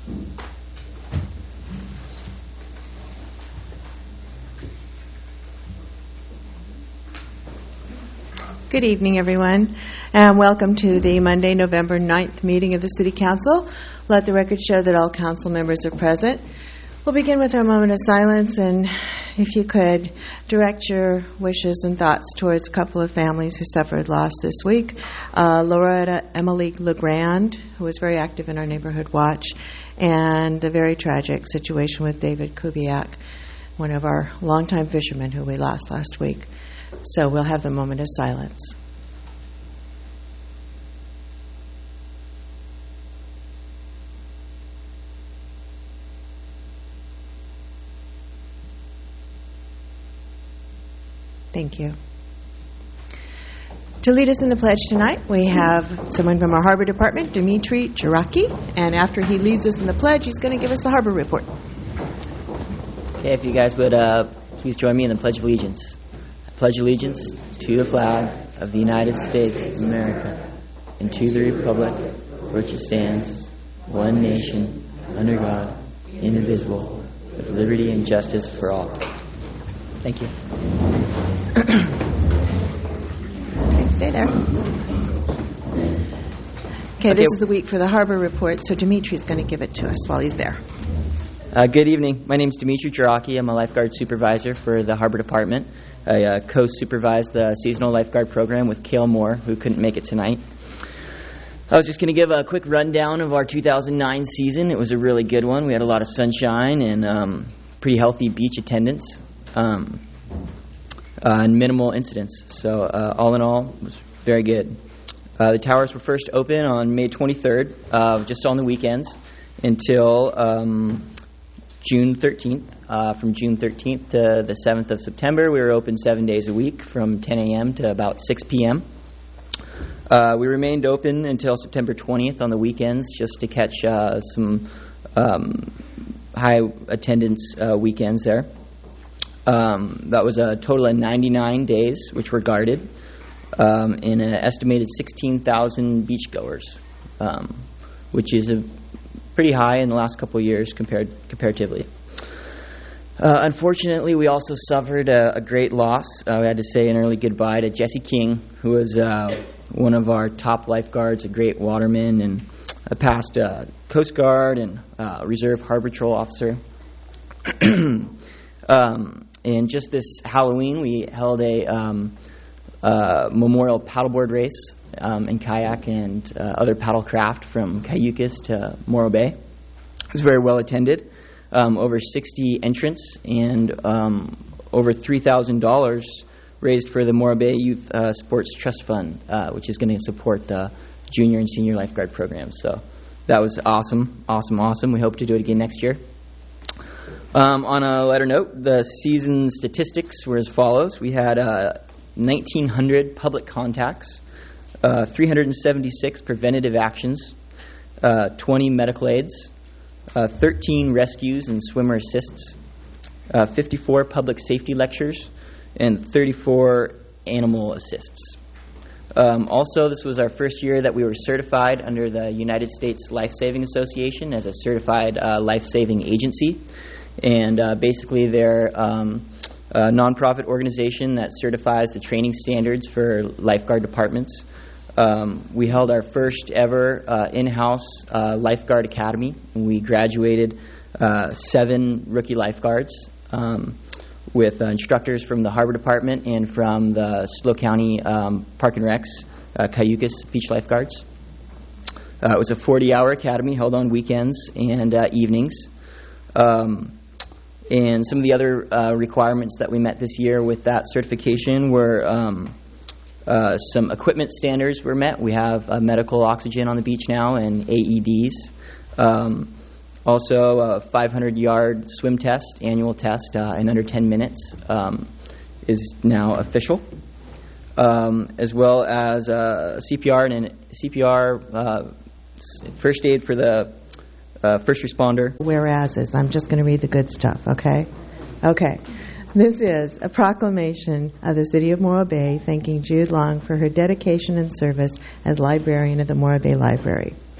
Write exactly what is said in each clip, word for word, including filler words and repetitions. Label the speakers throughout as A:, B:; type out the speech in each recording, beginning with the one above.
A: Good evening, everyone, and welcome to the Monday, November ninth meeting of the City Council. Let the record show that all council members are present. We'll begin with a moment of silence, and if you could direct your wishes and thoughts towards a couple of families who suffered loss this week. Uh, Loretta Emily LeGrand, who was very active in our neighborhood watch, and the very tragic situation with David Kubiak, one of our longtime fishermen who we lost last week. So we'll have the moment of silence. Thank you. To lead us in the pledge tonight, we have someone from our Harbor Department, Dimitri Cheraki, and after he leads us in the pledge, he's going to give us the Harbor Report.
B: Okay, if you guys would uh, please join me in the Pledge of Allegiance. Pledge allegiance to the flag of the United States of America and to the republic for which it stands, one nation, under God, indivisible, with liberty and justice for all. Thank you.
A: Okay, stay there. Okay, okay, this is the week for the Harbor Report, so Dimitri's going to give it to us while he's there.
B: Uh, good evening. My name is Dimitri Cheraki. I'm a lifeguard supervisor for the Harbor Department. I uh, co-supervised the seasonal lifeguard program with Cale Moore, who couldn't make it tonight. I was just going to give a quick rundown of our two thousand nine season. It was a really good one. We had a lot of sunshine and um, pretty healthy beach attendance um, uh, and minimal incidents. So uh, all in all, it was very good. Uh, the towers were first open on May twenty-third, uh, just on the weekends, until Um, June thirteenth. Uh, from June thirteenth to the seventh of September, we were open seven days a week from ten a.m. to about six p.m. Uh, we remained open until September twentieth on the weekends just to catch uh, some um, high attendance uh, weekends there. Um, that was a total of ninety-nine days, which were guarded, um, and an estimated sixteen thousand beachgoers, um, which is a pretty high in the last couple of years compared comparatively. Uh, unfortunately, we also suffered a, a great loss. Uh, we had to say an early goodbye to Jesse King, who was uh, one of our top lifeguards, a great waterman, and a past uh, Coast Guard and uh, Reserve Harbor Patrol officer. um, and just this Halloween, we held a um, uh, memorial paddleboard race Um, and kayak and uh, other paddle craft from Cayucas to Morro Bay. It was very well attended. Um, over sixty entrants and um, over three thousand dollars raised for the Morro Bay Youth uh, Sports Trust Fund, uh, which is going to support the junior and senior lifeguard programs. So that was awesome, awesome, awesome. We hope to do it again next year. Um, on a lighter note, the season statistics were as follows. We had uh, nineteen hundred public contacts, Uh, three hundred seventy-six preventative actions, uh, twenty medical aids, uh, thirteen rescues and swimmer assists, uh, fifty-four public safety lectures, and thirty-four animal assists. Um, also, this was our first year that we were certified under the United States Life Saving Association as a certified uh, life-saving agency. And uh, basically they're um, a nonprofit organization that certifies the training standards for lifeguard departments. Um, we held our first ever uh, in-house uh, lifeguard academy. We graduated uh, seven rookie lifeguards um, with uh, instructors from the Harbor Department and from the SLO County um, Park and Recs, uh, Cayucas Beach Lifeguards. Uh, it was a forty-hour academy held on weekends and uh, evenings. Um, and some of the other uh, requirements that we met this year with that certification were Um, Uh, some equipment standards were met. We have uh, medical oxygen on the beach now and A E Ds. Um, also, a five hundred yard swim test, annual test uh, in under ten minutes um, is now official, um, as well as uh, C P R and C P R uh, first aid for the uh, first responder.
A: Whereas is, I'm just going to read the good stuff, okay? Okay. This is a proclamation of the City of Morro Bay thanking Jude Long for her dedication and service as librarian of the Morro Bay Library.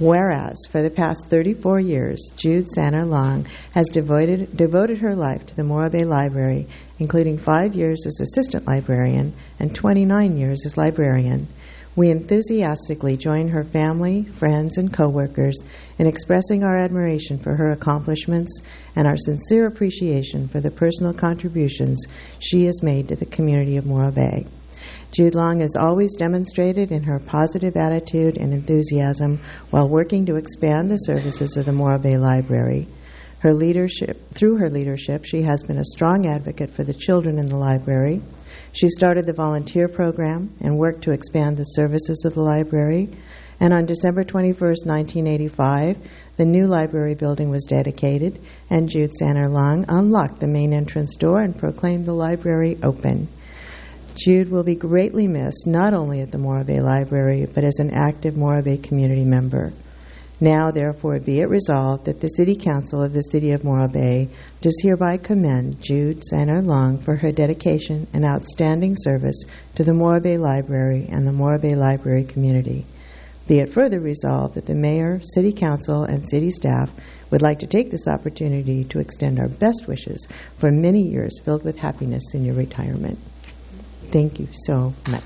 A: Whereas, for the past thirty-four years, Jude Sanner Long has devoted, devoted her life to the Morro Bay Library, including five years as assistant librarian and twenty-nine years as librarian. We enthusiastically join her family, friends, and coworkers in expressing our admiration for her accomplishments and our sincere appreciation for the personal contributions she has made to the community of Morro Bay. Jude Long has always demonstrated in her positive attitude and enthusiasm while working to expand the services of the Morro Bay Library. Her leadership, through her leadership, she has been a strong advocate for the children in the library. She started the volunteer program and worked to expand the services of the library. And on December twenty-first, nineteen eighty-five, the new library building was dedicated, and Jude Sanner Long unlocked the main entrance door and proclaimed the library open. Jude will be greatly missed not only at the Morro Bay Library, but as an active Morro Bay community member. Now, therefore, be it resolved that the City Council of the City of Morro Bay does hereby commend Jude Sanner Long for her dedication and outstanding service to the Morro Bay Library and the Morro Bay Library community. Be it further resolved that the Mayor, City Council, and City staff would like to take this opportunity to extend our best wishes for many years filled with happiness in your retirement. Thank you so much.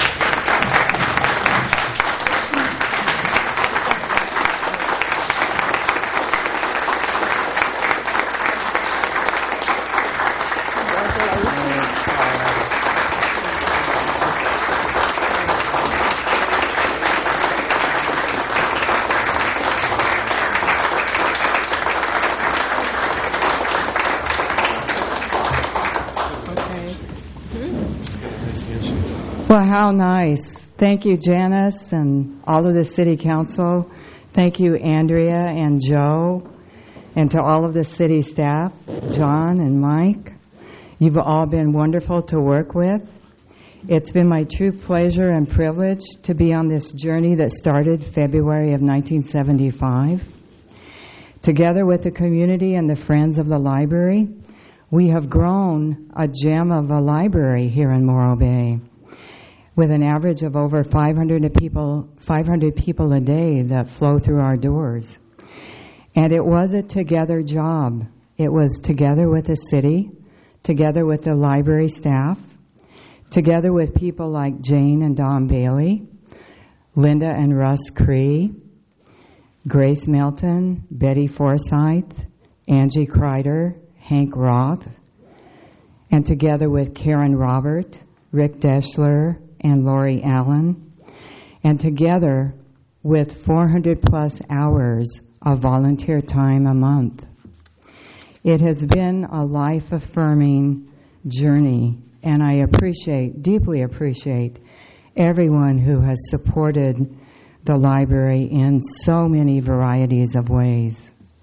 C: Well, how nice. Thank you, Janice, and all of the City Council. Thank you, Andrea and Joe, and to all of the city staff, John and Mike. You've all been wonderful to work with. It's been my true pleasure and privilege to be on this journey that started February of nineteen seventy-five. Together with the community and the friends of the library, we have grown a gem of a library here in Morro Bay, with an average of over five hundred people, five hundred people a day that flow through our doors. And it was a together job. It was together with the city, together with the library staff, together with people like Jane and Don Bailey, Linda and Russ Cree, Grace Melton, Betty Forsyth, Angie Kreider, Hank Roth, and together with Karen Robert, Rick Deschler, and Lori Allen, and together with four hundred plus hours of volunteer time a month. It has been a life-affirming journey, and I appreciate, deeply appreciate, everyone who has supported the library in so many varieties of ways.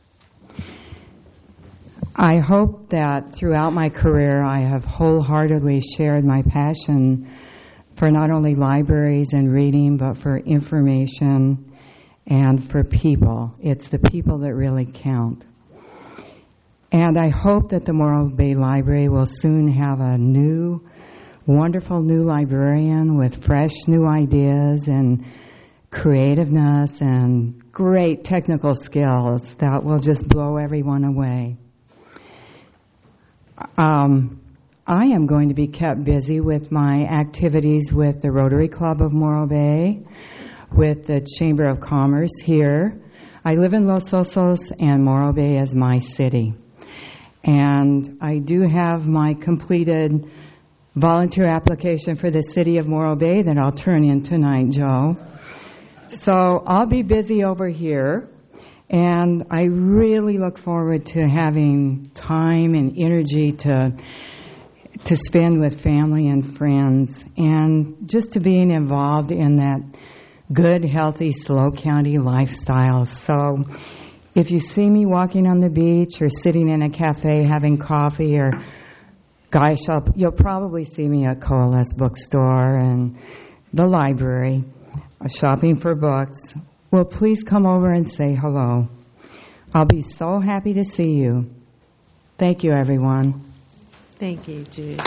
C: I hope that throughout my career I have wholeheartedly shared my passion for not only libraries and reading, but for information and for people. It's the people that really count. And I hope that the Morro Bay Library will soon have a new, wonderful new librarian with fresh new ideas and creativeness and great technical skills that will just blow everyone away. Um, I am going to be kept busy with my activities with the Rotary Club of Morro Bay, with the Chamber of Commerce here. I live in Los Osos, and Morro Bay is my city. And I do have my completed volunteer application for the city of Morro Bay that I'll turn in tonight, Joe. So I'll be busy over here. And I really look forward to having time and energy to to spend with family and friends, and just to being involved in that good, healthy, SLO County lifestyle. So if you see me walking on the beach or sitting in a cafe having coffee, or gosh, I'll, you'll probably see me at Coalesce Bookstore and the library, shopping for books. Well, please come over and say hello. I'll be so happy to see you. Thank you, everyone.
A: Thank you, Jude.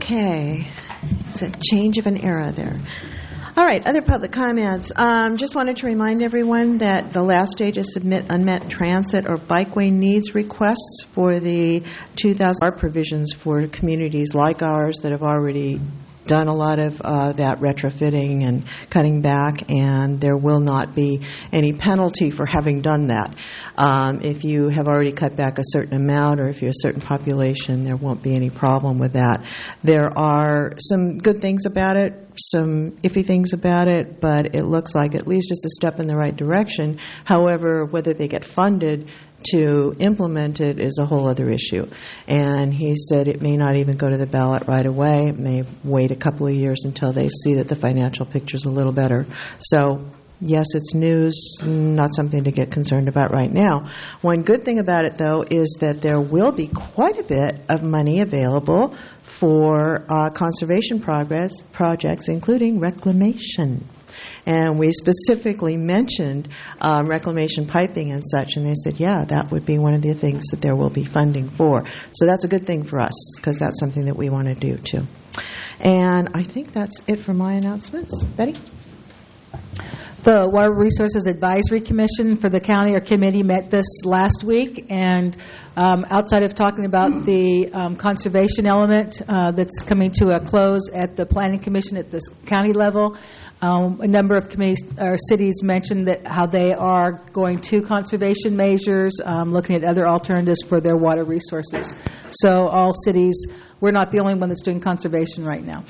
A: Okay. It's a change of an era there. All right, other public comments. Um, just wanted to remind everyone that the last day to submit unmet transit or bikeway needs requests for the two thousand provisions for communities like ours that have already done a lot of uh, that retrofitting and cutting back, and there will not be any penalty for having done that. Um, if you have already cut back a certain amount, or if you're a certain population, there won't be any problem with that. There are some good things about it, some iffy things about it, but it looks like at least it's a step in the right direction. However, whether they get funded to implement it is a whole other issue. And he said it may not even go to the ballot right away. It may wait a couple of years until they see that the financial picture's a little better. So, yes, it's news, not something to get concerned about right now. One good thing about it, though, is that there will be quite a bit of money available for uh, conservation progress projects, including reclamation. And we specifically mentioned um, reclamation piping and such, and they said, yeah, that would be one of the things that there will be funding for. So that's a good thing for us, because that's something that we want to do, too. And I think that's it for my announcements. Betty?
D: The Water Resources Advisory Commission for the county or committee met this last week, and um, outside of talking about the um, conservation element uh, that's coming to a close at the Planning Commission at the county level, um, a number of committees or cities mentioned that how they are going to conservation measures, um, looking at other alternatives for their water resources. So all cities, we're not the only one that's doing conservation right now.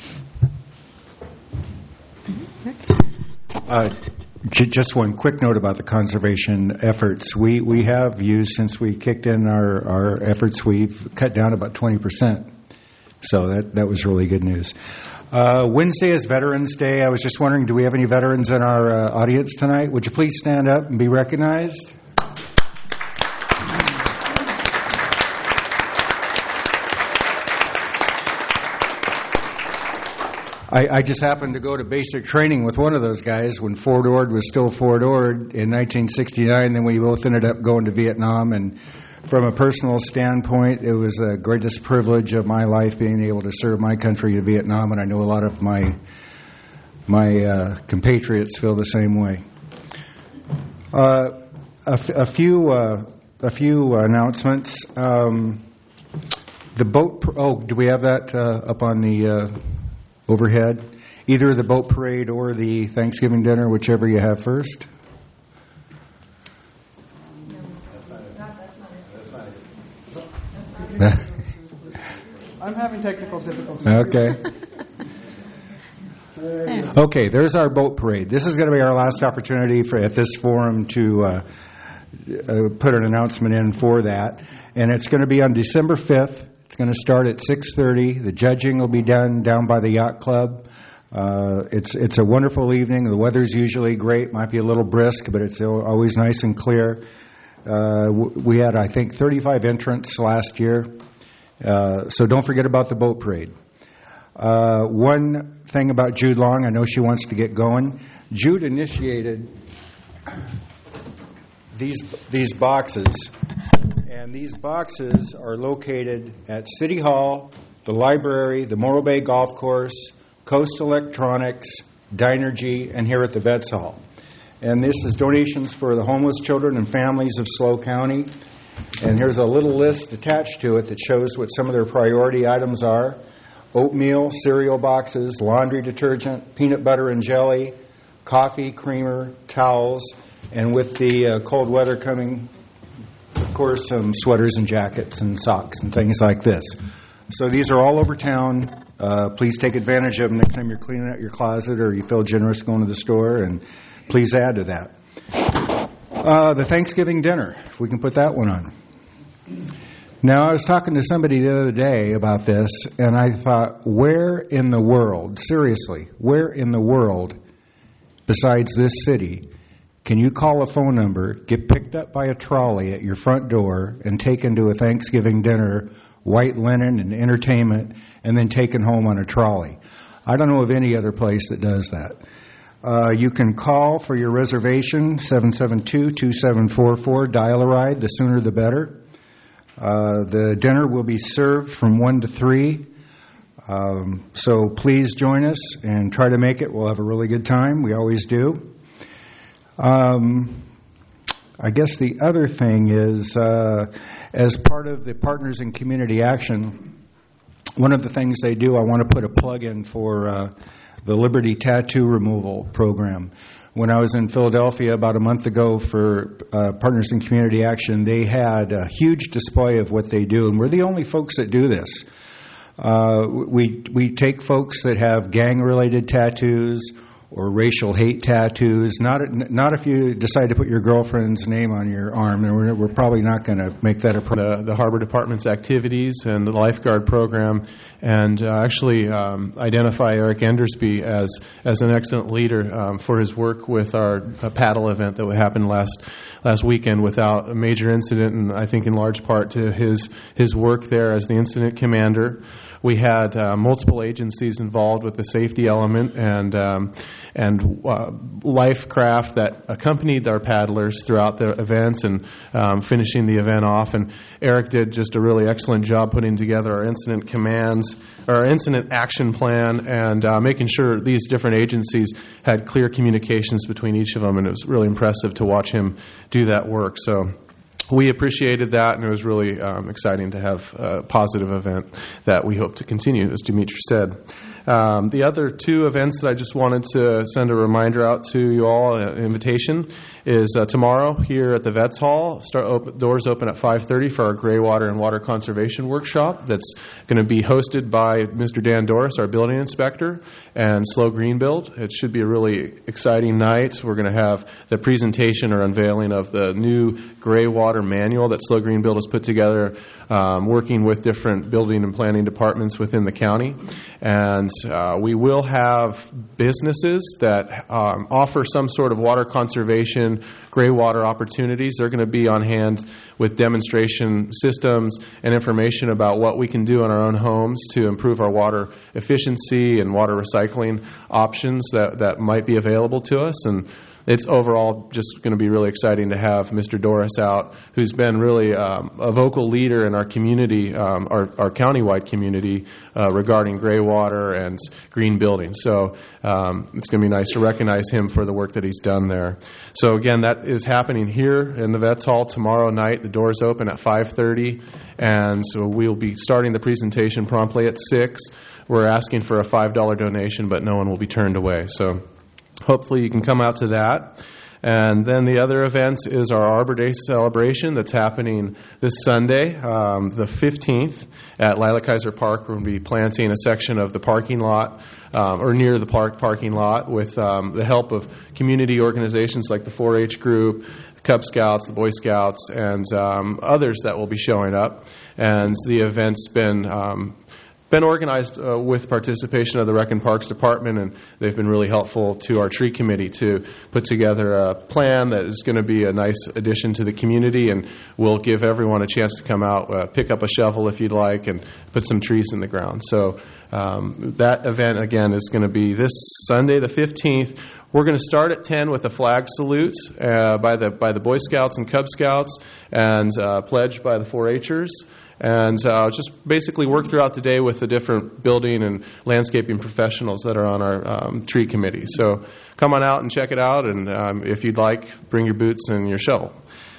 E: Uh, j- just one quick note about the conservation efforts. We we have used, since we kicked in our, our efforts, we've cut down about twenty percent. So that, that was really good news. Uh, Wednesday is Veterans Day. I was just wondering, do we have any veterans in our uh, audience tonight? Would you please stand up and be recognized? I, I just happened to go to basic training with one of those guys when Fort Ord was still Fort Ord in nineteen sixty-nine. Then we both ended up going to Vietnam. And from a personal standpoint, it was the greatest privilege of my life being able to serve my country in Vietnam. And I know a lot of my my uh, compatriots feel the same way. Uh, a, f- a few uh, a few announcements. Um, the boat. Pr- oh, do we have that uh, up on the? Uh, Overhead, either the boat parade or the Thanksgiving dinner, whichever you have first.
F: I'm having technical difficulties.
E: Okay. Okay, there's our boat parade. This is going to be our last opportunity for at this forum to uh, uh, put an announcement in for that, and it's going to be on December fifth. It's going to start at six thirty. The judging will be done down by the Yacht Club. Uh, it's it's a wonderful evening. The weather's usually great. Might be a little brisk, but it's always nice and clear. Uh, we had, I think, thirty-five entrants last year. Uh, so don't forget about the boat parade. Uh, one thing about Jude Long, I know she wants to get going. Jude initiated these these boxes. And these boxes are located at City Hall, the library, the Morro Bay Golf Course, Coast Electronics, Dinergy, and here at the Vets Hall. And this is donations for the homeless children and families of SLO County. And here's a little list attached to it that shows what some of their priority items are. Oatmeal, cereal boxes, laundry detergent, peanut butter and jelly, coffee, creamer, towels, and with the uh, cold weather coming, of course, some sweaters and jackets and socks and things like this. So these are all over town. Uh, please take advantage of them next time you're cleaning out your closet or you feel generous going to the store, and please add to that. Uh, the Thanksgiving dinner, if we can put that one on. Now, I was talking to somebody the other day about this, and I thought, where in the world, seriously, where in the world besides this city can you call a phone number, get picked up by a trolley at your front door, and taken to a Thanksgiving dinner, white linen and entertainment, and then taken home on a trolley? I don't know of any other place that does that. Uh, you can call for your reservation, seven seven two, two seven four four, dial a ride, the sooner the better. Uh, the dinner will be served from one to three. Um, so please join us and try to make it. We'll have a really good time. We always do. Um, I guess the other thing is, uh, as part of the Partners in Community Action, one of the things they do, I want to put a plug in for uh, the Liberty Tattoo Removal Program. When I was in Philadelphia about a month ago for uh, Partners in Community Action, they had a huge display of what they do, and we're the only folks that do this. Uh, we we take folks that have gang-related tattoos or racial hate tattoos. Not not if you decide to put your girlfriend's name on your arm, and we're, we're probably not going to make that a problem.
G: The, the Harbor Department's activities and the lifeguard program, and uh, actually um, identify Eric Endersby as as an excellent leader um, for his work with our uh, paddle event that happened last last weekend without a major incident, and I think in large part to his his work there as the incident commander. We had uh, multiple agencies involved with the safety element and um, and uh, Lifecraft that accompanied our paddlers throughout the events and um, finishing the event off. And Eric did just a really excellent job putting together our incident commands, our incident action plan, and uh, making sure these different agencies had clear communications between each of them. And it was really impressive to watch him do that work. So we appreciated that, and it was really um, exciting to have a positive event that we hope to continue, as Dimitri said. Um, the other two events that I just wanted to send a reminder out to you all, an invitation, is uh, tomorrow here at the Vets Hall. Start open, doors open at five thirty for our gray water and water conservation workshop that's going to be hosted by Mister Dan Doris, our building inspector, and Slow Green Build. It should be a really exciting night. We're going to have the presentation or unveiling of the new gray water manual that Slow Green Build has put together, um, working with different building and planning departments within the county. And uh, we will have businesses that um, offer some sort of water conservation, gray water opportunities. They're going to be on hand with demonstration systems and information about what we can do in our own homes to improve our water efficiency and water recycling options that, that might be available to us. And it's overall just going to be really exciting to have Mister Doris out, who's been really um, a vocal leader in our community, um, our, our countywide community, uh, regarding gray water and green buildings. So um, it's going to be nice to recognize him for the work that he's done there. So again, that is happening here in the Vets Hall tomorrow night. The doors open at five thirty, and so we'll be starting the presentation promptly at six. We're asking for a five dollar donation, but no one will be turned away. So hopefully you can come out to that. And then the other events is our Arbor Day celebration that's happening this Sunday, um, the fifteenth, at Lila Kaiser Park. We're going to be planting a section of the parking lot, um, or near the park parking lot, with um, the help of community organizations like the four H group, Cub Scouts, the Boy Scouts, and um, others that will be showing up. And the event's been um, been organized uh, with participation of the Rec and Parks Department, and they've been really helpful to our tree committee to put together a plan that is going to be a nice addition to the community, and we'll give everyone a chance to come out, uh, pick up a shovel if you'd like, and put some trees in the ground. So um, that event, again, is going to be this Sunday, the fifteenth. We're going to start at ten with a flag salute uh, by the by the Boy Scouts and Cub Scouts, and uh, pledged by the four H'ers. And uh, just basically work throughout the day with the different building and landscaping professionals that are on our um, tree committee. So come on out and check it out, and um, if you'd like, bring your boots and your shovel.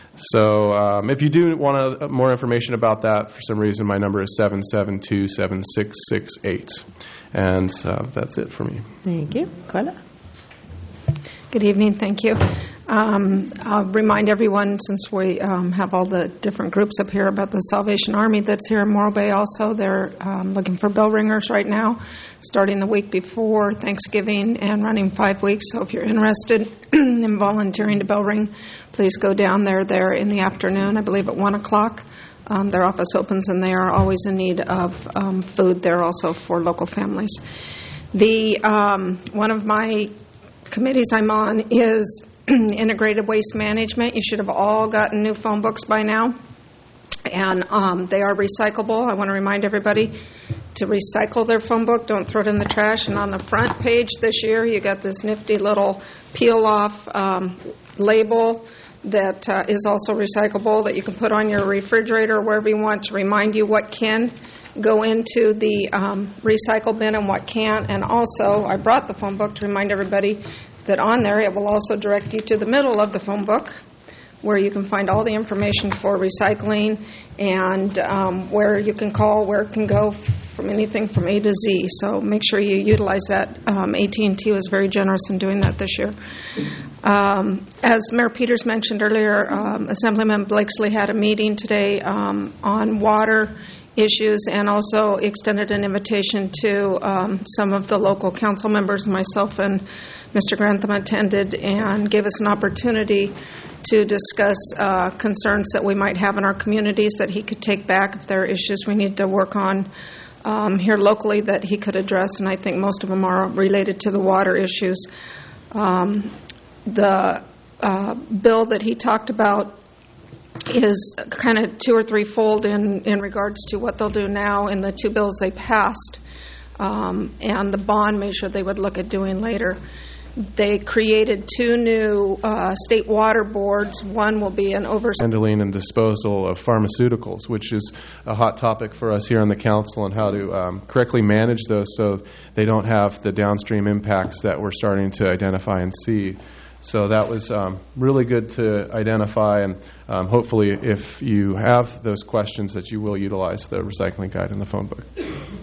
G: So um, if you do want more information about that, for some reason, my number is seven seven two, seven six six eight. And uh, that's it for me.
A: Thank you. Carla?
H: Good evening. Thank you. Um, I'll remind everyone, since we um, have all the different groups up here, about the Salvation Army that's here in Morro Bay also. They're um, looking for bell ringers right now, starting the week before Thanksgiving and running five weeks. So if you're interested in volunteering to bell ring, please go down there. They're in the afternoon, I believe at one o'clock. Um, their office opens, and they are always in need of um, food there also for local families. The um, one of my committees I'm on is integrated waste management. You should have all gotten new phone books by now, and um, they are recyclable. I want to remind everybody to recycle their phone book. Don't throw it in the trash. And on the front page this year, you got this nifty little peel-off um, label that uh, is also recyclable that you can put on your refrigerator or wherever you want to remind you what can go into the um, recycle bin and what can't. And also, I brought the phone book to remind everybody that on there it will also direct you to the middle of the phone book, where you can find all the information for recycling and um, where you can call, where it can go from anything from A to Z. So make sure you utilize that. Um, A T and T was very generous in doing that this year. Um, as Mayor Peters mentioned earlier, um, Assemblyman Blakesley had a meeting today um, on water issues and also extended an invitation to um, some of the local council members. Myself and Mister Grantham attended and gave us an opportunity to discuss uh, concerns that we might have in our communities that he could take back if there are issues we need to work on um, here locally that he could address, and I think most of them are related to the water issues. Um, the uh, bill that he talked about is kind of two or three fold in, in regards to what they'll do now in the two bills they passed, um, and the bond measure they would look at doing later. They created two new uh, state water boards. One will be an oversight.
G: Handling and disposal of pharmaceuticals, which is a hot topic for us here on the council, and how to um, correctly manage those so they don't have the downstream impacts that we're starting to identify and see. So that was um, really good to identify, and um, hopefully if you have those questions that you will utilize the recycling guide in the phone book.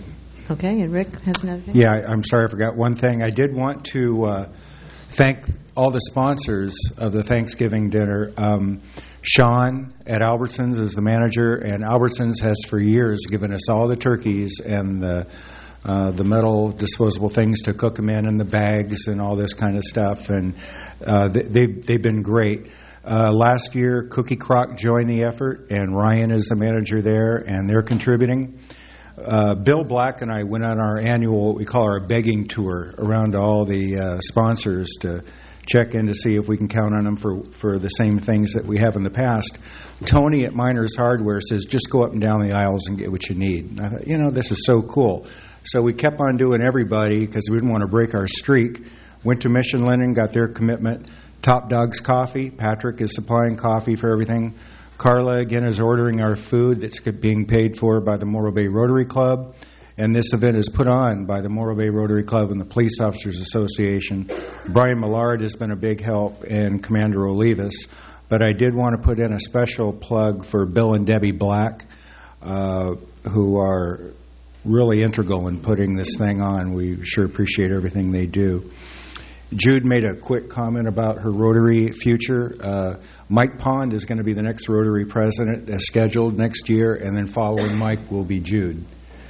A: Okay, and Rick has another thing?
E: Yeah, I'm sorry I forgot one thing. I did want to uh, thank all the sponsors of the Thanksgiving dinner. Um, Sean at Albertsons is the manager, and Albertsons has for years given us all the turkeys and the uh, the metal disposable things to cook them in, and the bags and all this kind of stuff. And uh, they, they've, they've been great. Uh, last year, Cookie Crock joined the effort, and Ryan is the manager there, and they're contributing. Uh, Bill Black and I went on our annual, what we call our begging tour, around to all the uh, sponsors to check in to see if we can count on them for, for the same things that we have in the past. Tony at Miners Hardware says, just go up and down the aisles and get what you need. And I thought, you know, this is so cool. So we kept on doing everybody because we didn't want to break our streak. Went to Mission Linen, got their commitment. Top Dogs Coffee, Patrick is supplying coffee for everything. Carla, again, is ordering our food that's being paid for by the Morro Bay Rotary Club. And this event is put on by the Morro Bay Rotary Club and the Police Officers Association. Brian Millard has been a big help, and Commander Olivas. But I did want to put in a special plug for Bill and Debbie Black, uh, who are really integral in putting this thing on. We sure appreciate everything they do. Jude made a quick comment about her Rotary future. Uh, Mike Pond is going to be the next Rotary president as scheduled next year, and then following Mike will be Jude.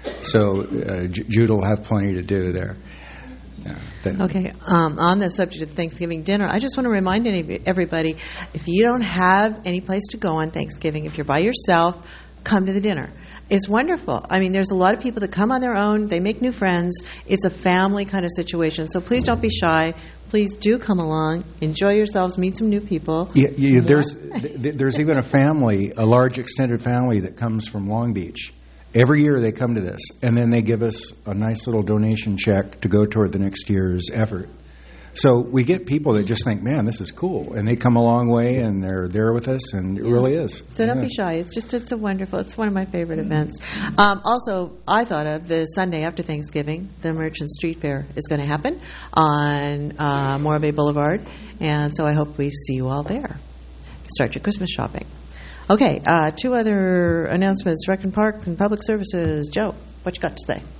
E: So uh, J- Jude will have plenty to do there. Yeah,
A: okay, um, on the subject of Thanksgiving dinner, I just want to remind any, everybody, if you don't have any place to go on Thanksgiving, if you're by yourself, come to the dinner. It's wonderful. I mean, there's a lot of people that come on their own. They make new friends. It's a family kind of situation. So please don't be shy. Please do come along. Enjoy yourselves. Meet some new people.
E: Yeah, yeah, there's there's even a family, a large extended family that comes from Long Beach. Every year they come to this, and then they give us a nice little donation check to go toward the next year's effort. So we get people that just think, man, this is cool. And they come a long way, and they're there with us, and it yes. really is.
A: So don't
E: yeah.
A: be shy. It's just, it's a wonderful, it's one of my favorite events. Um, also, I thought of the Sunday after Thanksgiving, the Merchant Street Fair is going to happen on uh, Morro Bay Boulevard. And so I hope we see you all there. Start your Christmas shopping. Okay, uh, two other announcements, Rec and Park and Public Services. Joe, what you got to say?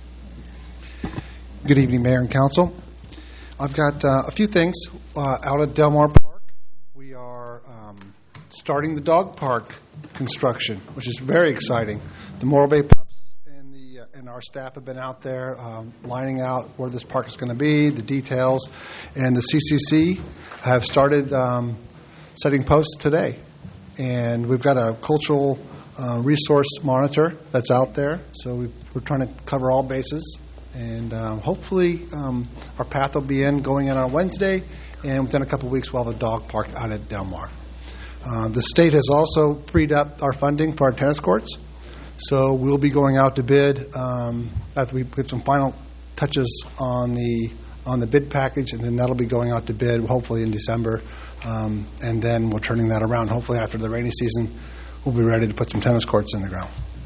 F: Good evening, Mayor and Council. I've got uh, a few things uh, out at Del Mar Park. We are um, starting the dog park construction, which is very exciting. The Morro Bay Pups and the uh, and our staff have been out there um, lining out where this park is going to be, the details, and the C C C have started um, setting posts today. And we've got a cultural uh, resource monitor that's out there, so we've, we're trying to cover all bases. And um, hopefully um, our path will be in going in on Wednesday, and within a couple of weeks we'll have a dog park out at Del Mar. Uh, the state has also freed up our funding for our tennis courts, so we'll be going out to bid um, after we put some final touches on the on the bid package, and then that'll be going out to bid hopefully in December, um, and then we're turning that around. Hopefully after the rainy season we'll be ready to put some tennis courts in the ground.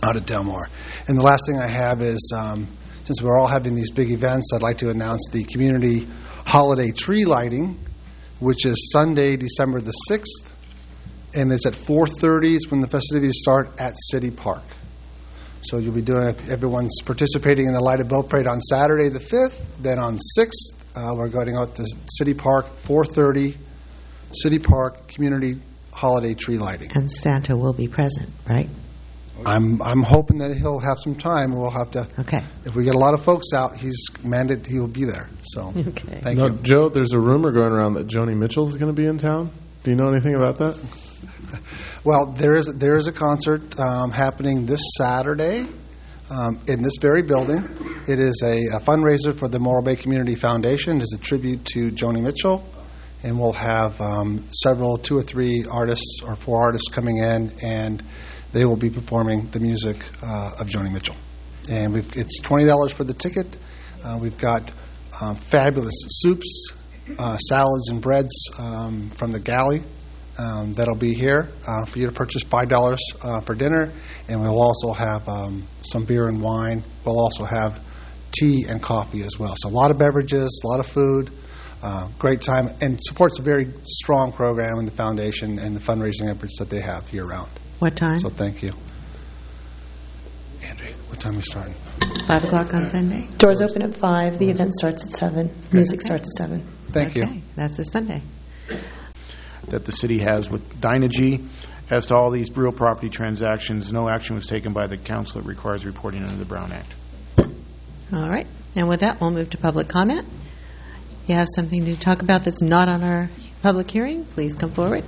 F: out at Del Mar. And the last thing I have is, um, since we're all having these big events, I'd like to announce the community holiday tree lighting, which is Sunday, December the sixth, and it's at four thirty is when the festivities start at City Park. So you'll be doing it, everyone's participating in the Lighted Boat Parade on Saturday the fifth, then on sixth, uh, we're going out to City Park, four thirty, City Park Community Holiday Tree Lighting.
A: And Santa will be present, right?
F: I'm I'm hoping that he'll have some time. We'll have to.
A: Okay.
F: If we get a lot of folks out, he's mandated he will be there. So.
A: Okay.
F: Thank
G: no,
F: you,
G: Joe. There's a rumor going around that Joni Mitchell is going to be in town. Do you know anything about that?
F: Well, there is there is a concert um, happening this Saturday um, in this very building. It is a, a fundraiser for the Morro Bay Community Foundation. It is a tribute to Joni Mitchell, and we'll have um, several, two or three artists or four artists coming in, and they will be performing the music uh, of Joni Mitchell. And we've, it's twenty dollars for the ticket. Uh, we've got um, fabulous soups, uh, salads, and breads um, from the galley um, that'll be here uh, for you to purchase five dollars uh, for dinner. And we'll also have um, some beer and wine. We'll also have tea and coffee as well. So a lot of beverages, a lot of food. Uh, great time, and supports a very strong program in the foundation and the fundraising efforts that they have year-round.
A: What time?
F: So thank you. Andrea, what time are we starting?
A: Five o'clock on Sunday?
I: Doors open at five. The event starts at seven. Music
A: Okay.
I: starts at seven.
F: Thank
A: okay.
F: you.
A: That's this Sunday.
J: That the city has with Dynegy. As to all these real property transactions, no action was taken by the council that requires reporting under the Brown Act.
A: All right. And with that, we'll move to public comment. You have something to talk about that's not on our public hearing? Please come forward.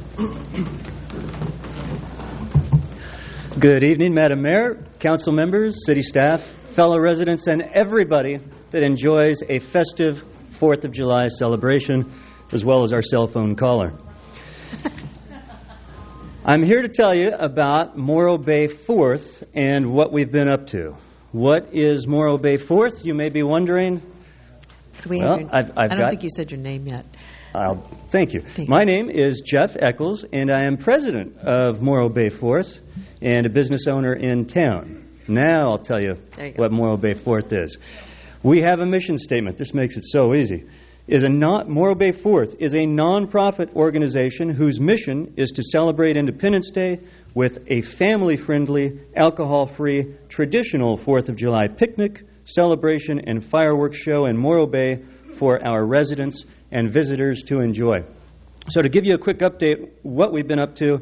K: Good evening, Madam Mayor, council members, city staff, fellow residents, and everybody that enjoys a festive fourth of July celebration, as well as our cell phone caller. I'm here to tell you about Morro Bay fourth and what we've been up to. What is Morro Bay fourth, you may be wondering?
A: Could we
K: Well,
A: have your,
K: I've- I've
A: I don't
K: got-
A: think you said your name yet.
K: I'll, thank you.
A: Thank
K: My name is Jeff Eccles, and I am president of Morro Bay fourth and a business owner in town. Now I'll tell you,
A: There you go.
K: what Morro Bay fourth is. We have a mission statement. This makes it so easy. Is a not, Morro Bay fourth is a nonprofit organization whose mission is to celebrate Independence Day with a family-friendly, alcohol-free, traditional fourth of July picnic, celebration, and fireworks show in Morro Bay for our residents and visitors to enjoy. So to give you a quick update, what we've been up to,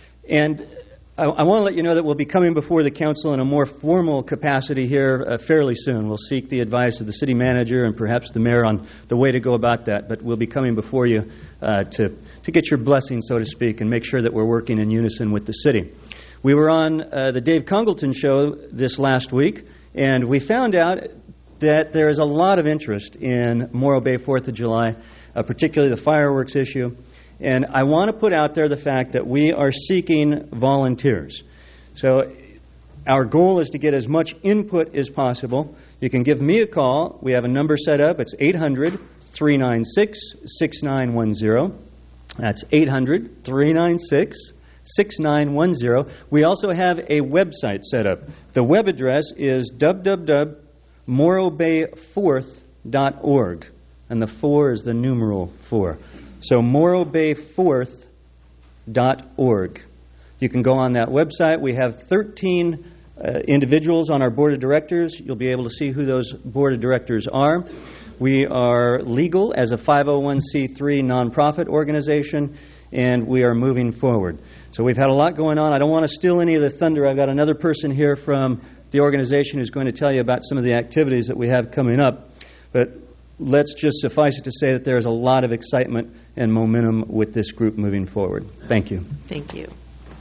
K: and I, I want to let you know that we'll be coming before the council in a more formal capacity here uh, fairly soon. We'll seek the advice of the city manager and perhaps the mayor on the way to go about that, but we'll be coming before you uh, to, to get your blessing, so to speak, and make sure that we're working in unison with the city. We were on uh, the Dave Congleton show this last week, and we found out that there is a lot of interest in Morro Bay fourth of July, uh, particularly the fireworks issue. And I want to put out there the fact that we are seeking volunteers. So our goal is to get as much input as possible. You can give me a call. We have a number set up. It's eight hundred, three nine six, six nine one zero. That's eight hundred, three nine six, six nine one zero. We also have a website set up. The web address is w w w dot morro bay fourth dot org. And the four is the numeral four. So morro bay fourth dot org. You can go on that website. We have thirteen uh, individuals on our board of directors. You'll be able to see who those board of directors are. We are legal as a five oh one c three nonprofit organization, and we are moving forward. So we've had a lot going on. I don't want to steal any of the thunder. I've got another person here from the organization who's going to tell you about some of the activities that we have coming up. But let's just suffice it to say that there is a lot of excitement and momentum with this group moving forward. Thank you.
A: Thank you.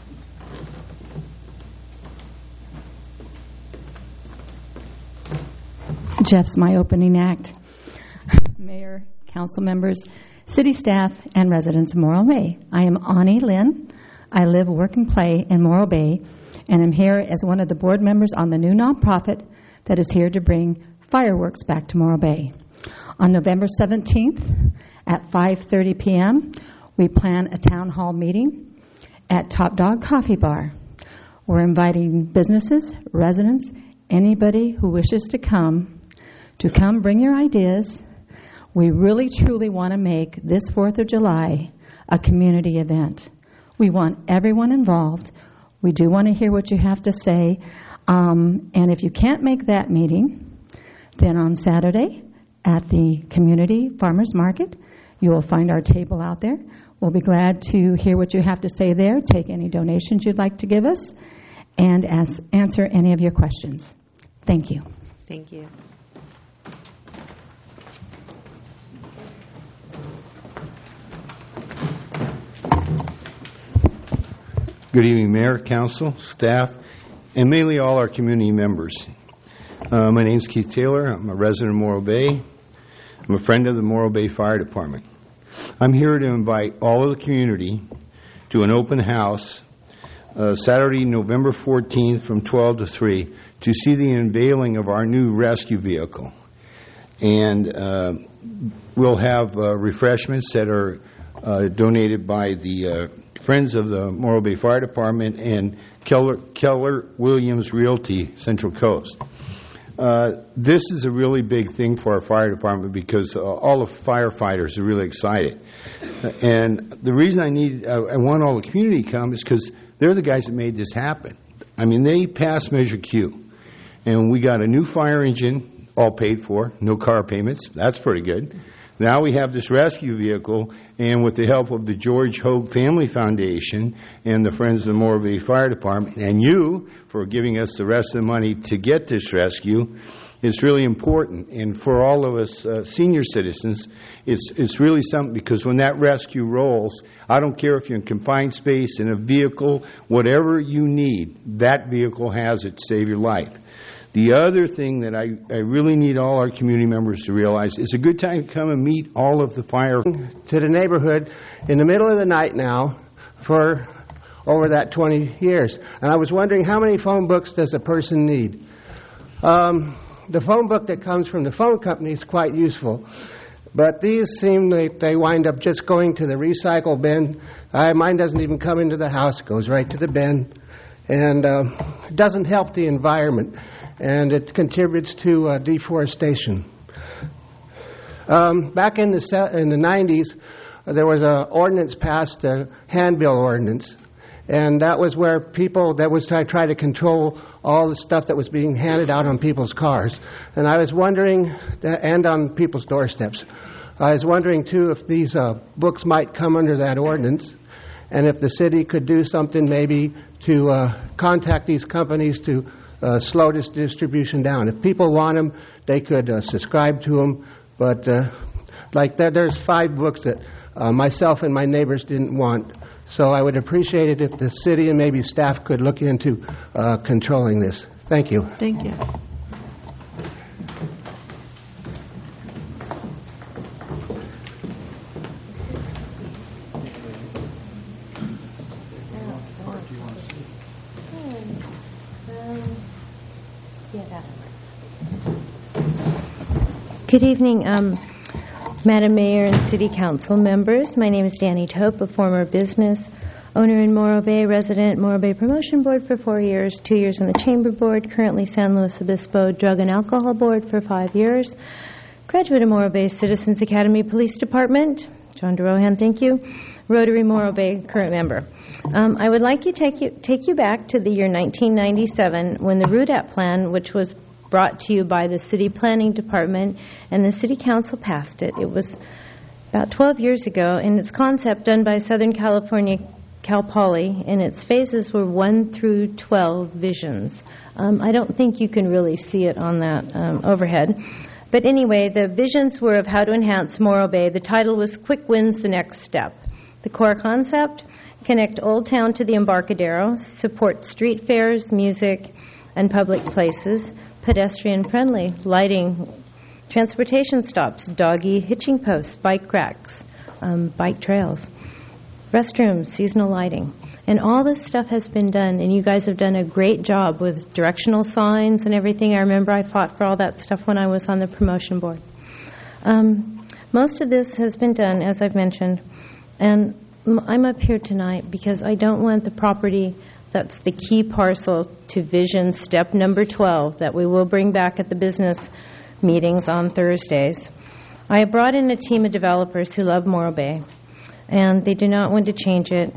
I: Jeff's my opening act. Mayor, council members, city staff, and residents of Morro Bay. I am Ani Lynn. I live, work, and play in Morro Bay, and I'm here as one of the board members on the new nonprofit that is here to bring fireworks back to Morro Bay. On November seventeenth at five thirty p.m., we plan a town hall meeting at Top Dog Coffee Bar. We're inviting businesses, residents, anybody who wishes to come, to come bring your ideas. We really, truly want to make this fourth of July a community event. We want everyone involved. We do want to hear what you have to say. Um, and if you can't make that meeting, then on Saturday at the Community Farmers Market, you will find our table out there. We'll be glad to hear what you have to say there, take any donations you'd like to give us, and as, answer any of your questions. Thank you.
A: Thank you.
L: Good evening, Mayor, Council, staff, and mainly all our community members. Uh, my name is Keith Taylor. I'm a resident of Morro Bay. I'm a friend of the Morro Bay Fire Department. I'm here to invite all of the community to an open house uh, Saturday, November fourteenth from twelve to three to see the unveiling of our new rescue vehicle. And uh, we'll have uh, refreshments that are uh, donated by the uh, Friends of the Morro Bay Fire Department and Keller, Keller Williams Realty Central Coast. Uh, this is a really big thing for our fire department because uh, all the firefighters are really excited. Uh, and the reason I need, uh, I want all the community to come is because they're the guys that made this happen. I mean, they passed Measure Q, and we got a new fire engine, all paid for, no car payments. That's pretty good. Now we have this rescue vehicle, and with the help of the George Hogue Family Foundation and the Friends of the Morro Bay Fire Department, and you for giving us the rest of the money to get this rescue, it's really important. And for all of us uh, senior citizens, it's it's really something, because when that rescue rolls, I don't care if you're in confined space, in a vehicle, whatever you need, that vehicle has it to save your life. The other thing that I, I really need all our community members to realize is a good time to come and meet all of the fire.
M: To the neighborhood in the middle of the night now for over that twenty years. And I was wondering, how many phone books does a person need? Um, the phone book that comes from the phone company is quite useful. But these seem like they wind up just going to the recycle bin. Uh, mine doesn't even come into the house. It goes right to the bin. And uh, it doesn't help the environment. And it contributes to uh, deforestation. Um, back in the in the nineties, uh, there was an ordinance passed, a handbill ordinance, and that was where people that was to try to control all the stuff that was being handed out on people's cars. And I was wondering, and on people's doorsteps, I was wondering too if these uh, books might come under that ordinance, and if the city could do something maybe to uh, contact these companies to Uh, slow this distribution down. If people want them, they could uh, subscribe to them. But uh, like that, there's five books that uh, myself and my neighbors didn't want. So I would appreciate it if the city and maybe staff could look into uh, controlling this. Thank you.
A: Thank you.
N: Good evening, um, Madam Mayor and City Council members. My name is Danny Tope, a former business owner in Morro Bay, resident Morro Bay Promotion Board for four years, two years on the Chamber Board, currently San Luis Obispo Drug and Alcohol Board for five years, graduate of Morro Bay Citizens Academy Police Department, John DeRohan, thank you, Rotary Morro Bay, current member. Um, I would like to take you, take you back to the year nineteen ninety-seven when the R U D A P plan, which was brought to you by the City Planning Department, and the City Council passed it. It was about twelve years ago, and its concept done by Southern California Cal Poly, and its phases were one through twelve visions. Um, I don't think you can really see it on that um, overhead. But anyway, the visions were of how to enhance Morro Bay. The title was Quick Wins the Next Step. The core concept, connect Old Town to the Embarcadero, support street fairs, music, and public places, pedestrian-friendly, lighting, transportation stops, doggy hitching posts, bike racks, um, bike trails, restrooms, seasonal lighting. And all this stuff has been done, and you guys have done a great job with directional signs and everything. I remember I fought for all that stuff when I was on the promotion board. Um, most of this has been done, as I've mentioned, and I'm up here tonight because I don't want the property That's the key parcel to vision step number twelve that we will bring back at the business meetings on Thursdays. I have brought in a team of developers who love Morro Bay, and they do not want to change it.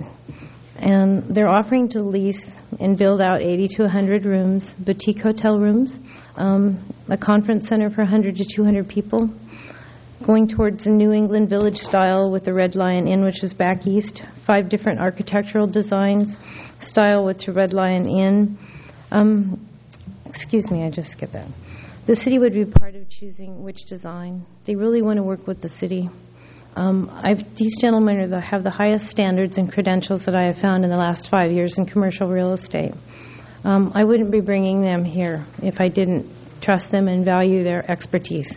N: And they're offering to lease and build out eighty to one hundred rooms, boutique hotel rooms, um, a conference center for one hundred to two hundred people, going towards a New England Village style with the Red Lion Inn, which is back east, five different architectural designs, style with the Red Lion Inn. Um, excuse me, I just skipped that. The city would be part of choosing which design. They really want to work with the city. Um, I've, these gentlemen are the, have the highest standards and credentials that I have found in the last five years in commercial real estate. Um, I wouldn't be bringing them here if I didn't trust them and value their expertise.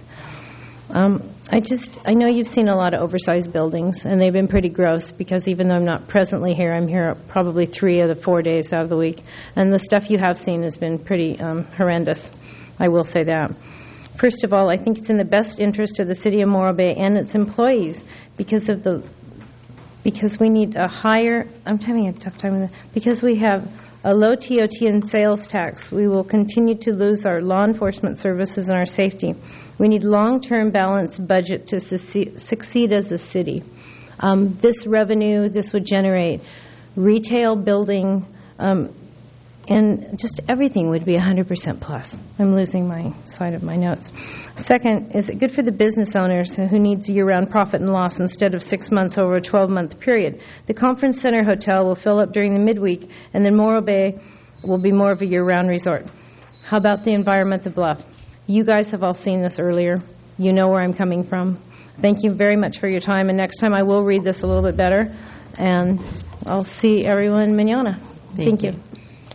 N: Um, I just, I know you've seen a lot of oversized buildings, and they've been pretty gross because even though I'm not presently here, I'm here probably three of the four days out of the week. And the stuff you have seen has been pretty um, horrendous. I will say that. First of all, I think it's in the best interest of the city of Morro Bay and its employees because of the, because we need a higher, I'm having a tough time with that, because we have a low T O T and sales tax, we will continue to lose our law enforcement services and our safety. We need long-term balanced budget to succeed, succeed as a city. Um, this revenue, this would generate retail building, um, and just everything would be one hundred percent plus. I'm losing my side of my notes. Second, is it good for the business owners who needs year-round profit and loss instead of six months over a twelve-month period? The Conference Center Hotel will fill up during the midweek, and then Morro Bay will be more of a year-round resort. How about the environment, the Bluff? You guys have all seen this earlier. You know where I'm coming from. Thank you very much for your time, and next time I will read this a little bit better, and I'll see everyone mañana. Thank, Thank you. you.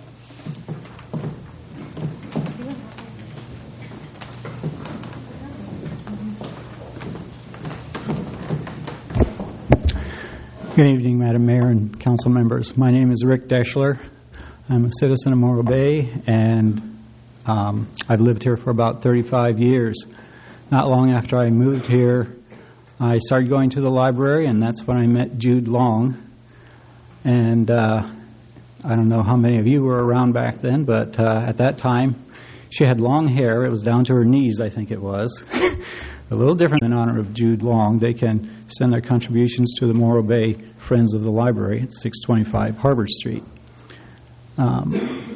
O: Good evening, Madam Mayor and council members. My name is Rick Deschler. I'm a citizen of Morro Bay, and um, I've lived here for about thirty-five years. Not long after I moved here, I started going to the library, and that's when I met Jude Long. And uh, I don't know how many of you were around back then, but uh, at that time, she had long hair. It was down to her knees, I think it was. A little different in honor of Jude Long. They can send their contributions to the Morro Bay Friends of the Library at six twenty-five Harbor Street. Um,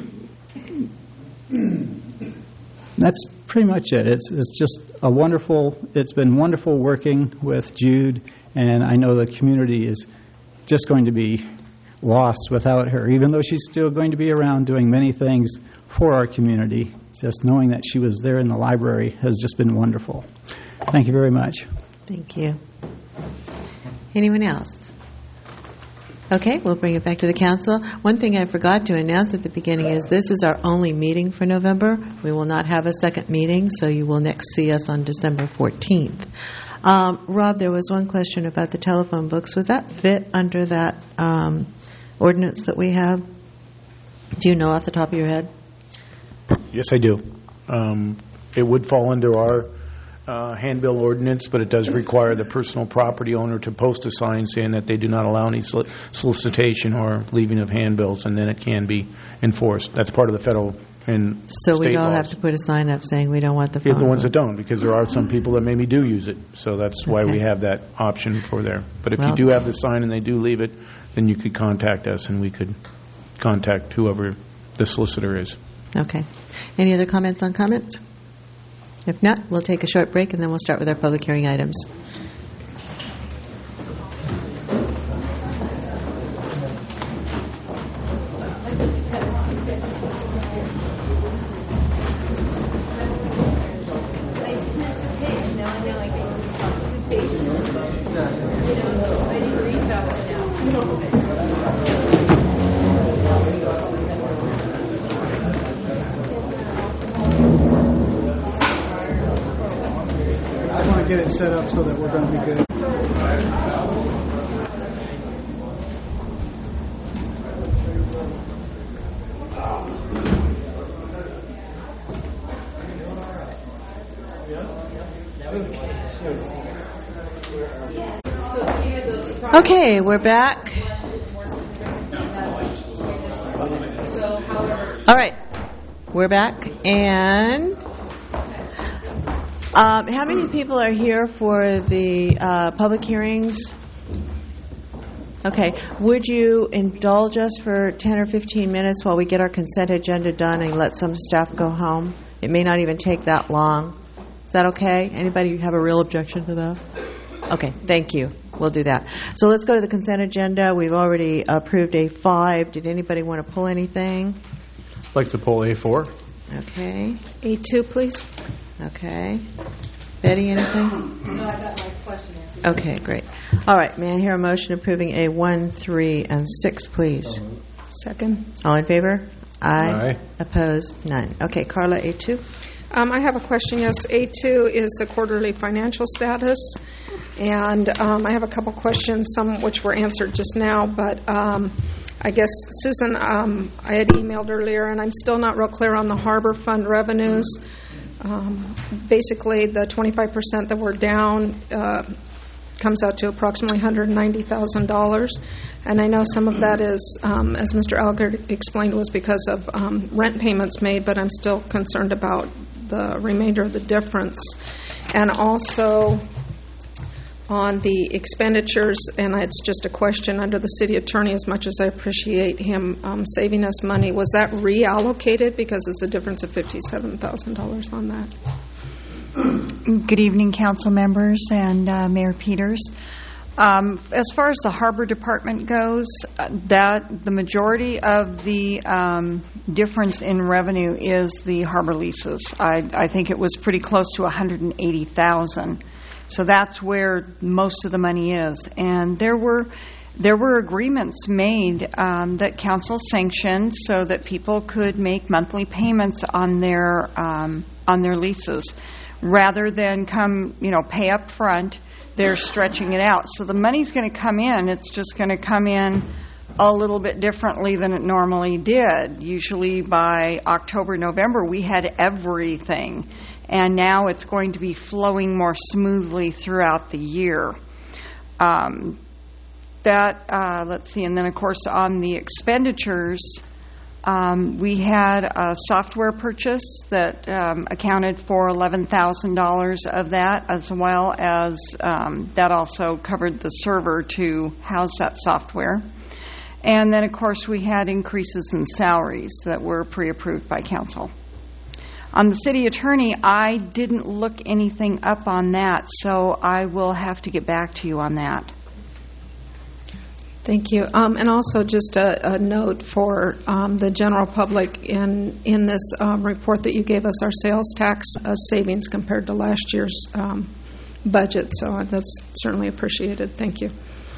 O: that's pretty much it. It's it's just a wonderful, it's been wonderful working with Jude, and I know the community is just going to be lost without her, even though she's still going to be around doing many things for our community. Just knowing that she was there in the library has just been wonderful. Thank you very much.
A: Thank you. Anyone else? Okay, we'll bring it back to the council. One thing I forgot to announce at the beginning is this is our only meeting for November. We will not have a second meeting, so you will next see us on December fourteenth. Um, Rob, there was one question about the telephone books. Would that fit under that um, ordinance that we have? Do you know off the top of your head?
J: Yes, I do. Um, it would fall under our uh, handbill ordinance, but it does require the personal property owner to post a sign saying that they do not allow any sol- solicitation or leaving of handbills, and then it can be enforced. That's part of the federal and
A: so
J: state
A: we all
J: laws.
A: have to put a sign up saying we don't want the phone.
J: Yeah, the ones that don't, because there are some people that maybe do use it. So that's why
A: Okay.
J: we have that option for there. But if
A: Well-
J: you do have the sign and they do leave it, then you could contact us and we could contact whoever the solicitor is.
A: Okay. Any other comments on comments? If not, we'll take a short break and then we'll start with our public hearing items.
P: I want to get it set up so that we're going to be good.
A: Okay, we're back. All right, we're back. And um, how many people are here for the uh, public hearings? Okay, would you indulge us for ten or fifteen minutes while we get our consent agenda done and let some staff go home? It may not even take that long. Is that okay? Anybody have a real objection to that? Okay, thank you. We'll do that. So let's go to the consent agenda. We've already approved A five. Did anybody want to pull anything?
G: I'd like to pull A four.
A: Okay.
H: A two, please.
A: Okay. Betty, anything?
D: No, I got my question answered.
A: Okay, great. All right, may I hear a motion approving A one, three, and six, please?
H: Second.
A: All in favor? Aye.
G: Aye.
A: Opposed? None. Okay, Carla, A two.
H: Um, I have a question. Yes, A two is the quarterly financial status. And um, I have a couple questions, some which were answered just now. But um, I guess, Susan, um, I had emailed earlier, and I'm still not real clear on the Harbor Fund revenues. Um, basically, the twenty-five percent that we're down uh, comes out to approximately one hundred ninety thousand dollars. And I know some of that is, um, as Mister Algert explained, was because of um, rent payments made, but I'm still concerned about the remainder of the difference. And also on the expenditures, and it's just a question under the city attorney, as much as I appreciate him um, saving us money, was that reallocated? Because it's a difference of fifty-seven thousand dollars on that.
Q: Good evening, council members and uh, Mayor Peters. Um, as far as the Harbor Department goes, uh, that the majority of the um, difference in revenue is the harbor leases. I, I think it was pretty close to one hundred eighty thousand dollars. So that's where most of the money is. And there were there were agreements made um, that council sanctioned so that people could make monthly payments on their um, on their leases, rather than come, you know, pay up front. They're stretching it out. So the money's going to come in. It's just going to come in a little bit differently than it normally did. Usually by October, November, we had everything. And now it's going to be flowing more smoothly throughout the year. Um, that, uh, let's see, and then of course on the expenditures, um, we had a software purchase that um, accounted for eleven thousand dollars of that, as well as um, that also covered the server to house that software. And then of course we had increases in salaries that were pre-approved by council. On the city attorney, I didn't look anything up on that, so I will have to get back to you on that.
H: Thank you. Um, and also just a, a note for um, the general public in, in this um, report that you gave us, our sales tax uh, savings compared to last year's um, budget. So that's certainly appreciated. Thank you.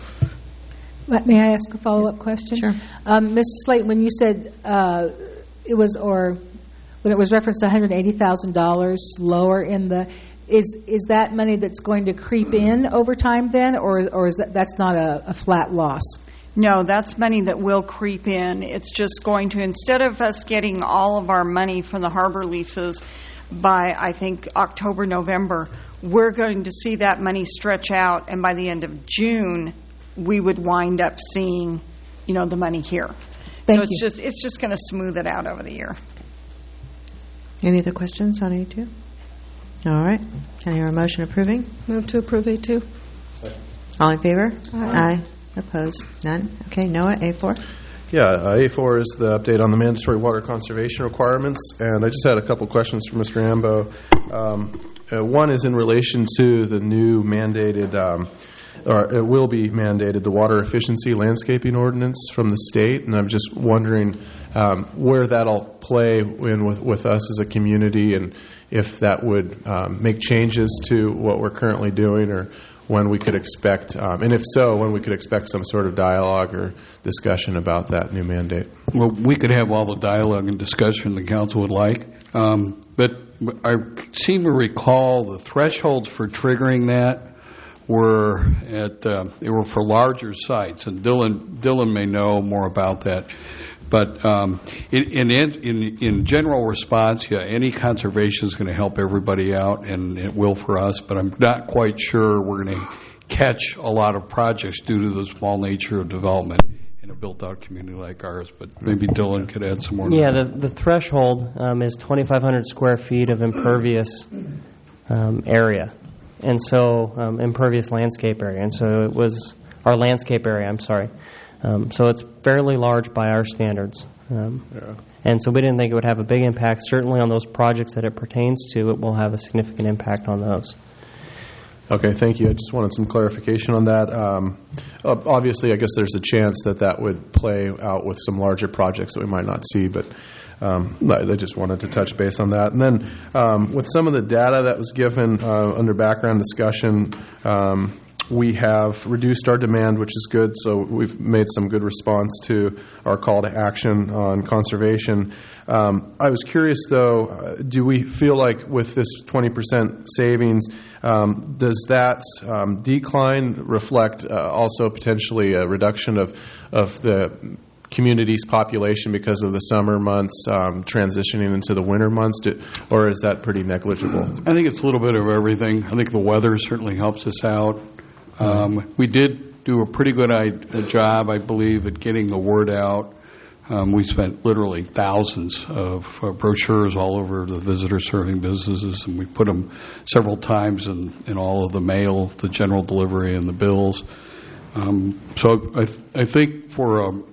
D: May I ask a follow-up question?
H: Sure.
D: Um, Miz Slate, when you said uh, it was, or when it was referenced one hundred eighty thousand dollars lower in the, is is that money that's going to creep in over time then, or or is that that's not a, a flat loss?
Q: No, that's money that will creep in. It's just going to, instead of us getting all of our money from the harbor leases by, I think, October, November, we're going to see that money stretch out, and by the end of June, we would wind up seeing, you know, the money here.
A: Thank
Q: so it's
A: you.
Q: just it's just going to smooth it out over the year.
A: Any other questions on A two? All right. Can I hear a motion approving?
H: Move to approve A two.
A: All in favor?
H: Aye.
A: Aye. Opposed? None? Okay, Noah, A four.
G: Yeah, uh, A four is the update on the mandatory water conservation requirements, and I just had a couple questions for Mister Ambo. Um, uh, one is in relation to the new mandated, um, or it will be mandated, the water efficiency landscaping ordinance from the state, and I'm just wondering um, where that'll play in with, with us as a community, and if that would um, make changes to what we're currently doing, or when we could expect, um, and if so, when we could expect some sort of dialogue or discussion about that new mandate.
R: Well, we could have all the dialogue and discussion the council would like, um, but I seem to recall the thresholds for triggering that were at uh, they were for larger sites, and Dylan Dylan may know more about that. But um, in, in in in general response, yeah, any conservation is going to help everybody out, and it will for us. But I'm not quite sure we're going to catch a lot of projects due to the small nature of development and ability built-out community like ours, but maybe Dylan could add some more.
S: Yeah, the, the threshold um, is twenty-five hundred square feet of impervious um, area, and so um, impervious landscape area, and so it was our landscape area. I'm sorry, um, so it's fairly large by our standards, um, yeah. and so we didn't think it would have a big impact. Certainly on those projects that it pertains to, it will have a significant impact on those.
G: Okay, thank you. I just wanted some clarification on that. Um, obviously, I guess there's a chance that that would play out with some larger projects that we might not see, but um, I just wanted to touch base on that. And then um, with some of the data that was given uh, under background discussion, um, we have reduced our demand, which is good, so we've made some good response to our call to action on conservation. Um, I was curious, though, uh, do we feel like with this twenty percent savings, um, does that um, decline reflect uh, also potentially a reduction of, of the community's population because of the summer months um, transitioning into the winter months, do, or is that pretty negligible?
R: I think it's a little bit of everything. I think the weather certainly helps us out. Um, we did do a pretty good I- job, I believe, at getting the word out. Um, we spent literally thousands of uh, brochures all over the visitor-serving businesses, and we put them several times in, in all of the mail, the general delivery, and the bills. Um, so I, th- I think for um,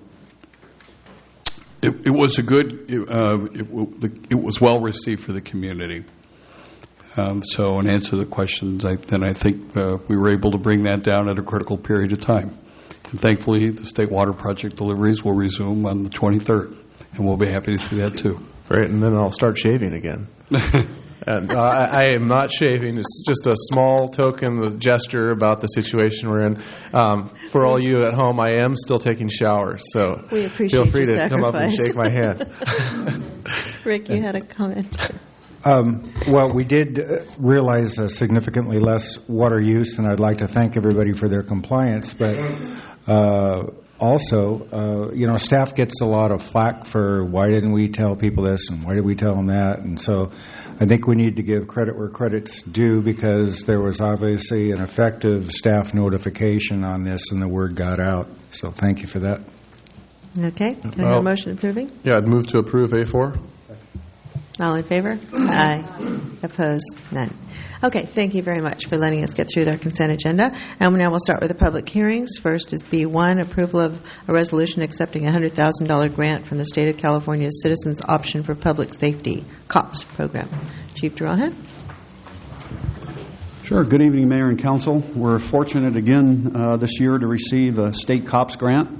R: it, it was a good, it, uh, it, it was well received for the community. Um, so in answer to the questions, I, then I think uh, we were able to bring that down at a critical period of time. And thankfully, the State Water Project deliveries will resume on the twenty-third, and we'll be happy to see that too.
G: Great, and then I'll start shaving again. And uh, I, I am not shaving. It's just a small token, a gesture about the situation we're in. Um, for all you at home, I am still taking showers, so
A: we appreciate
G: feel free
A: your
G: to
A: sacrifice.
G: come up and shake my hand.
A: Rick, you had a comment.
E: Um, well, we did uh, realize uh, significantly less water use, and I'd like to thank everybody for their compliance. But uh, also, uh, you know, staff gets a lot of flack for why didn't we tell people this and why did we tell them that? And so I think we need to give credit where credit's due, because there was obviously an effective staff notification on this and the word got out. So thank you for that.
A: Okay. Can I
G: well,
A: have a motion approving?
G: Yeah, I'd move to approve A four.
A: All in favor? Aye. Opposed? None. Okay, thank you very much for letting us get through our consent agenda. And now we'll start with the public hearings. First is B one, approval of a resolution accepting a one hundred thousand dollars grant from the State of California's Citizens Option for Public Safety, COPS program. Chief Durahan.
T: Sure. Good evening, Mayor and Council. We're fortunate again uh, this year to receive a state COPS grant.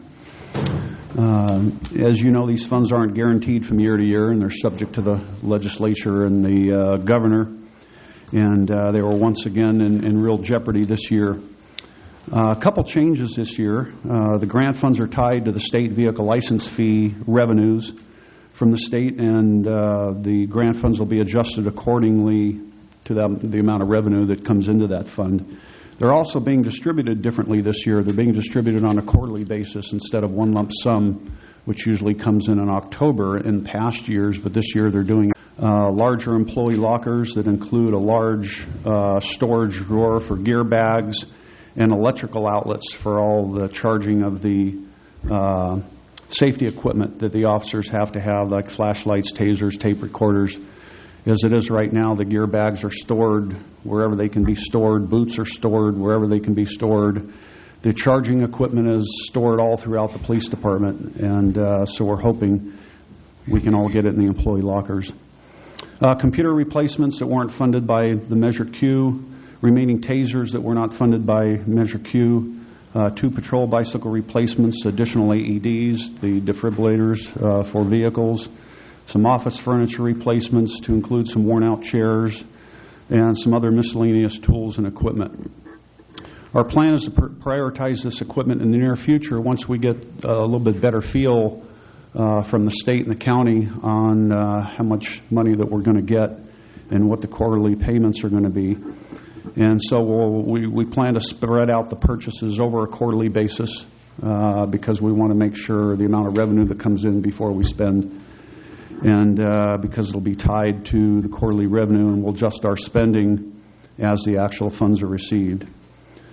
T: Uh, as you know, these funds aren't guaranteed from year to year, and they're subject to the legislature and the uh, governor. And uh, they were once again in, in real jeopardy this year. Uh, a couple changes this year. Uh, the grant funds are tied to the state vehicle license fee revenues from the state, and uh, the grant funds will be adjusted accordingly to the, the amount of revenue that comes into that fund. They're also being distributed differently this year. They're being distributed on a quarterly basis instead of one lump sum, which usually comes in in October in past years, but this year they're doing uh, larger employee lockers that include a large uh, storage drawer for gear bags and electrical outlets for all the charging of the uh, safety equipment that the officers have to have, like flashlights, tasers, tape recorders. As it is right now, the gear bags are stored wherever they can be stored. Boots are stored wherever they can be stored. The charging equipment is stored all throughout the police department, and uh, so we're hoping we can all get it in the employee lockers. Uh, computer replacements that weren't funded by the Measure Q, remaining tasers that were not funded by Measure Q, uh, two patrol bicycle replacements, additional A E Ds, the defibrillators uh, for vehicles, some office furniture replacements to include some worn-out chairs, and some other miscellaneous tools and equipment. Our plan is to pr- prioritize this equipment in the near future once we get a little bit better feel uh, from the state and the county on uh, how much money that we're going to get and what the quarterly payments are going to be. And so we'll, we, we plan to spread out the purchases over a quarterly basis uh, because we want to make sure the amount of revenue that comes in before we spend, and uh, because it'll be tied to the quarterly revenue, and we'll adjust our spending as the actual funds are received.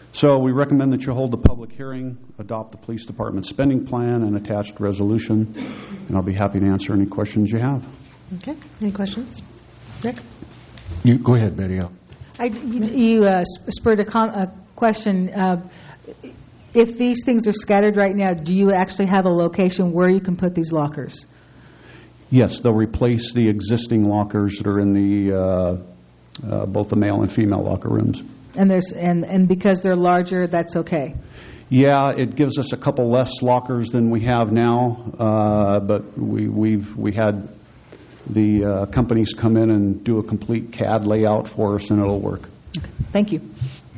T: So we recommend that you hold a public hearing, adopt the police department spending plan and attached resolution, and I'll be happy to answer any questions you have.
A: Okay. Any questions? Rick?
E: You, go ahead, Betty.
D: I, you you uh, spurred a, com- a question. Uh, if these things are scattered right now, do you actually have a location where you can put these lockers?
T: Yes, they'll replace the existing lockers that are in the uh, uh, both the male and female locker rooms.
D: And there's and, and because they're larger, that's okay.
T: Yeah, it gives us a couple less lockers than we have now, uh, but we we've we had the uh, companies come in and do a complete C A D layout for us, and it'll work.
D: Okay. Thank you.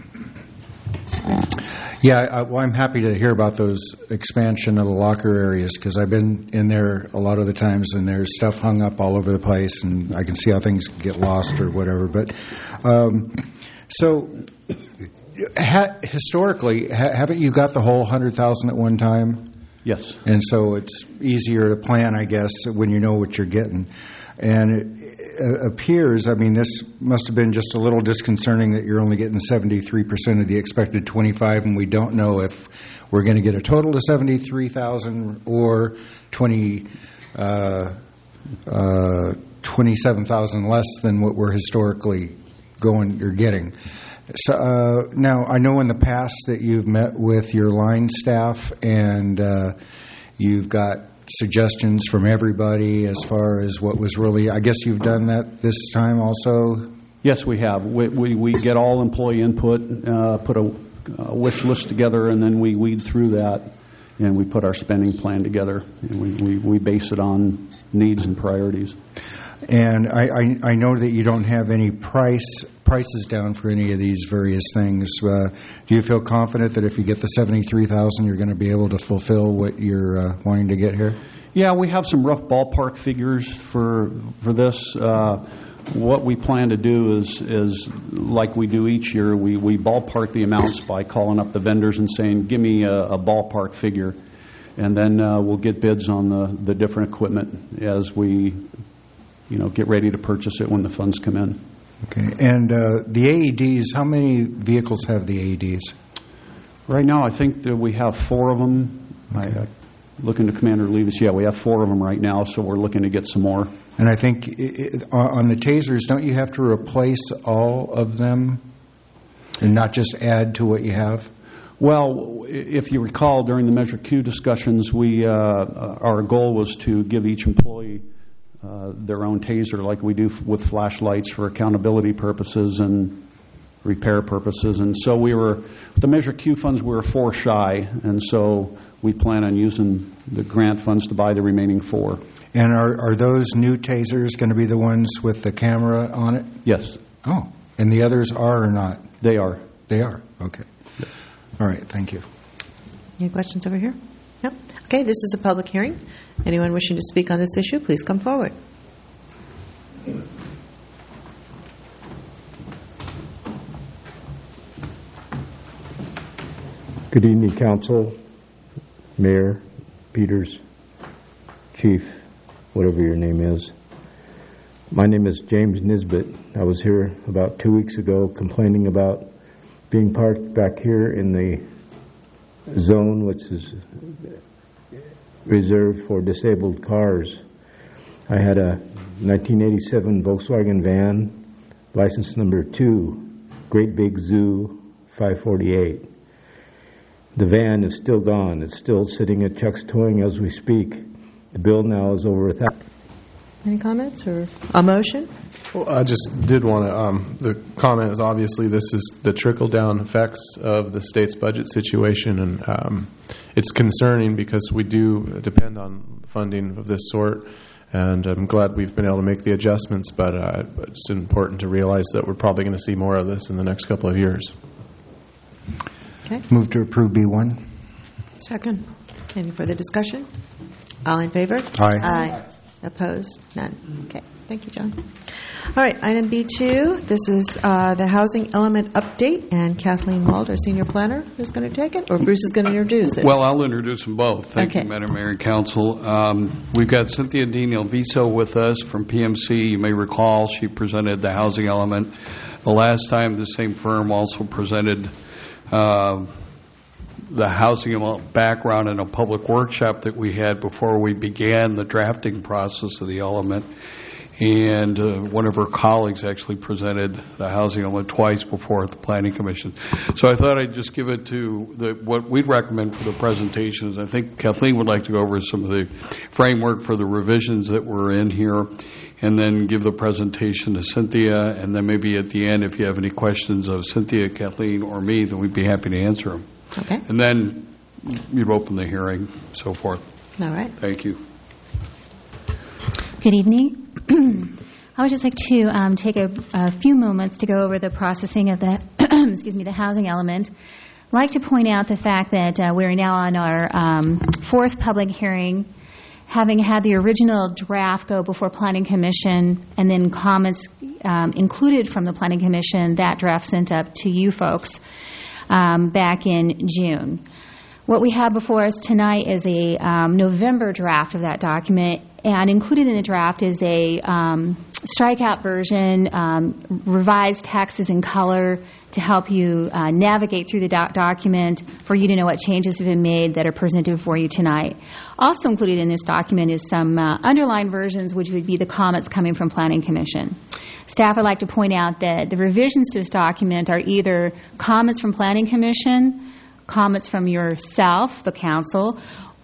E: Yeah, I, well, I'm happy to hear about those expansion of the locker areas because I've been in there a lot of the times, and there's stuff hung up all over the place, and I can see how things get lost or whatever. But um, so ha- historically, ha- haven't you got the whole one hundred thousand at one time?
T: Yes.
E: And so it's easier to plan, I guess, when you know what you're getting. And it, it appears, I mean, this must have been just a little disconcerting that you're only getting seventy-three percent of the expected twenty-five, and we don't know if we're going to get a total of seventy-three thousand or twenty, uh, uh, twenty-seven thousand less than what we're historically going or getting. So uh, now, I know in the past that you've met with your line staff and uh, you've got suggestions from everybody as far as what was really, I guess you've done that this time also?
T: Yes, we have. We we, we get all employee input, uh, put a, a wish list together, and then we weed through that, and we put our spending plan together, and we, we, we base it on needs and priorities.
E: And I, I, I know that you don't have any price prices down for any of these various things. Uh, do you feel confident that if you get the seventy-three thousand, you're going to be able to fulfill what you're uh, wanting to get here?
T: Yeah, we have some rough ballpark figures for for this. Uh, what we plan to do is is like we do each year. We we ballpark the amounts by calling up the vendors and saying, "Give me a, a ballpark figure," and then uh, we'll get bids on the the different equipment as we, you know, get ready to purchase it when the funds come in.
E: Okay. And uh, the A E Ds, how many vehicles have the A E Ds?
T: Right now, I think that we have four of them.
E: Okay.
T: I, looking to Commander Levis, yeah, we have four of them right now, so we're looking to get some more.
E: And I think it, on the tasers, don't you have to replace all of them and not just add to what you have?
T: Well, if you recall, during the Measure Q discussions, we uh, our goal was to give each employee Uh, their own taser, like we do f- with flashlights for accountability purposes and repair purposes. And so we were, with the Measure Q funds, we were four shy, and so we plan on using the grant funds to buy the remaining four.
E: And are, are those new tasers going to be the ones with the camera on it?
T: Yes.
E: Oh, and the others are or not?
T: They are.
E: They are, okay.
T: Yes.
E: All right, thank you.
A: Any questions over here? No? Okay, this is a public hearing. Anyone wishing to speak on this issue, please come forward.
U: Good evening, Council, Mayor, Peters, Chief, whatever your name is. My name is James Nisbet. I was here about two weeks ago complaining about being parked back here in the zone, which is reserved for disabled cars. I had a nineteen eighty-seven Volkswagen van, license number two, Great Big Zoo five forty-eight. The van is still gone. It's still sitting at Chuck's Towing as we speak. The bill now is over a thousand.
A: Any comments or a motion?
G: Well, I just did want to, um, the comment is obviously this is the trickle-down effects of the state's budget situation, and um, it's concerning because we do depend on funding of this sort, and I'm glad we've been able to make the adjustments, but uh, it's important to realize that we're probably going to see more of this in the next couple of years.
A: Okay.
E: Move to approve B one.
A: Second. Any further discussion? All in favor?
E: Aye.
A: Aye. Opposed? None. Okay. Thank you, John. All right. Item B two. This is uh, the housing element update, and Kathleen Wald, our senior planner, is going to take it, or Bruce is going to introduce it.
R: Well, I'll introduce them both. Thank
A: okay.
R: you, Madam Mayor and Council. Um, we've got Cynthia Daniel Viso with us from P M C. You may recall she presented the housing element the last time. The same firm also presented uh, the housing background in a public workshop that we had before we began the drafting process of the element. And uh, one of her colleagues actually presented the housing element twice before at the Planning Commission. So I thought I'd just give it to the, what we'd recommend for the presentations. I think Kathleen would like to go over some of the framework for the revisions that were in here, and then give the presentation to Cynthia, and then maybe at the end, if you have any questions of Cynthia, Kathleen, or me, then we'd be happy to answer them.
A: Okay.
R: And then you'd open the hearing, so forth.
A: All right.
R: Thank you.
B: Good evening. I would just like to um, take a, a few moments to go over the processing of the excuse me the housing element. I'd like to point out the fact that uh, we're now on our um, fourth public hearing, having had the original draft go before Planning Commission and then comments um, included from the Planning Commission, that draft sent up to you folks um, back in June. What we have before us tonight is a um, November draft of that document, and included in the draft is a um, strikeout version, um, revised texts in color to help you uh, navigate through the doc- document for you to know what changes have been made that are presented for you tonight. Also included in this document is some uh, underlined versions, which would be the comments coming from Planning Commission. Staff would like to point out that the revisions to this document are either comments from Planning Commission, comments from yourself, the council,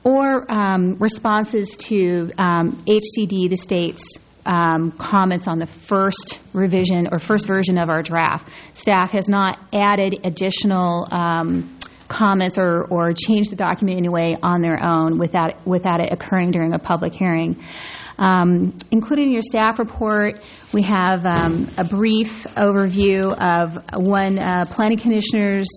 B: or um, responses to um, H C D, the state's um, comments on the first revision or first version of our draft. Staff has not added additional um, comments or, or changed the document in any way on their own without, without it occurring during a public hearing. Um, included in your staff report, we have um, a brief overview of one uh, planning commissioner's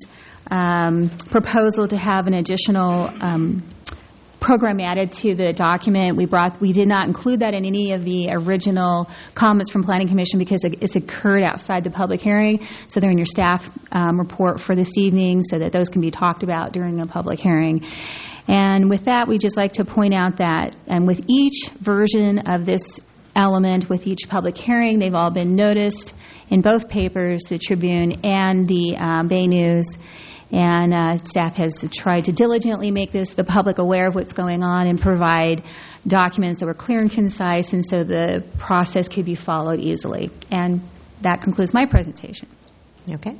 B: um, proposal to have an additional um, program added to the document. We brought, we did not include that in any of the original comments from Planning Commission because it's occurred outside the public hearing. So they're in your staff um, report for this evening so that those can be talked about during a public hearing. And with that, we just like to point out that, and with each version of this element, with each public hearing, they've all been noticed in both papers, the Tribune and the um, Bay News. And uh, staff has tried to diligently make this the public aware of what's going on and provide documents that were clear and concise, and so the process could be followed easily. And that concludes my presentation.
A: Okay.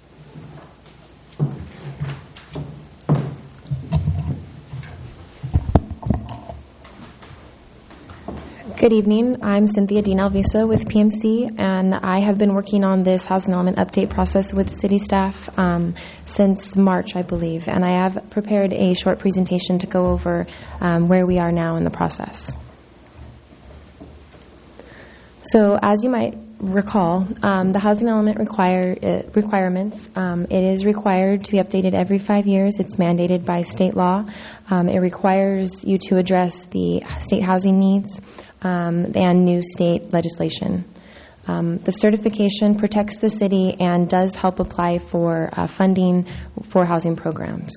V: Good evening. I'm Cynthia Dean Alvisa with P M C, and I have been working on this housing element update process with city staff um, since March, I believe, and I have prepared a short presentation to go over um, where we are now in the process. So, as you might recall, um, the housing element require, uh, requirements, um, it is required to be updated every five years. It's mandated by state law. Um, it requires you to address the state housing needs um, and new state legislation. Um, the certification protects the city and does help apply for uh, funding for housing programs.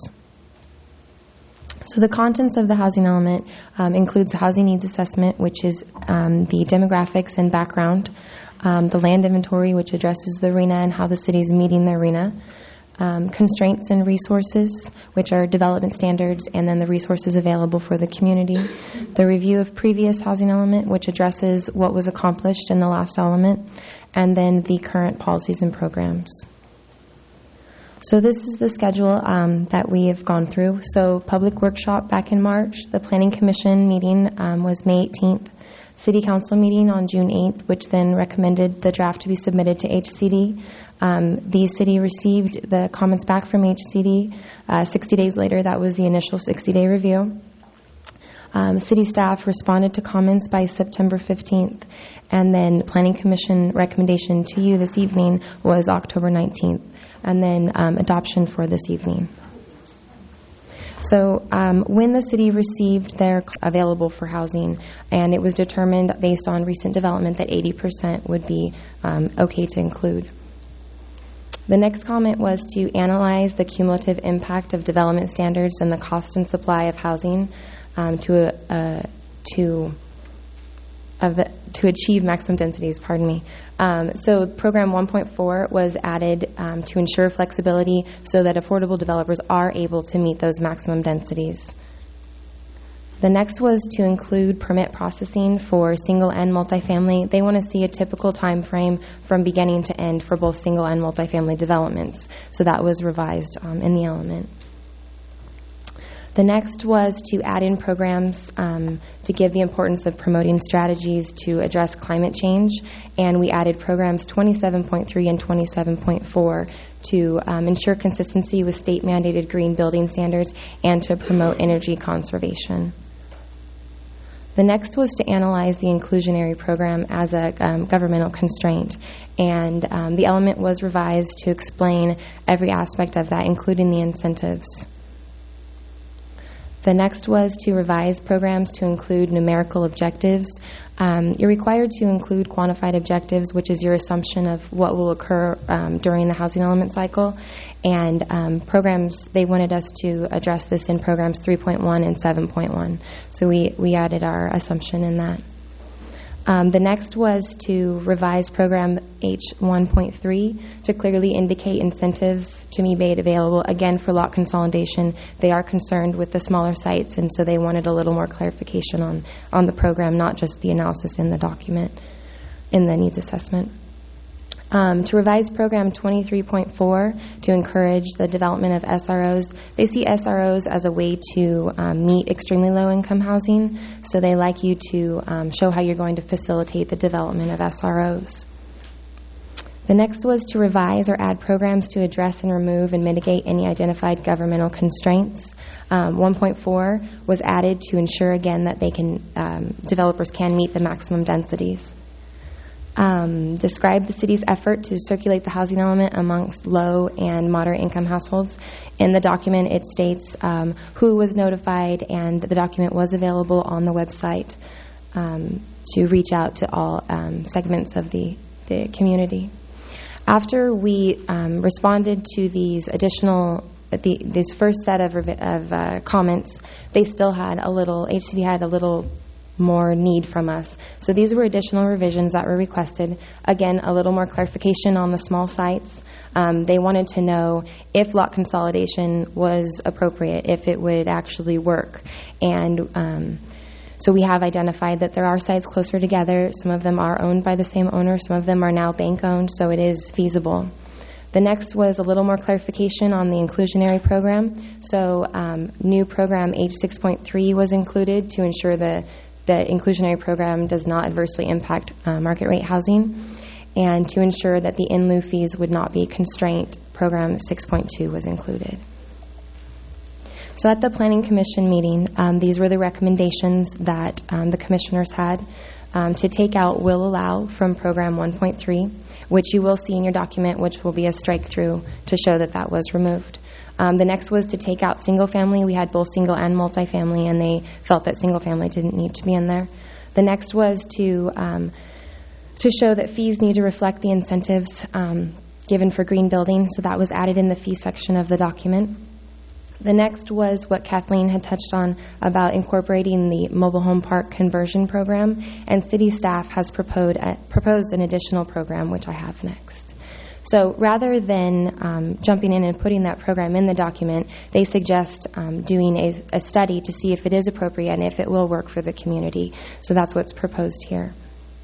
V: So the contents of the housing element um, includes the housing needs assessment, which is um, the demographics and background, um, the land inventory, which addresses the R E N A and how the city is meeting the R E N A, um, constraints and resources, which are development standards, and then the resources available for the community, the review of previous housing element, which addresses what was accomplished in the last element, and then the current policies and programs. So this is the schedule um, that we have gone through. So public workshop back in March. The Planning Commission meeting um, was May eighteenth. City Council meeting on June eighth, which then recommended the draft to be submitted to H C D. Um, the city received the comments back from H C D. Uh, sixty days later, that was the initial sixty-day review. Um, city staff responded to comments by September fifteenth. And then Planning Commission recommendation to you this evening was October nineteenth. And then um, adoption for this evening. So um, when the city received their available for housing, and it was determined based on recent development that eighty percent would be um, okay to include. The next comment was to analyze the cumulative impact of development standards and the cost and supply of housing um, to uh, to of the to achieve maximum densities. Pardon me. Um, so program one point four was added um, to ensure flexibility so that affordable developers are able to meet those maximum densities. The next was to include permit processing for single and multifamily. They want to see a typical time frame from beginning to end for both single and multifamily developments. So that was revised um, in the element. The next was to add in programs um, to give the importance of promoting strategies to address climate change, and we added programs twenty-seven point three and twenty-seven point four to um, ensure consistency with state-mandated green building standards and to promote energy conservation. The next was to analyze the inclusionary program as a um, governmental constraint, and um, the element was revised to explain every aspect of that, including the incentives. The next was to revise programs to include numerical objectives. Um, you're required to include quantified objectives, which is your assumption of what will occur um, during the housing element cycle. And um, programs, they wanted us to address this in programs three point one and seven point one. So we, we added our assumption in that. Um, the next was to revise program H one point three to clearly indicate incentives to be made available, again, for lot consolidation. They are concerned with the smaller sites, and so they wanted a little more clarification on, on the program, not just the analysis in the document, in the needs assessment. Um, to revise program twenty-three point four to encourage the development of S R Os. They see S R Os as a way to um, meet extremely low-income housing, so they like you to um, show how you're going to facilitate the development of S R Os. The next was to revise or add programs to address and remove and mitigate any identified governmental constraints. Um, one point four was added to ensure, again, that they can um, developers can meet the maximum densities. Um, describe the city's effort to circulate the housing element amongst low and moderate income households. In the document, it states um, who was notified, and the document was available on the website um, to reach out to all um, segments of the, the community. After we um, responded to these additional, the, this first set of, of uh, comments, they still had a little, H C D had a little more need from us. So these were additional revisions that were requested. Again, a little more clarification on the small sites. Um, they wanted to know if lot consolidation was appropriate, if it would actually work. And um, so we have identified that there are sites closer together. Some of them are owned by the same owner. Some of them are now bank-owned, so it is feasible. The next was a little more clarification on the inclusionary program. So um, new program H six point three was included to ensure the the inclusionary program does not adversely impact uh, market rate housing, and to ensure that the in lieu fees would not be a constraint, program six point two was included. So at the Planning Commission meeting, um, these were the recommendations that um, the commissioners had. Um, to take out will allow from program one point three, which you will see in your document, which will be a strike through to show that that was removed. Um, the next was to take out single family. We had both single and multifamily, and they felt that single family didn't need to be in there. The next was to um, to show that fees need to reflect the incentives um, given for green building, so that was added in the fee section of the document. The next was what Kathleen had touched on about incorporating the mobile home park conversion program, and city staff has proposed, uh, proposed an additional program, which I have next. So rather than um, jumping in and putting that program in the document, they suggest um, doing a, a study to see if it is appropriate and if it will work for the community. So that's what's proposed here.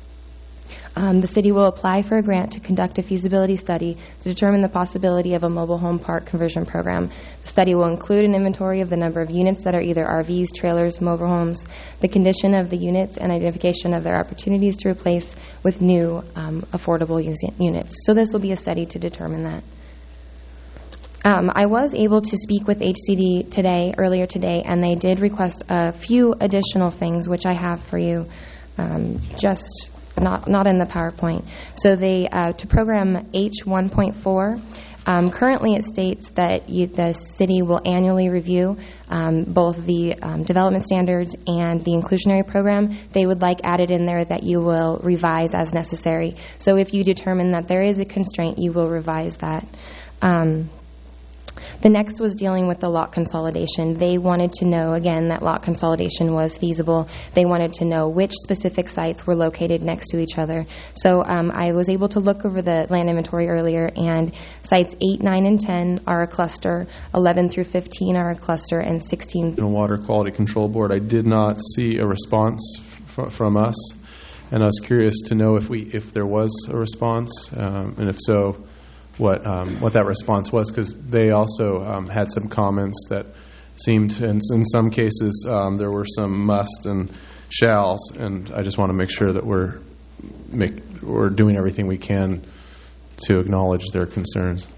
V: Um, the city will apply for a grant to conduct a feasibility study to determine the possibility of a mobile home park conversion program. The study will include an inventory of the number of units that are either R Vs, trailers, mobile homes, the condition of the units, and identification of their opportunities to replace with new um, affordable units. So this will be a study to determine that. Um, I was able to speak with H C D today, earlier today, and they did request a few additional things, which I have for you, um, just not not in the PowerPoint. So they uh, to program H one point four. Um, currently, it states that you, the city will annually review um, both the um, development standards and the inclusionary program. They would like added in there that you will revise as necessary. So if you determine that there is a constraint, you will revise that. Um, The next was dealing with the lot consolidation. They wanted to know, again, that lot consolidation was feasible. They wanted to know which specific sites were located next to each other. So um, I was able to look over the land inventory earlier, and sites eight, nine, and ten are a cluster, eleven through fifteen are a cluster, and sixteen...
G: The Water Quality Control Board, I did not see a response f- from us, and I was curious to know if we if there was a response, um, and if so, what um, what that response was, because they also um, had some comments that seemed, and in some cases, um, there were some must and shalls, and I just want to make sure that we're make we're doing everything we can to acknowledge their concerns.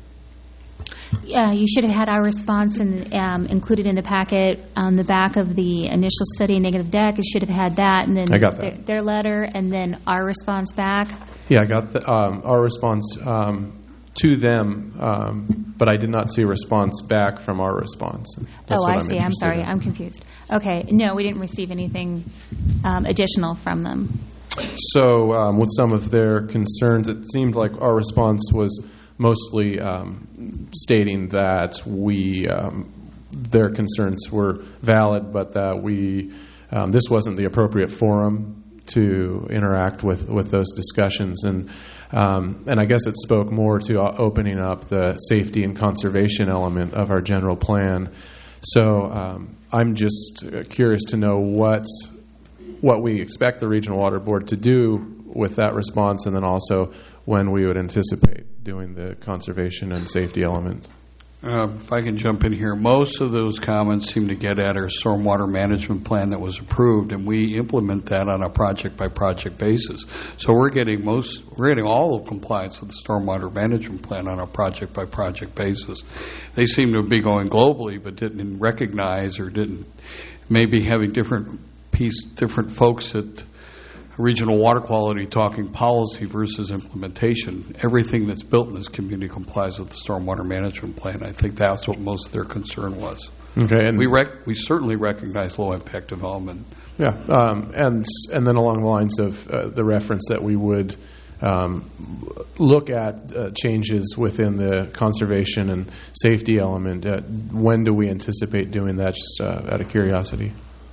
B: Yeah, you should have had our response in, um, included in the packet on the back of the initial study, negative deck. You should have had that, and then
G: I got that.
B: Their, their letter, and then our response back.
G: Yeah, I got the, um, our response um, to them, um, but I did not see a response back from our response. That's
B: oh,
G: what
B: I
G: I'm
B: see. I'm sorry.
G: in.
B: I'm confused. Okay. No, we didn't receive anything um, additional from them.
G: So um, with some of their concerns, it seemed like our response was mostly um, stating that we um, their concerns were valid, but that we um, this wasn't the appropriate forum to interact with, with those discussions, and um, and I guess it spoke more to opening up the safety and conservation element of our general plan. So um, I'm just curious to know what what we expect the Regional Water Board to do with that response, and then also when we would anticipate doing the conservation and safety element.
R: Uh, if I can jump in here, most of those comments seem to get at our stormwater management plan that was approved, and we implement that on a project-by-project basis. So we're getting most, we're getting all of compliance with the stormwater management plan on a project-by-project basis. They seem to be going globally, but didn't recognize or didn't maybe having different piece, different folks at Regional Water Quality talking policy versus implementation. Everything that's built in this community complies with the stormwater management plan. I think that's what most of their concern was.
G: Okay, and
R: we rec- we certainly recognize low impact development.
G: Yeah, um, and and then along the lines of uh, the reference that we would um, look at uh, changes within the conservation and safety element. Uh, when do we anticipate doing that? Just uh, out of curiosity.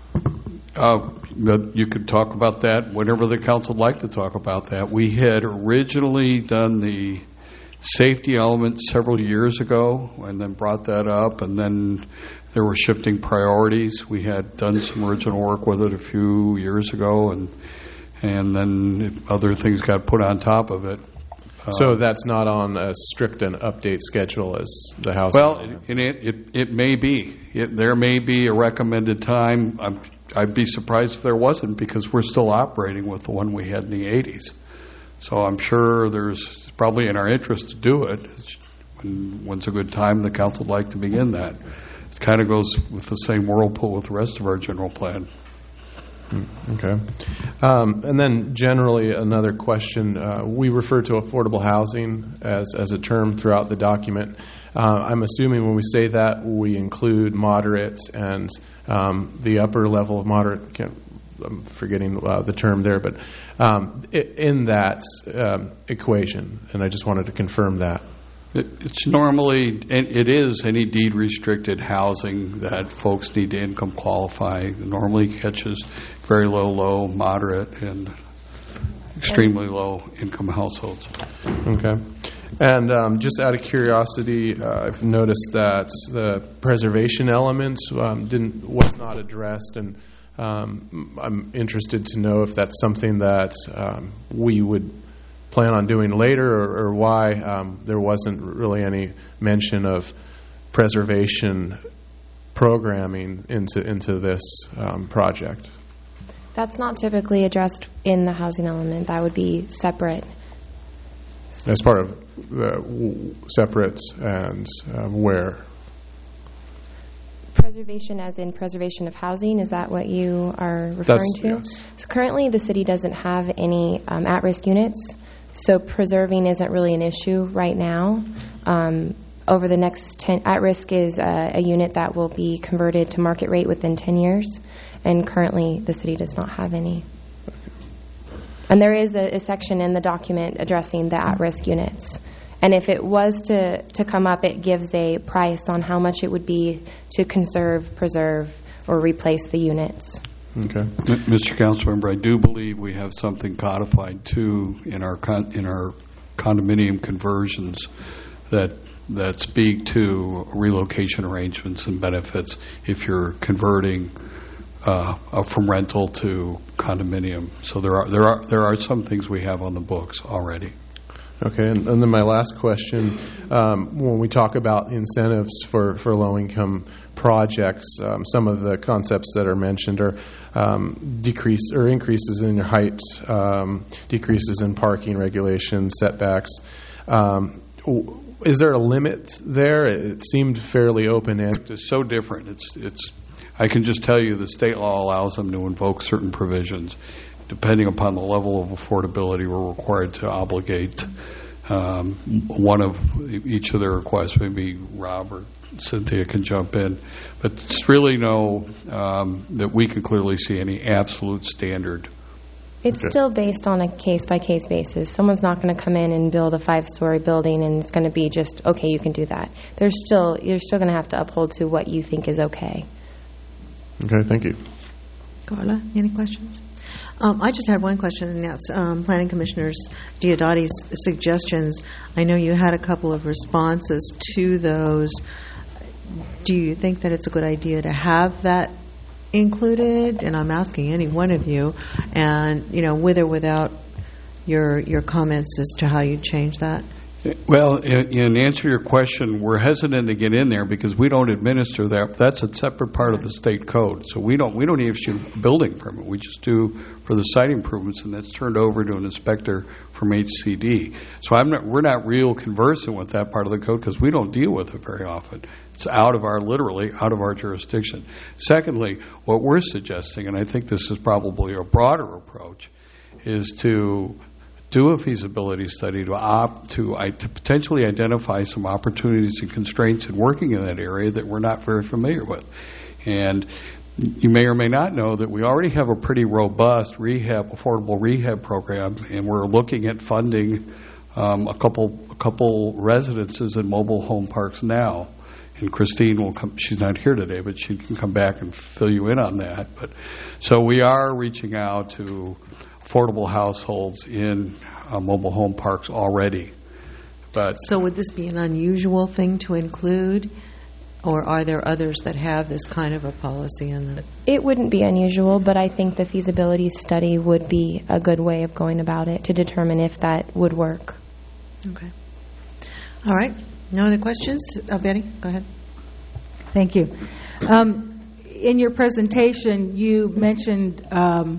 R: Uh, but you could talk about that whenever the council would like to talk about that. We had originally done the safety element several years ago and then brought that up, and then there were shifting priorities. We had done some original work with it a few years ago, and and then other things got put on top of it.
G: So
R: Um,
G: that's not on as strict an update schedule as the House.
R: Well, it, it, it, it may be. It, there may be a recommended time. I'm, I'd be surprised if there wasn't, because we're still operating with the one we had in the eighties. So I'm sure there's probably in our interest to do it. When, when's a good time the council would like to begin that? It kind of goes with the same whirlpool with the rest of our general plan.
G: Okay. Um, and then generally another question, uh, we refer to affordable housing as, as a term throughout the document. Uh, I'm assuming when we say that, we include moderate and um, the upper level of moderate. Can't, I'm forgetting uh, the term there, but um, it, in that um, equation, and I just wanted to confirm that.
R: It, it's normally, it is any deed restricted housing that folks need to income qualify. It normally catches very low, low, moderate, and extremely low income households.
G: Okay. And um, just out of curiosity, uh, I've noticed that the preservation element um, didn't was not addressed, and um, I'm interested to know if that's something that um, we would plan on doing later, or, or why um, there wasn't really any mention of preservation programming into into this um, project.
V: That's not typically addressed in the housing element. That would be separate.
G: As part of uh, w- separate and uh, where?
V: Preservation as in preservation of housing, is that what you are referring
G: That's,
V: to?
G: yes.
V: So currently the city doesn't have any um, at-risk units, so preserving isn't really an issue right now. Um, over the next ten, at-risk is a, a unit that will be converted to market rate within ten years, and currently the city does not have any. And there is a, a section in the document addressing the at-risk units And if it was to, to come up, it gives a price on how much it would be to conserve, preserve, or replace the units.
G: Okay.
R: Mister Councilmember, I do believe we have something codified too in our con- in our condominium conversions that that speak to relocation arrangements and benefits if you're converting uh, uh, from rental to condominium. So there are there are there are some things we have on the books already.
G: Okay, and, and then my last question, um, when we talk about incentives for, for low-income projects, um, some of the concepts that are mentioned are um, decrease or increases in height, um, decreases in parking regulations, setbacks. Um, is there a limit there? It seemed fairly open-ended.
R: It's so different. It's it's. I can just tell you the state law allows them to invoke certain provisions. Depending upon the level of affordability, we're required to obligate um, one of each of their requests. Maybe Rob or Cynthia can jump in. But it's really no, um, that we can clearly see any absolute standard.
V: It's
R: Okay.
V: still based on a case-by-case basis. Someone's not going to come in and build a five-story building and it's going to be just, okay, you can do that. There's still, you're still going to have to uphold to what you think is okay.
G: Okay, thank you.
A: Carla, any questions? Um, I just had one question, and that's um, Planning Commissioner's Diodati's suggestions. I know you had a couple of responses to those. Do you think that it's a good idea to have that included? And I'm asking any one of you, and you know, with or without your your comments as to how you change that.
R: Well, in, in answer to your question, we're hesitant to get in there because we don't administer that. That's a separate part of the state code. So we don't we don't issue a building permit. We just do for the site improvements, and that's turned over to an inspector from H C D. So I'm not we're not real conversant with that part of the code because we don't deal with it very often. It's out of our literally out of our jurisdiction. Secondly, what we're suggesting, and I think this is probably a broader approach, is to do a feasibility study to opt to, uh, to potentially identify some opportunities and constraints in working in that area that we're not very familiar with. And you may or may not know that we already have a pretty robust rehab, affordable rehab program, and we're looking at funding um, a couple a couple residences in mobile home parks now. And Christine will come. She's not here today, but she can come back and fill you in on that. But so we are reaching out to affordable households in uh, mobile home parks already. But
A: So would this be an unusual thing to include, or are there others that have this kind of a policy in the?
V: It wouldn't be unusual, but I think the feasibility study would be a good way of going about it to determine if that would work.
A: Okay. All right. No other questions? Oh, Betty, go ahead.
D: Thank you. Um, in your presentation, you mentioned um,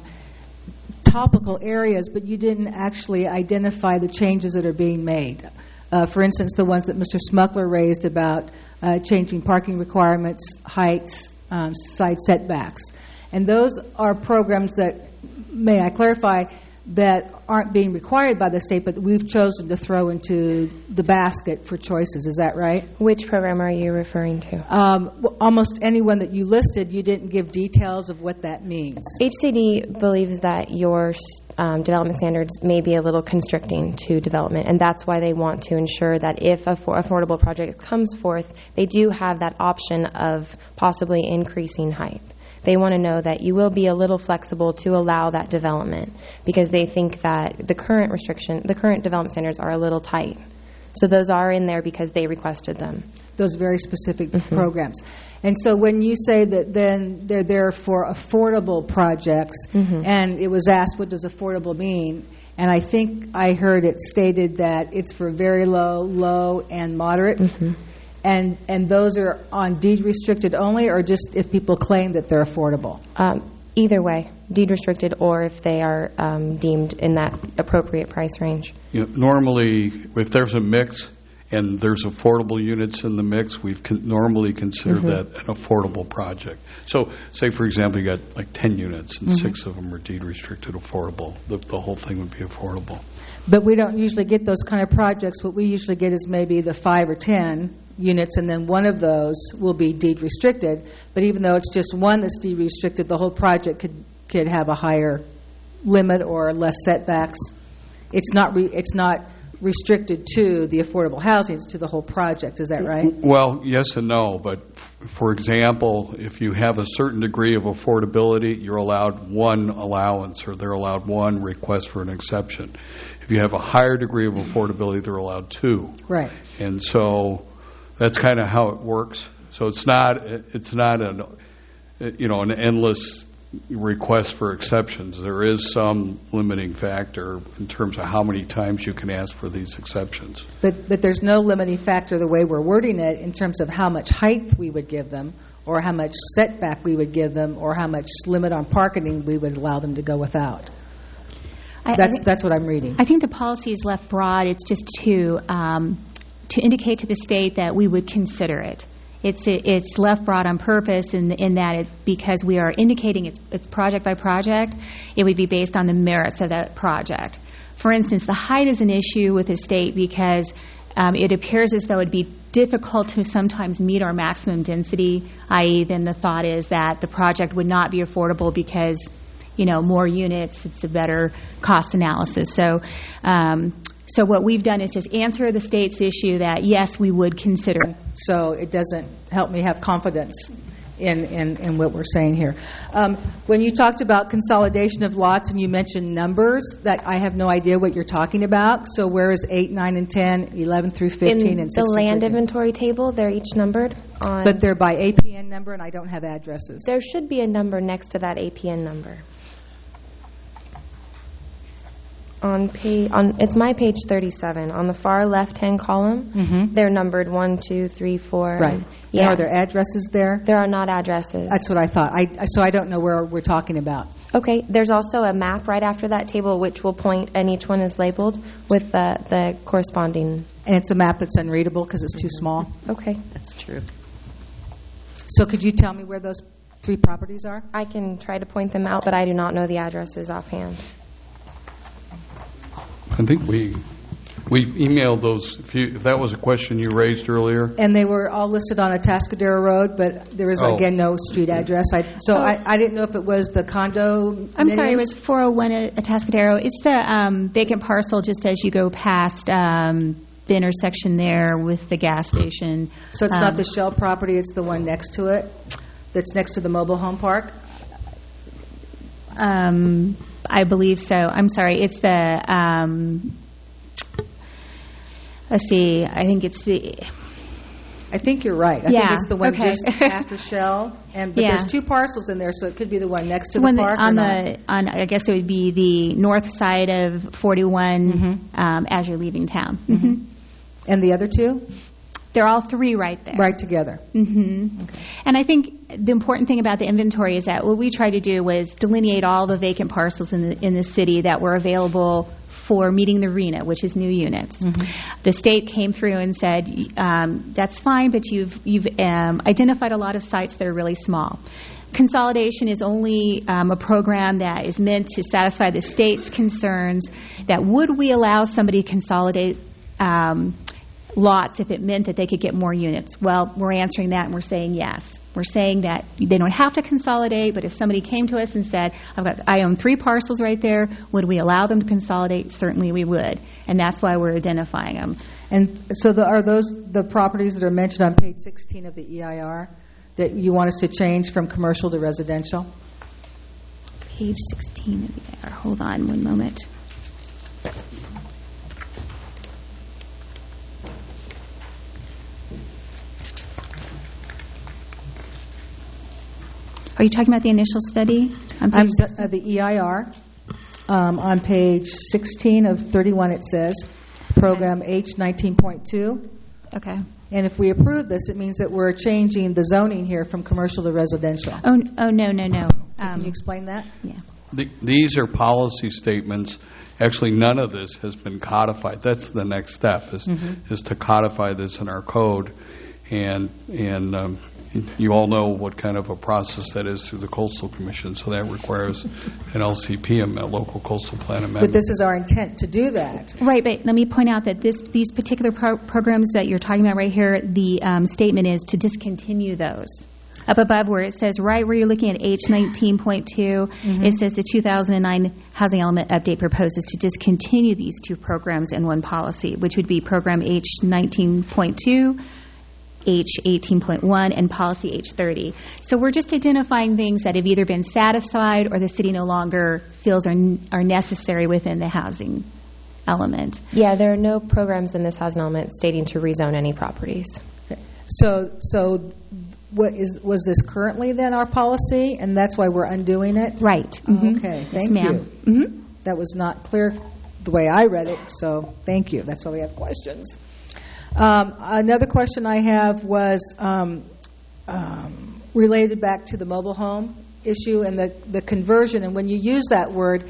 D: topical areas, but you didn't actually identify the changes that are being made. Uh, for instance, the ones that Mister Smuckler raised about uh, changing parking requirements, heights, um, side setbacks. And those are programs that, may I clarify, that aren't being required by the state, but we've chosen to throw into the basket for choices. Is that right?
V: Which program are you referring to?
D: Um, well, almost anyone that you listed, you didn't give details of what that means.
V: H C D believes that your um, development standards may be a little constricting to development, and that's why they want to ensure that if a for affordable project comes forth, they do have that option of possibly increasing height. They want to know that you will be a little flexible to allow that development because they think that the current restriction, the current development standards are a little tight. So those are in there because they requested them.
D: Those very specific mm-hmm. programs. And so when you say that then they're there for affordable projects, mm-hmm. and it was asked what does affordable mean, and I think I heard it stated that it's for very low, low, and moderate. Mm-hmm. And and those are on deed restricted only, or just if people claim that they're affordable?
V: Um, either way, deed restricted, or if they are um, deemed in that appropriate price range.
R: You know, normally, if there's a mix and there's affordable units in the mix, we've con- normally considered mm-hmm. that an affordable project. So, say for example, you got like ten units and mm-hmm. six of them are deed restricted affordable. The, the whole thing would be affordable.
D: But we don't usually get those kind of projects. What we usually get is maybe the five or ten units, and then one of those will be deed restricted. But even though it's just one that's deed restricted, the whole project could could have a higher limit or less setbacks. It's not re, it's not restricted to the affordable housing, it's to the whole project. Is that right?
R: Well, yes and no. But, for example, if you have a certain degree of affordability, you're allowed one allowance, or they're allowed one request for an exception. If you have a higher degree of affordability, they're allowed two.
D: Right.
R: And so that's kind of how it works. So it's not it's not an you know an endless request for exceptions. There is some limiting factor in terms of how many times you can ask for these exceptions.
D: But but there's no limiting factor the way we're wording it in terms of how much height we would give them, or how much setback we would give them, or how much limit on parking we would allow them to go without.
B: I,
D: that's
B: I,
D: that's what I'm reading.
B: I think the policy is left broad. It's just to um, to indicate to the state that we would consider it. It's it's left broad on purpose in in that it, because we are indicating it's, it's project by project, it would be based on the merits of that project. For instance, the height is an issue with the state because um, it appears as though it would be difficult to sometimes meet our maximum density, that is then the thought is that the project would not be affordable because, you know, more units, it's a better cost analysis. So um, So what we've done is just answer the state's issue that, yes, we would consider.
D: So it doesn't help me have confidence in, in, in what we're saying here. Um, when you talked about consolidation of lots and you mentioned numbers, that I have no idea what you're talking about. So where is eight, nine, and ten, eleven through fifteen,
V: in
D: and sixteen?
V: The land inventory table, they're each numbered on...
D: But they're by A P N number, and I don't have addresses.
V: There should be a number next to that A P N number. On page, on it's my page thirty-seven. On the far left-hand column,
D: mm-hmm.
V: they're numbered one, two, three, four.
D: Right.
V: And,
D: yeah.
V: yeah.
D: Are there addresses there?
V: There are not addresses.
D: That's what I thought. I so I don't know where we're talking about.
V: Okay. There's also a map right after that table, which will point, and each one is labeled with the the corresponding.
D: And it's a map that's unreadable because it's too small.
V: Okay.
A: That's true.
D: So could you tell me where those three properties are?
V: I can try to point them out, but I do not know the addresses offhand.
R: I think we we emailed those. If, you, if that was a question you raised earlier,
D: and they were all listed on Atascadero Road, but there is
R: oh.
D: again no street address. I, so
B: oh.
D: I, I didn't know if it was the condo.
B: I'm sorry, it was four oh one Atascadero. It's the um, vacant parcel just as you go past um, the intersection there with the gas station.
D: So it's
B: um,
D: not the Shell property; it's the one next to it, that's next to the mobile home park.
B: Um. I believe so. I'm sorry. It's the, um, let's see, I think it's the...
D: I think you're right. I
B: yeah,
D: think it's the one
B: okay.
D: just after Shell. And But
B: yeah.
D: there's two parcels in there, so it could be the one next to
B: the,
D: the park
B: on
D: or
B: the
D: not.
B: on I guess it would be the north side of forty-one
D: mm-hmm.
B: um, as you're leaving town.
D: Mm-hmm.
B: Mm-hmm.
D: And the other two?
B: They're all three right there.
D: Right together.
B: Mm-hmm. Okay. And I think the important thing about the inventory is that what we tried to do was delineate all the vacant parcels in the in the city that were available for meeting the R E N A, which is new units. Mm-hmm. The state came through and said, um, that's fine, but you've, you've um, identified a lot of sites that are really small. Consolidation is only um, a program that is meant to satisfy the state's concerns that would we allow somebody to consolidate um, lots if it meant that they could get more units. Well, we're answering that and we're saying yes. We're saying that they don't have to consolidate, but if somebody came to us and said, I've got, I own three parcels right there, would we allow them to consolidate? Certainly we would. And that's why we're identifying them.
D: And so the, are those the properties that are mentioned on page sixteen of the E I R that you want us to change from commercial to residential?
B: Page sixteen of the E I R. Hold on one moment. Are you talking about the initial study? On page
D: I'm, uh, the E I R. Um, on page sixteen of thirty-one it says, Program okay. H nineteen point two.
B: Okay.
D: And if we approve this, it means that we're changing the zoning here from commercial to residential.
B: Oh, oh no, no, no.
D: Um, Can you explain that?
B: Yeah.
R: The, these are policy statements. Actually, none of this has been codified. That's the next step, is, mm-hmm. is to codify this in our code. And, and um, you all know what kind of a process that is through the Coastal Commission, so that requires an L C P, a local coastal plan amendment.
D: But this is our intent to do that.
B: Right, but let me point out that this these particular pro- programs that you're talking about right here, the um, statement is to discontinue those. up above where it says, right where you're looking at H nineteen point two,
D: Mhm.
B: it says the two thousand nine Housing Element Update proposes to discontinue these two programs in one policy, which would be Program H nineteen point two, H eighteen point one, and Policy H thirty. So we're just identifying things that have either been satisfied or the city no longer feels are, are necessary within the housing element.
V: Yeah, there are no programs in this housing element stating to rezone any properties.
D: So, so what is was this currently then our policy, and that's why we're undoing it?
B: Right. Mm-hmm.
D: Okay,
B: Yes,
D: thank
B: ma'am.
D: you.
B: Mm-hmm.
D: That was not clear the way I read it, so thank you. That's why we have questions. Um, another question I have was um, um, related back to the mobile home issue and the, the conversion. And when you use that word,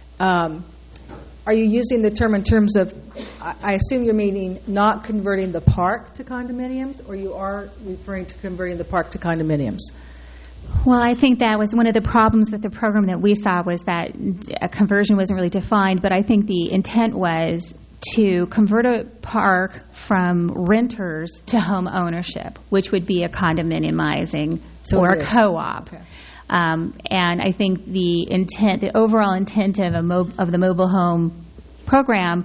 D: um, are you using the term in terms of, I I assume you're meaning not converting the park to condominiums, or you are referring to converting the park to condominiums?
B: Well, I think that was one of the problems with the program that we saw, was that a conversion wasn't really defined, but I think the intent was to convert a park from renters to home ownership, which would be a condominiumizing
D: So
B: or
D: it
B: a
D: is.
B: co-op.
D: Okay.
B: Um, and I think the intent, the overall intent of, a mo- of the mobile home program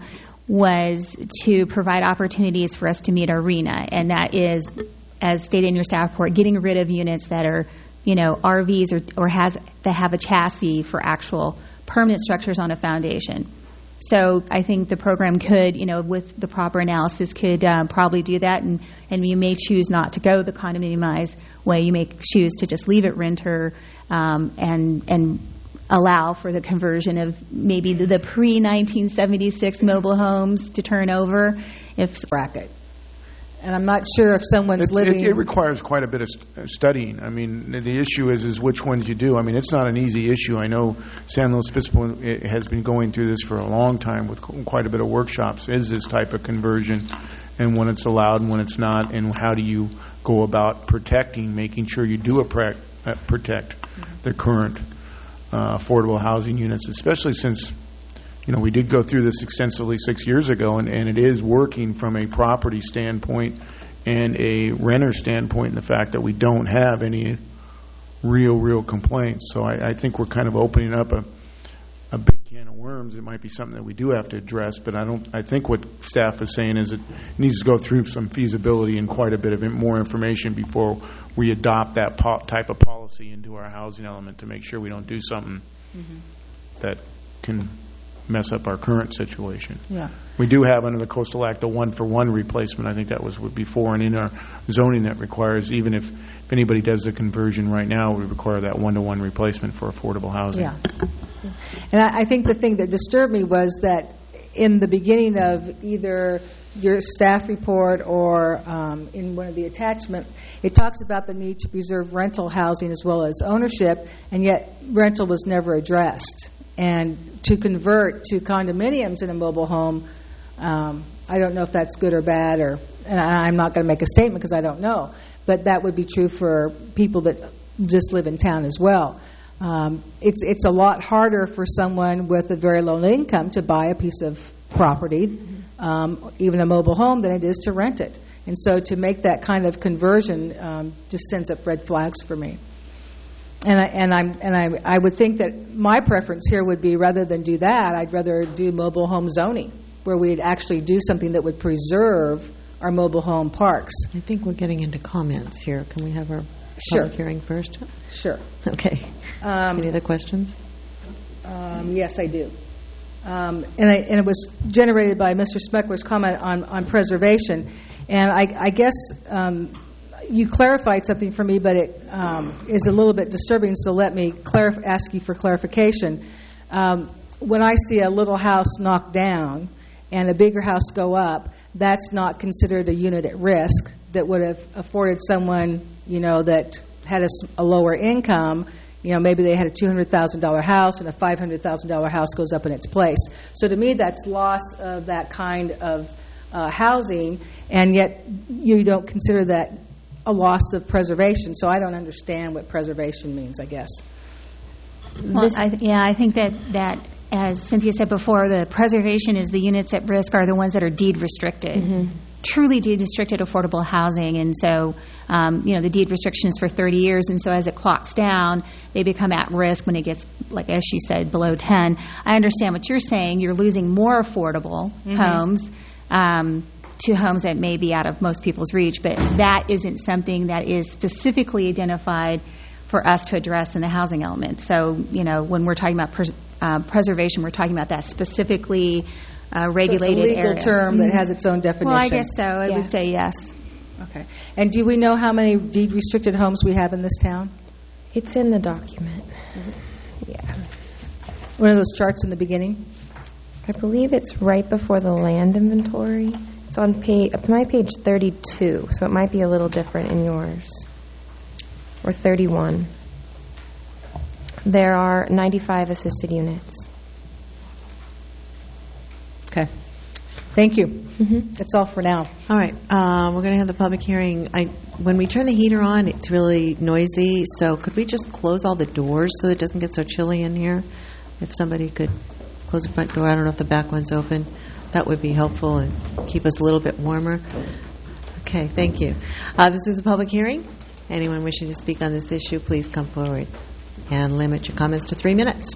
B: was to provide opportunities for us to meet our RHNA, and that is, as stated in your staff report, getting rid of units that are, you know, R Vs or, or has that have a chassis for actual permanent structures on a foundation. So I think the program could, you know, with the proper analysis, could um, probably do that, and, and you may choose not to go the condominiumized way. You may choose to just leave it renter um, and and allow for the conversion of maybe the, the pre nineteen seventy-six mobile homes to turn over. If
D: bracket. And I'm not sure if someone's
J: It's-
D: living...
J: It, it requires quite a bit of st- studying. I mean, the issue is is which ones you do. I mean, it's not an easy issue. I know San Luis Obispo eh, has been going through this for a long time with qu- quite a bit of workshops. Is this type of conversion, and when it's allowed and when it's not, and how do you go about protecting, making sure you do a pre- uh, protect the current uh, affordable housing units, especially since, you know, we did go through this extensively six years ago, and, and it is working from a property standpoint and a renter standpoint in the fact that we don't have any real, real complaints. So I, I think we're kind of opening up a, a big can of worms. It might be something that we do have to address, but I don't. I think what staff is saying is it needs to go through some feasibility and quite a bit of in- more information before we adopt that po- type of policy into our housing element to make sure we don't do something
D: Mhm.
J: that can mess up our current situation.
D: Yeah.
J: We do have under the Coastal Act a one-for-one replacement. I think that was before, and in our zoning that requires, even if, if anybody does a conversion right now, we require that one-to-one replacement for affordable housing.
D: Yeah. And I, I think the thing that disturbed me was that in the beginning of either your staff report or um, in one of the attachments, it talks about the need to preserve rental housing as well as ownership, and yet rental was never addressed. And to convert to condominiums in a mobile home, um, I don't know if that's good or bad, or and I, I'm not going to make a statement because I don't know, but that would be true for people that just live in town as well. Um, it's it's a lot harder for someone with a very low income to buy a piece of property, um, even a mobile home, than it is to rent it. And so to make that kind of conversion um, just sends up red flags for me. And I and I'm and I I would think that my preference here would be, rather than do that, I'd rather do mobile home zoning, where we'd actually do something that would preserve our mobile home parks.
A: I think we're getting into comments here. Can we have our
D: Sure.
A: public hearing first?
D: Sure.
A: Okay.
D: Um,
A: Any other questions?
D: Um, yes, I do. Um, and, I, and it was generated by Mister Smuckler's comment on, on preservation. And I, I guess um, you clarified something for me, but it um, is a little bit disturbing, so let me clarif- ask you for clarification. Um, when I see a little house knocked down and a bigger house go up, that's not considered a unit at risk that would have afforded someone, you know, that had a, s- a lower income. You know, maybe they had a two hundred thousand dollars house and a five hundred thousand dollars house goes up in its place. So to me, that's loss of that kind of uh, housing, and yet you don't consider that a loss of preservation. So I don't understand what preservation means, I guess.
B: Well, I, yeah, I think that, that as Cynthia said before, the preservation is the units at risk are the ones that are deed restricted.
V: Mm-hmm.
B: Truly deed restricted affordable housing, and so um, you know the deed restriction is for thirty years, and so as it clocks down, they become at risk when it gets, like as she said, below ten. I understand what you're saying. You're losing more affordable
V: Mm-hmm.
B: homes um, to homes that may be out of most people's reach, but that isn't something that is specifically identified for us to address in the housing element. So you know when we're talking about pres- uh, preservation, we're talking about that specifically. Uh, regulated
D: so it's a legal
B: area.
D: term that has its own definition.
B: Well, I guess so. I
V: Yeah.
B: would say yes.
D: Okay. And do we know how many deed restricted homes we have in this town?
V: It's in the document. Yeah.
D: One of those charts in the beginning?
V: I believe it's right before the land inventory. It's on page, my page thirty-two, so it might be a little different in yours. Or thirty-one. There are ninety-five assisted units.
D: Okay. Thank you.
V: Mm-hmm.
D: That's all for now.
A: All right. Um, we're going to have the public hearing. I, when we turn the heater on, it's really noisy, so could we just close all the doors so it doesn't get so chilly in here? If somebody could close the front door. I don't know if the back one's open. That would be helpful and keep us a little bit warmer. Okay, thank you. Uh, this is a public hearing. Anyone wishing to speak on this issue, please come forward and limit your comments to three minutes.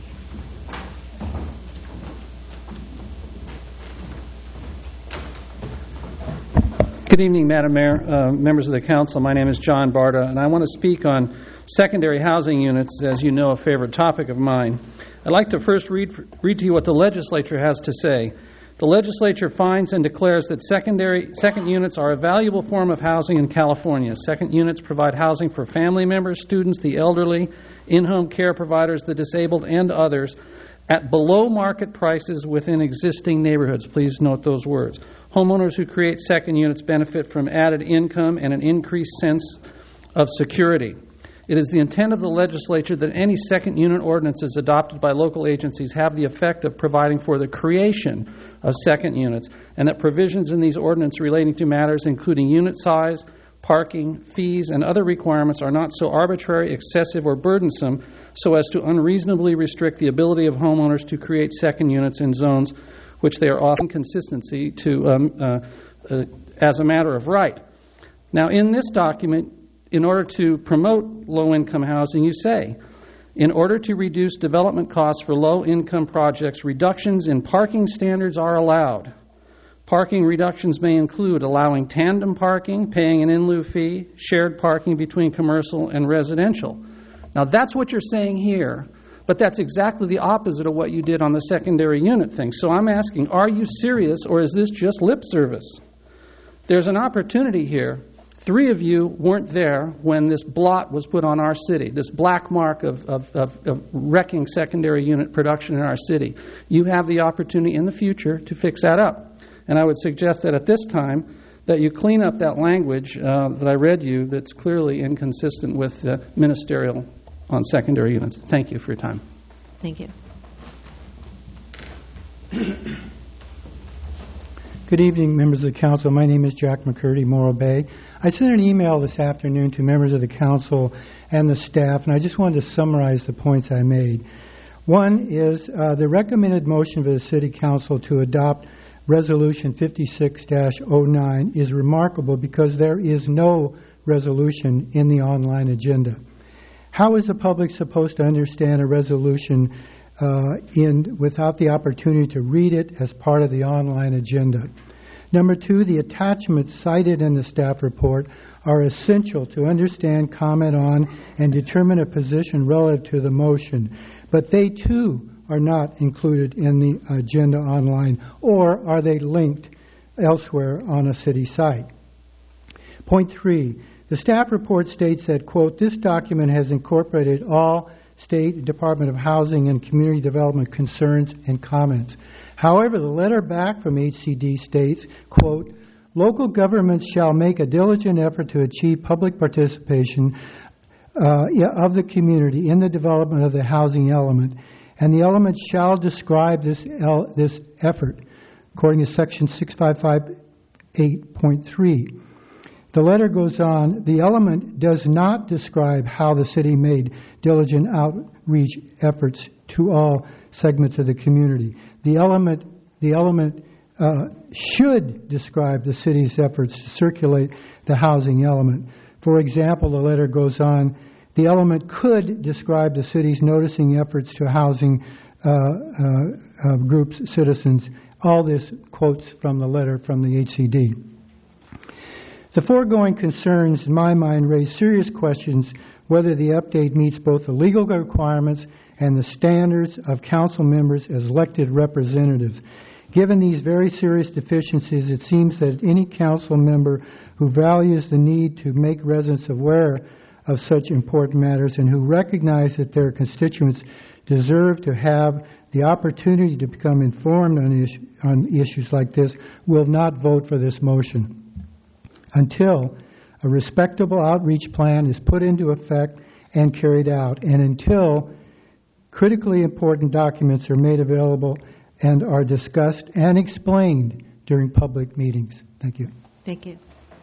C: Good evening, Madam Mayor, uh, members of the council. My name is John Barta, and I want to speak on secondary housing units, as you know, a favorite topic of mine. I'd like to first read, read to you what the legislature has to say. The legislature finds and declares that secondary second units are a valuable form of housing in California. Second units provide housing for family members, students, the elderly, in-home care providers, the disabled, and others at below market prices within existing neighborhoods. Please note those words. Homeowners who create second units benefit from added income and an increased sense of security. It is the intent of the legislature that any second unit ordinances adopted by local agencies have the effect of providing for the creation of second units, and that provisions in these ordinances relating to matters including unit size, parking, fees, and other requirements are not so arbitrary, excessive, or burdensome so as to unreasonably restrict the ability of homeowners to create second units in zones which they are often consistency to um, uh, uh, as a matter of right. Now, in this document, in order to promote low-income housing, you say, in order to reduce development costs for low-income projects, reductions in parking standards are allowed. Parking reductions may include allowing tandem parking, paying an in-lieu fee, shared parking between commercial and residential. Now, that's what you're saying here, but that's exactly the opposite of what you did on the secondary unit thing. So I'm asking, are you serious, or is this just lip service? There's an opportunity here. Three of you weren't there when this blot was put on our city, this black mark of, of, of, of wrecking secondary unit production in our city. You have the opportunity in the future to fix that up. And I would suggest that at this time that you clean up that language uh, that I read you that's clearly inconsistent with uh, ministerial on secondary units. Thank you for your time.
A: Thank you.
P: Good evening, members of the council. My name is Jack McCurdy, Morro Bay. I sent an email this afternoon to members of the council and the staff, and I just wanted to summarize the points I made. One is uh, the recommended motion for the City Council to adopt Resolution fifty-six dash oh nine is remarkable because there is no resolution in the online agenda. How is the public supposed to understand a resolution uh, in without the opportunity to read it as part of the online agenda? Number two, the attachments cited in the staff report are essential to understand, comment on, and determine a position relative to the motion, but they too are not included in the agenda online, or are they linked elsewhere on a city site? Point three, the staff report states that, quote, this document has incorporated all State Department of Housing and Community Development concerns and comments. However, the letter back from H C D states, quote, local governments shall make a diligent effort to achieve public participation uh, of the community in the development of the housing element, and the element shall describe this el- this effort, according to Section six five five eight point three. The letter goes on, the element does not describe how the city made diligent outreach efforts to all segments of the community. The element, the element uh, should describe the city's efforts to circulate the housing element. For example, the letter goes on, the element could describe the city's noticing efforts to housing uh, uh, uh, groups, citizens. All this quotes from the letter from the H C D. The foregoing concerns, in my mind, raise serious questions whether the update meets both the legal requirements and the standards of council members as elected representatives. Given these very serious deficiencies, it seems that any council member who values the need to make residents aware of such important matters and who recognize that their constituents deserve to have the opportunity to become informed on, is- on issues like this will not vote for this motion until a respectable outreach plan is put into effect and carried out, and until critically important documents are made available and are discussed and explained during public meetings. Thank you.
A: Thank you.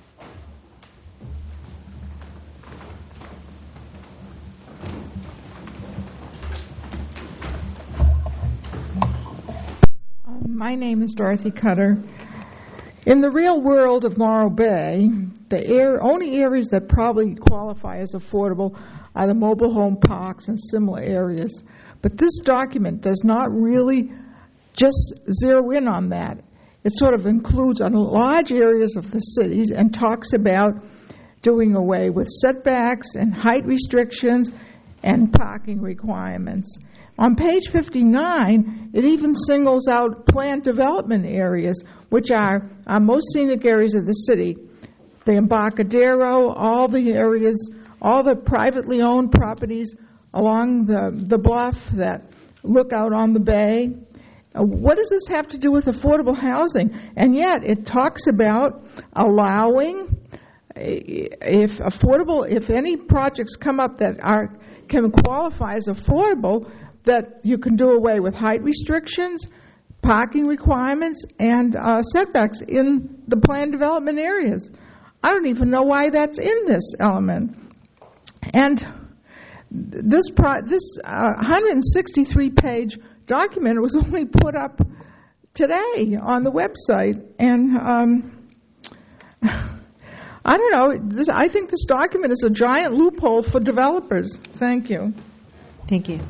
F: My name is Dorothy Cutter. In the real world of Morro Bay, the air, only areas that probably qualify as affordable are the mobile home parks and similar areas. But this document does not really just zero in on that. It sort of includes on large areas of the cities and talks about doing away with setbacks and height restrictions and parking requirements. On page fifty-nine, it even singles out planned development areas, which are our most scenic areas of the city. The Embarcadero, all the areas, all the privately owned properties along the, the bluff that look out on the bay. Uh, what does this have to do with affordable housing? And yet it talks about allowing, if affordable, if any projects come up that are can qualify as affordable, that you can do away with height restrictions, parking requirements, and uh, setbacks in the planned development areas. I don't even know why that's in this element. And this pro- this uh, one hundred sixty-three page document was only put up today on the website. And um, I don't know, this, I think this document is a giant loophole for developers. Thank you.
A: Thank you.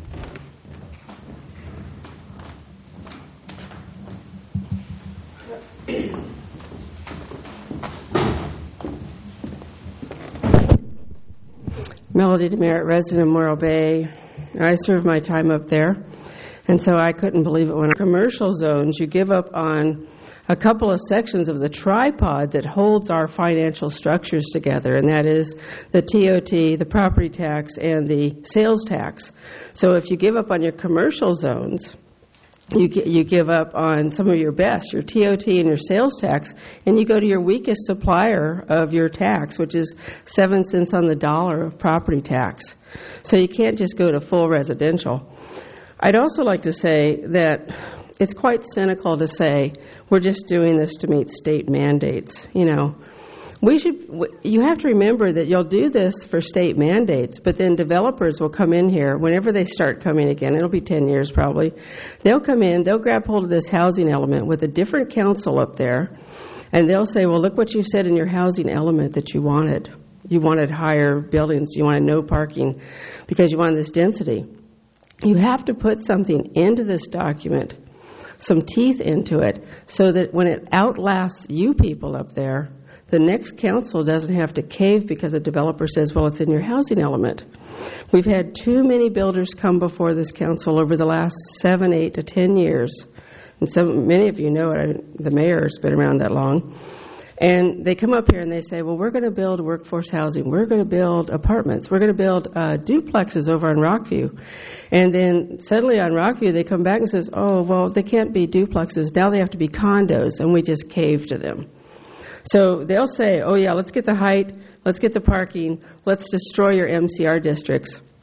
K: Melody DeMeritt, resident of Morro Bay. I served my time up there, and so I couldn't believe it when commercial zones, you give up on a couple of sections of the tripod that holds our financial structures together, and that is the T O T, the property tax, and the sales tax. So if you give up on your commercial zones, You, you give up on some of your best, your T O T and your sales tax, and you go to your weakest supplier of your tax, which is seven cents on the dollar of property tax. So you can't just go to full residential. I'd also like to say that it's quite cynical to say we're just doing this to meet state mandates. You know, we should. You have to remember that you'll do this for state mandates, but then developers will come in here whenever they start coming again. It'll be ten years probably. They'll come in, they'll grab hold of this housing element with a different council up there, and they'll say, well, look what you said in your housing element that you wanted. You wanted higher buildings, you wanted no parking because you wanted this density. You have to put something into this document, some teeth into it, so that when it outlasts you people up there, the next council doesn't have to cave because a developer says, well, it's in your housing element. We've had too many builders come before this council over the last seven, eight to ten years. And some, many of you know it. I mean, the mayor has been around that long. And they come up here and they say, well, we're going to build workforce housing. We're going to build apartments. We're going to build uh, duplexes over on Rockview. And then suddenly on Rockview, they come back and says, oh, well, they can't be duplexes. Now they have to be condos. And we just cave to them. So they'll say, oh, yeah, let's get the height, let's get the parking, let's destroy your M C R districts.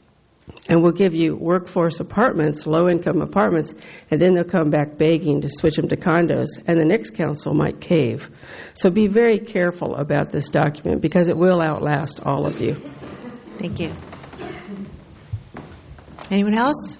K: And we'll give you workforce apartments, low-income apartments, and then they'll come back begging to switch them to condos, and the next council might cave. So be very careful about this document because it will outlast all of you.
A: Thank you. Anyone else?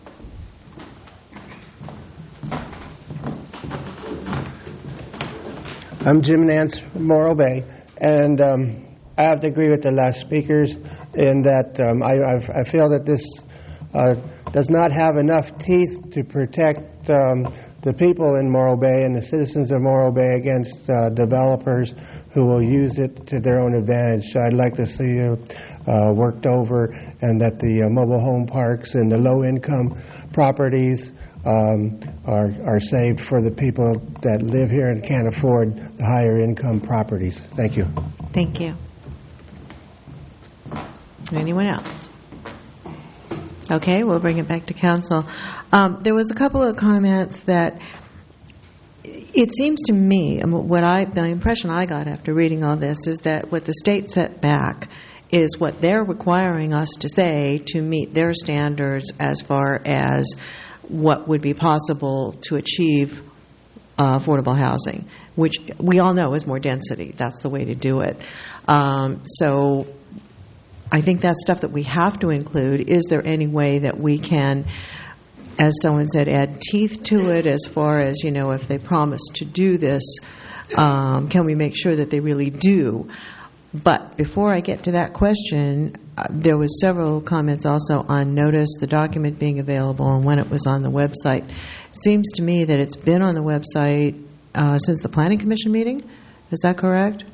M: I'm Jim Nance from Morro Bay, and um, I have to agree with the last speakers in that um, I, I've, I feel that this uh, does not have enough teeth to protect um, the people in Morro Bay and the citizens of Morro Bay against uh, developers who will use it to their own advantage. So I'd like to see it uh, worked over, and that the uh, mobile home parks and the low-income properties Um, are, are saved for the people that live here and can't afford the higher income properties. Thank you.
A: Thank you. Anyone else? Okay, we'll bring it back to council. Um, there was a couple of comments that it seems to me, what I, the impression I got after reading all this is that what the state set back is what they're requiring us to say to meet their standards as far as what would be possible to achieve uh, affordable housing, which we all know is more density. That's the way to do it. Um, so I think that's stuff that we have to include. Is there any way that we can, as someone said, add teeth to it as far as, you know, if they promise to do this, um, can we make sure that they really do? But before I get to that question, uh, there was several comments also on notice, the document being available, and when it was on the website. It seems to me that it's been on the website uh, since the Planning Commission meeting. Is that correct?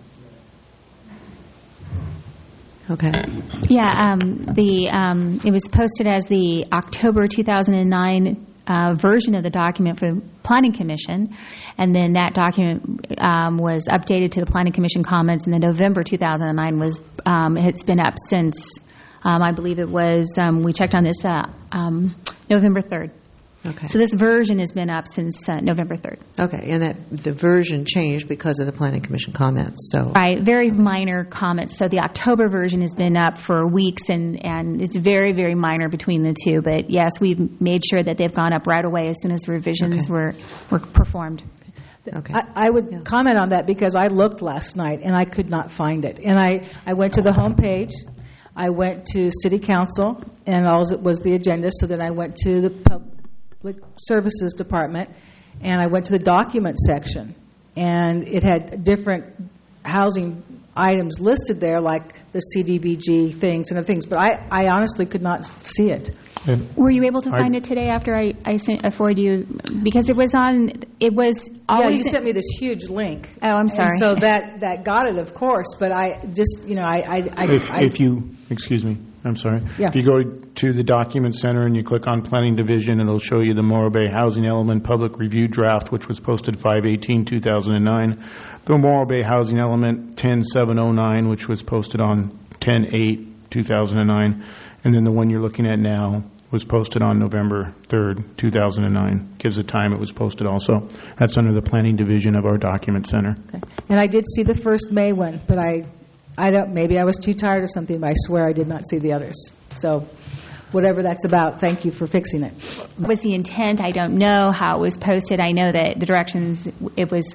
A: Okay.
B: Yeah, um, the um, it was posted as the October two thousand nine uh, version of the document for the Planning Commission, and then that document um, was updated to the Planning Commission comments, and then November two thousand nine was, um, it's been up since, um, I believe it was, um, we checked on this uh, um, November third.
A: Okay.
B: So this version has been up since uh, November third.
A: Okay, and that the version changed because of the Planning Commission comments. So
B: right, very minor comments. So the October version has been up for weeks, and, and it's very, very minor between the two. But yes, we've made sure that they've gone up right away as soon as the revisions
A: Okay.
B: were, were performed.
A: Okay.
D: I, I would yeah. comment on that because I looked last night and I could not find it. And I, I went to the home page. I went to City Council, and all it was the agenda. So then I went to the pub, Services Department, and I went to the document section, and it had different housing items listed there, like the C D B G things and other things, but I, I honestly could not see it.
B: And Were you able to find
D: I,
B: it today after I, I sent I forwarded you? Because it was on, it was always...
D: Yeah, you sent me this huge link.
B: Oh, I'm sorry.
D: And so that, that got it, of course, but I just, you know, I... I, I
J: if,
D: I
J: if you, excuse me, I'm sorry.
D: Yeah.
J: If you go to the document center and you click on Planning Division, it'll show you the Morro Bay Housing Element Public Review Draft, which was posted five eighteen two thousand nine. The Morro Bay Housing Element ten seven oh nine, which was posted on ten eight two thousand nine. And then the one you're looking at now was posted on November third two thousand nine. Gives the time it was posted also. That's under the Planning Division of our document center.
D: Okay. And I did see the first May one, but I... I don't. Maybe I was too tired or something, but I swear I did not see the others. So whatever that's about, thank you for fixing it.
B: What was the intent? I don't know how it was posted. I know that the directions, it was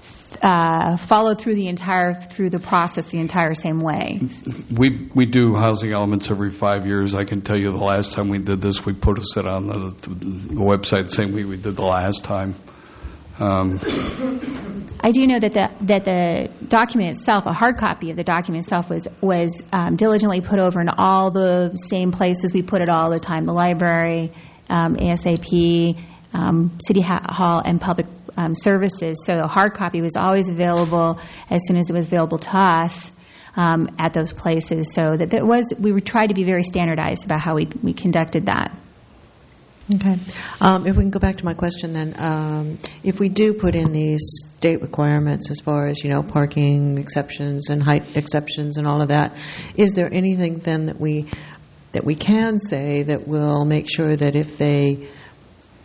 B: uh, followed through the entire, through the process the entire same way.
R: We we do housing elements every five years. I can tell you the last time we did this, we put it on the, the website the same way we did the last time. Um,
B: I do know that the that the document itself, a hard copy of the document itself, was was um, diligently put over in all the same places we put it all the time: the library, um, A S A P, um, City Hall, and Public um, Services. So a hard copy was always available as soon as it was available to us um, at those places. So that there was we were tried to be very standardized about how we we conducted that.
A: Okay. Um, if we can go back to my question then, um, if we do put in these state requirements as far as, you know, parking exceptions and height exceptions and all of that, is there anything then that we that we can say that will make sure that if they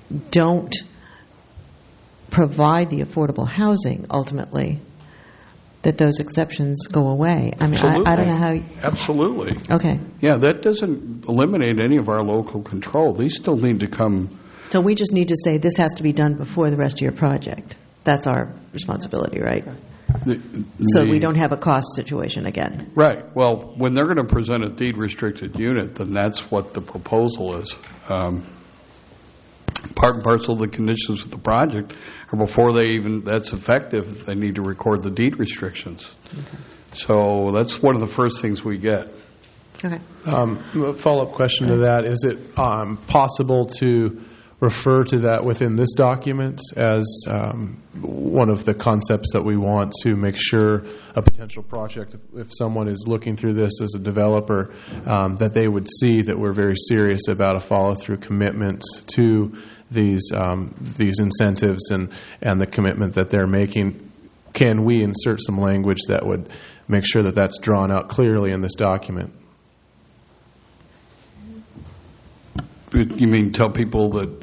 A: don't provide the affordable housing ultimately, that those exceptions go away. I mean, I, I don't know how. You,
R: Absolutely.
A: Okay.
R: Yeah, that doesn't eliminate any of our local control. These still need to come.
A: So we just need to say this has to be done before the rest of your project. That's our responsibility, right?
R: The,
A: so
R: the,
A: we don't have a cost situation again.
R: Right. Well, when they're going to present a deed restricted unit, then that's what the proposal is. Um, part and parcel of the conditions of the project, or before they even that's effective, they need to record the deed restrictions. Okay. So that's one of the first things we get.
A: Okay.
G: Um, a follow-up question to that, is it um, possible to refer to that within this document as um, one of the concepts that we want to make sure a potential project, if, if someone is looking through this as a developer, um, that they would see that we're very serious about a follow-through commitment to these um, these incentives and, and the commitment that they're making? Can we insert some language that would make sure that that's drawn out clearly in this document?
R: You mean tell people that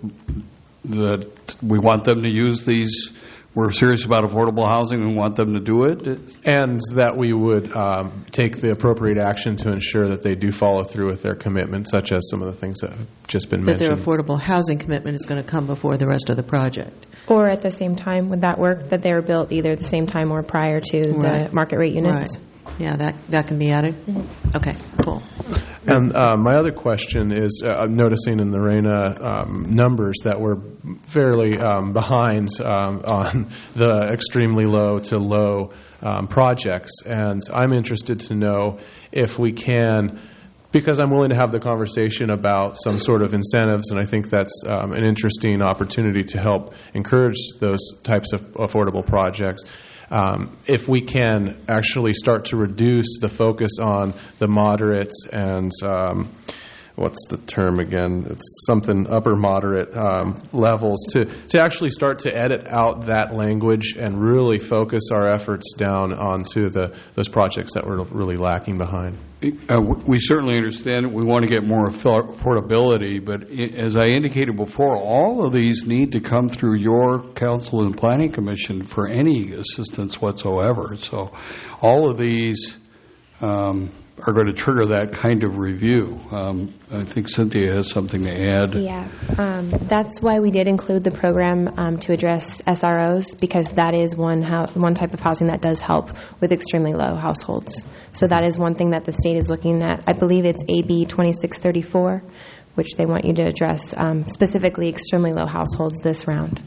R: that we want them to use these, we're serious about affordable housing and want them to do it?
G: And that we would um, take the appropriate action to ensure that they do follow through with their commitment, such as some of the things that have just been
A: that
G: mentioned.
A: That their affordable housing commitment is going to come before the rest of the project.
V: Or at the same time, would that work, that they were built either at the same time or prior to
A: right.
V: the market rate units?
A: Right. Yeah, that that can be added. Mm-hmm. Okay, cool.
G: And uh, my other question is, uh, I'm noticing in the RENA um, numbers that we're fairly um, behind um, on the extremely low to low um, projects. And I'm interested to know if we can, because I'm willing to have the conversation about some sort of incentives, and I think that's um, an interesting opportunity to help encourage those types of affordable projects. Um, if we can actually start to reduce the focus on the moderate and um, what's the term again? It's something upper moderate um, levels to, to actually start to edit out that language and really focus our efforts down onto the those projects that we're really lacking behind.
R: Uh, we certainly understand we want to get more affordability, but as I indicated before, all of these need to come through your council and planning commission for any assistance whatsoever. So all of these um, are going to trigger that kind of review. Um, I think Cynthia has something to add.
V: Yeah, um, that's why we did include the program um, to address S R Os, because that is one how, one type of housing that does help with extremely low households. So that is one thing that the state is looking at. I believe it's A B twenty-six thirty-four, which they want you to address um, specifically extremely low households this round.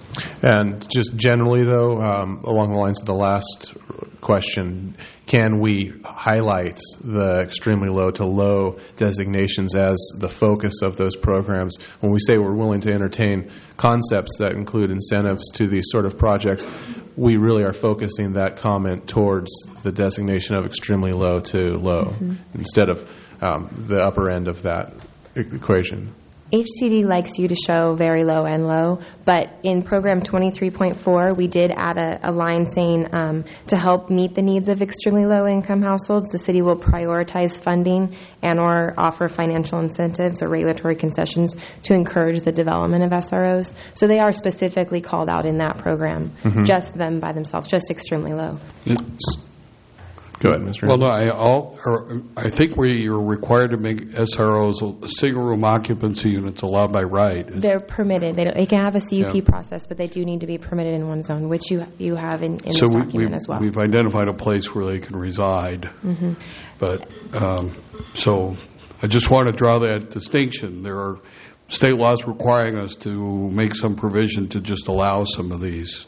G: And just generally, though, um, along the lines of the last question, can we highlight the extremely low to low designations as the focus of those programs? When we say we're willing to entertain concepts that include incentives to these sort of projects, we really are focusing that comment towards the designation of extremely low to low mm-hmm. instead of um, the upper end of that equation.
V: H C D likes you to show very low and low, but in program twenty-three point four, we did add a, a line saying um, to help meet the needs of extremely low income households, the city will prioritize funding and or offer financial incentives or regulatory concessions to encourage the development of S R Os. So they are specifically called out in that program, mm-hmm. just them by themselves, just extremely low.
R: It's
G: Go ahead, Mister
R: Well, no, I, all, or, I think we are required to make S R Os single-room occupancy units allowed by right.
V: They're permitted. They, don't, they can have a C U P
R: yeah.
V: process, but they do need to be permitted in one zone, which you you have in, in
R: so
V: this
R: we,
V: document
R: we,
V: as well.
R: We've identified a place where they can reside.
V: Mm-hmm.
R: But um, so I just want to draw that distinction. There are state laws requiring us to make some provision to just allow some of these.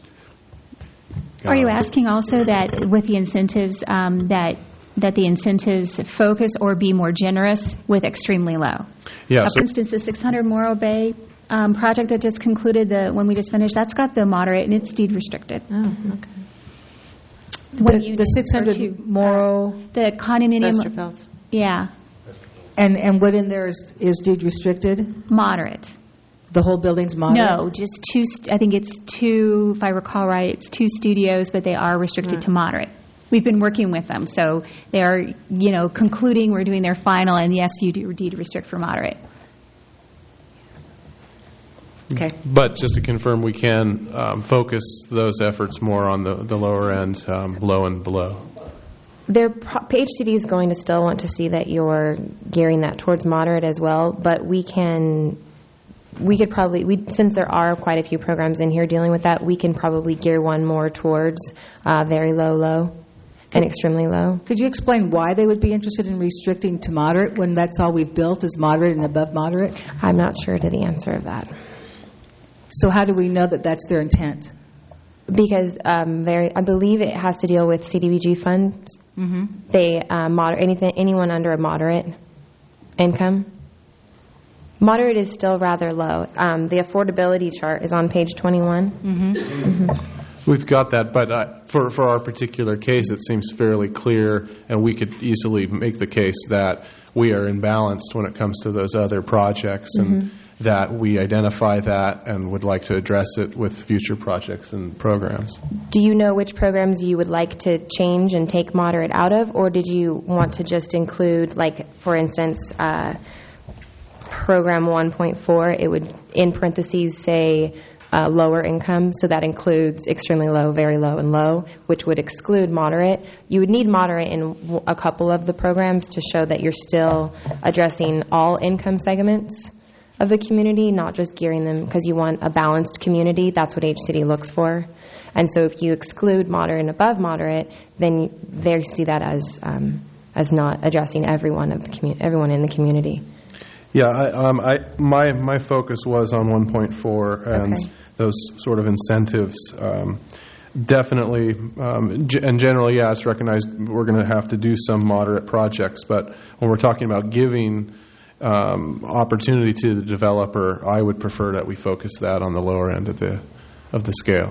B: Are you asking also that with the incentives um, that that the incentives focus or be more generous with extremely low?
G: Yeah.
B: Uh,
G: So
B: for instance, the six hundred Morro Bay um, project that just concluded, the when we just finished, that's got the moderate and it's deed restricted.
V: Oh, okay. The,
D: the six hundred Morro,
B: uh, the condominium.
V: Westerfelds.
B: Yeah.
D: And and what in there is is deed restricted?
B: Moderate.
D: The whole building's moderate?
B: No, just two. St- I think it's two. If I recall right, it's two studios, but they are restricted
V: right.
B: to moderate. We've been working with them, so they are, you know, concluding. We're doing their final, and yes, you do deed restrict for moderate.
D: Okay.
G: But just to confirm, we can um, focus those efforts more on the, the lower end, um, low and below.
V: Their pro- H C D is going to still want to see that you're gearing that towards moderate as well, but we can, we could probably, we since there are quite a few programs in here dealing with that, we can probably gear one more towards uh, very low, low, and extremely low.
D: Could you explain why they would be interested in restricting to moderate when that's all we've built is moderate and above moderate?
V: I'm not sure to the answer of that.
D: So how do we know that that's their intent?
V: Because um, very, I believe it has to deal with C D B G funds.
D: Mm-hmm.
V: They uh, moder- anything anyone under a moderate income. Moderate is still rather low. Um, the affordability chart is on page twenty-one.
D: Mm-hmm.
V: Mm-hmm.
G: We've got that, but uh, for for our particular case, it seems fairly clear, and we could easily make the case that we are imbalanced when it comes to those other projects, and
V: Mm-hmm.
G: that we identify that and would like to address it with future projects and programs.
V: Do you know which programs you would like to change and take moderate out of, or did you want to just include, like, for instance, uh, program one point four, it would, in parentheses, say uh, lower income, so that includes extremely low, very low, and low, which would exclude moderate. You would need moderate in w- a couple of the programs to show that you're still addressing all income segments of the community, not just gearing them because you want a balanced community. That's what H C D looks for. And so if you exclude moderate and above moderate, then they see that as um, as not addressing everyone of the commu- everyone in the community.
G: Yeah, I, um, I, my my focus was on one point four and
V: Okay.
G: those sort of incentives. Um, definitely, um, g- and generally, yeah, it's recognized we're going to have to do some moderate projects. But when we're talking about giving um, opportunity to the developer, I would prefer that we focus that on the lower end of the of the scale.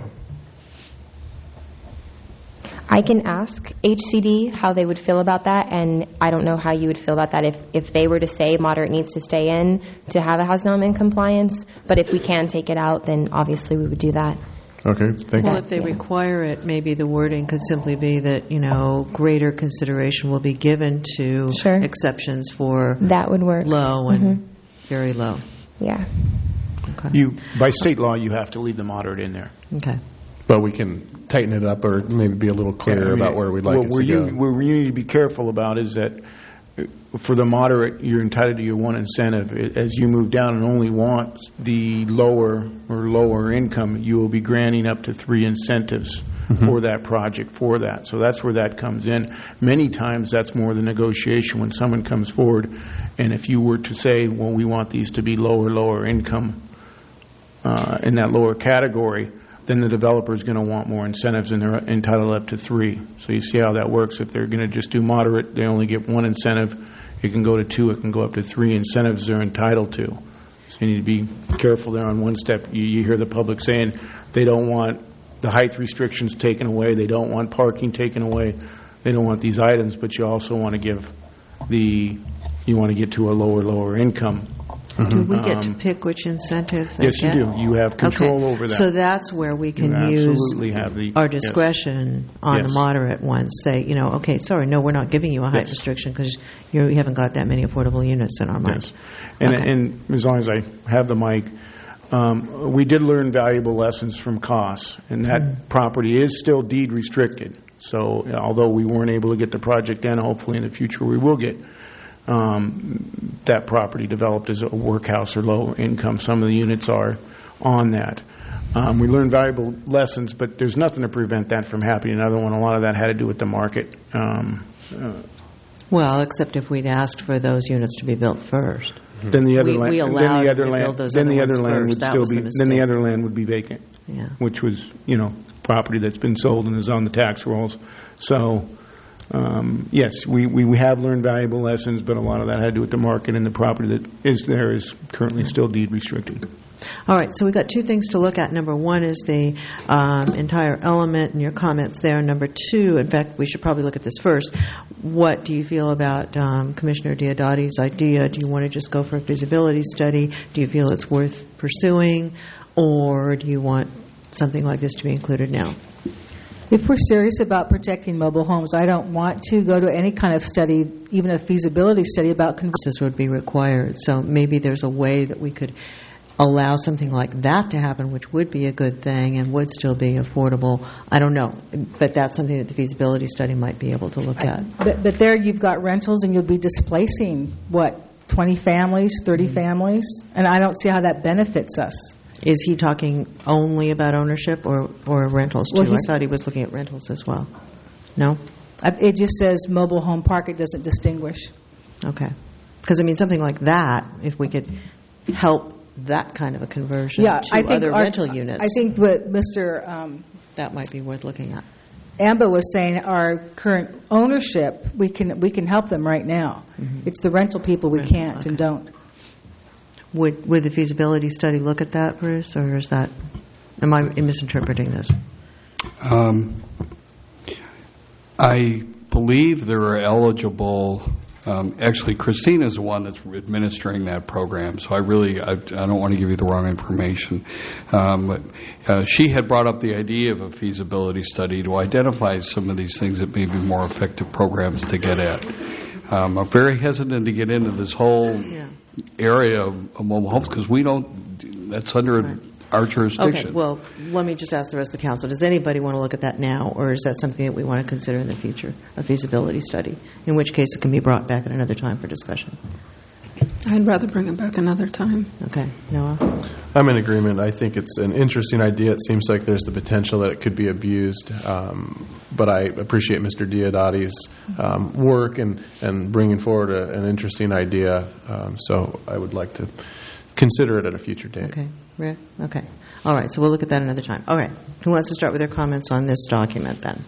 V: I can ask H C D how they would feel about that, and I don't know how you would feel about that if, if they were to say moderate needs to stay in to have a housing element compliance, but if we can take it out, then obviously we would do that.
G: Okay, thank
A: Well,
G: you.
A: if they require it, maybe the wording could simply be that, you know, greater consideration will be given to
V: Sure.
A: exceptions for
V: That would work.
A: low and
V: Mhm.
A: very low.
V: Yeah.
J: You, by state law, you have to leave the moderate in there.
A: Okay.
G: But we can tighten it up or maybe be a little clearer
J: Yeah, I mean,
G: about where we'd like
J: what
G: it
J: where
G: to
J: you,
G: go.
J: What we need to be careful about is that uh, for the moderate, you're entitled to your one incentive. I- As you move down and only want the lower or lower income, you will be granting up to three incentives
G: Mhm.
J: for that project, for that. So that's where that comes in. Many times, that's more the negotiation when someone comes forward, and if you were to say, well, we want these to be lower, lower income uh, in that lower category, then the developer is going to want more incentives, and they're entitled up to three. So you see how that works. If they're going to just do moderate, they only get one incentive. It can go to two. It can go up to three incentives they're entitled to. So you need to be careful there on one step. You, you hear the public saying they don't want the height restrictions taken away. They don't want parking taken away. They don't want these items, but you also want to give the, you want to get to a lower, lower income.
A: Do we get to
J: Um,
A: pick which incentive they
J: Yes, you
A: get?
J: do. You have control
A: Okay.
J: over that.
A: So that's where we can
J: You
A: use
J: absolutely have the-
A: our
J: yes.
A: discretion on
J: Yes.
A: the moderate ones. Say, you know, okay, sorry, no, we're not giving you a height
J: Yes.
A: restriction because you haven't got that many affordable units in our mind.
J: Yes. And,
A: Okay.
J: and as long as I have the mic, um, we did learn valuable lessons from C O S, and that
A: Mm.
J: property is still deed restricted. So uh, although we weren't able to get the project done, hopefully in the future we will get um, that property developed as a workhouse or low income. Some of the units are on that. Um, we learned valuable lessons, but there's nothing to prevent that from happening. Another one, a lot of that had to do with the market. Um, uh,
A: Well, except if we'd asked for those units to be built first.
J: Then the other
A: We-
J: land,
A: we
J: then
A: allowed
J: the other
A: to
J: land,
A: build those
J: then
A: other
J: the other
A: ones
J: land
A: first.
J: would
A: That
J: still
A: was the
J: be, then the
A: mistake.
J: other land would be vacant.
A: Yeah.
J: Which was, you know, property that's been sold and is on the tax rolls. So, um, yes, we, we, we have learned valuable lessons, but a lot of that had to do with the market, and the property that is there is currently still deed restricted.
A: All right, so we've got two things to look at. Number one is the um, entire element and your comments there. Number two, in fact, we should probably look at this first. What do you feel about um, Commissioner Diodati's idea? Do you want to just go for a feasibility study? Do you feel it's worth pursuing? Or do you want something like this to be included now?
D: If we're serious about protecting mobile homes, I don't want to go to any kind of study, even a feasibility study about conversions.
A: This would be required. So maybe there's a way that we could allow something like that to happen, which would be a good thing and would still be affordable. I don't know, but that's something that the feasibility study might be able to look at.
D: But, but there you've got rentals, and you'll be displacing, what, twenty families, thirty mm-hmm. families? And I don't see how that benefits us.
A: Is he talking only about ownership or, or rentals, too?
D: Well,
A: I thought he was looking at rentals as well. No?
D: It just says mobile home park. It doesn't distinguish.
A: Okay. Because, I mean, something like that, if we could help that kind of a conversion
D: yeah,
A: to
D: I think
A: other
D: our,
A: rental units.
D: I think what Mister Um,
A: that might be worth looking at.
D: Amba was saying, our current ownership, we can we can help them right now. Mm-hmm. It's the rental people we rental, can't okay. and don't.
A: Would would the feasibility study look at that, Bruce, or is that, am I misinterpreting this?
R: Um, I believe there are eligible. Um, actually, Christina is the one that's administering that program, so I really I, I don't want to give you the wrong information. Um, but uh, she had brought up the idea of a feasibility study to identify some of these things that may be more effective programs to get at. Um, I'm very hesitant to get into this whole yeah. area of, of mobile homes because we don't. That's under right. our jurisdiction.
A: Okay. Well, let me just ask the rest of the council: does anybody want to look at that now, or is that something that we want to consider in the future, a feasibility study? In which case, it can be brought back at another time for discussion.
H: I'd rather bring it back another time.
A: Okay, Noah?
G: I'm in agreement. I think it's an interesting idea. It seems like there's the potential that it could be abused. Um, but I appreciate Mister Diodati's um, work and, and bringing forward a, an interesting idea. Um, so I would like to consider it at a future date.
A: Okay. Rick? Okay. All right, so we'll look at that another time. All right. Who wants to start with their comments on this document then?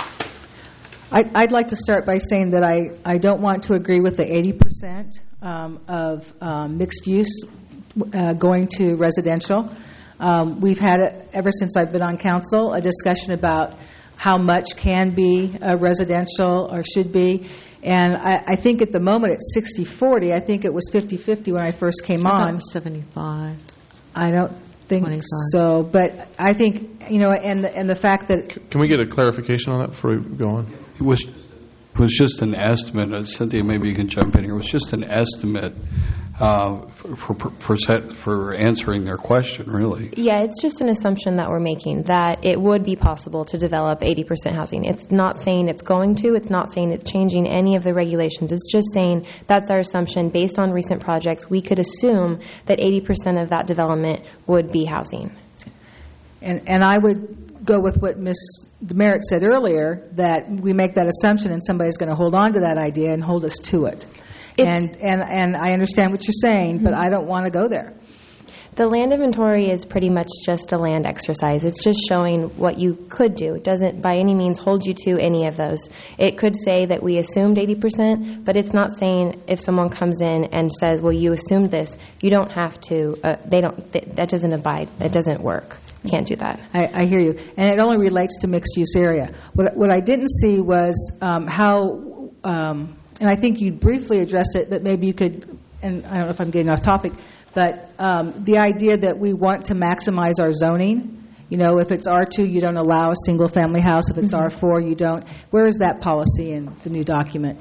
D: I'd like to start by saying that I, I don't want to agree with the eighty percent um, of um, mixed use uh, going to residential. Um, we've had, a, ever since I've been on council, a discussion about how much can be uh, residential or should be. And I, I think at the moment it's sixty forty. I think it was fifty-fifty when I first came
A: I
D: on.
A: thought it was seventy-five.
D: I don't think twenty-five. So. But I think, you know, and the, and the fact that...
G: Can we get a clarification on that before we go on?
R: It was it was just an estimate. Uh, Cynthia, maybe you can jump in here. It was just an estimate uh, for for set, for answering their question, really.
V: Yeah, it's just an assumption that we're making that it would be possible to develop eighty percent housing. It's not saying it's going to. It's not saying it's changing any of the regulations. It's just saying that's our assumption based on recent projects. We could assume that eighty percent of that development would be housing.
D: And and I would go with what Miz Merritt said earlier, that we make that assumption and somebody's going to hold on to that idea and hold us to it. And, and and I understand what you're saying, but I don't want to go there.
V: The land inventory is pretty much just a land exercise. It's just showing what you could do. It doesn't by any means hold you to any of those. It could say that we assumed eighty percent, but it's not saying if someone comes in and says, well, you assumed this, you don't have to, uh, they don't, th- that doesn't abide, that doesn't work. Can't do that.
D: I, I hear you. And it only relates to mixed-use area. What, what I didn't see was um, how, um, and I think you briefly addressed it, but maybe you could, and I don't know if I'm getting off topic, but um, the idea that we want to maximize our zoning. You know, if it's R two, you don't allow a single-family house. If it's mm-hmm. R four, you don't. Where is that policy in the new document?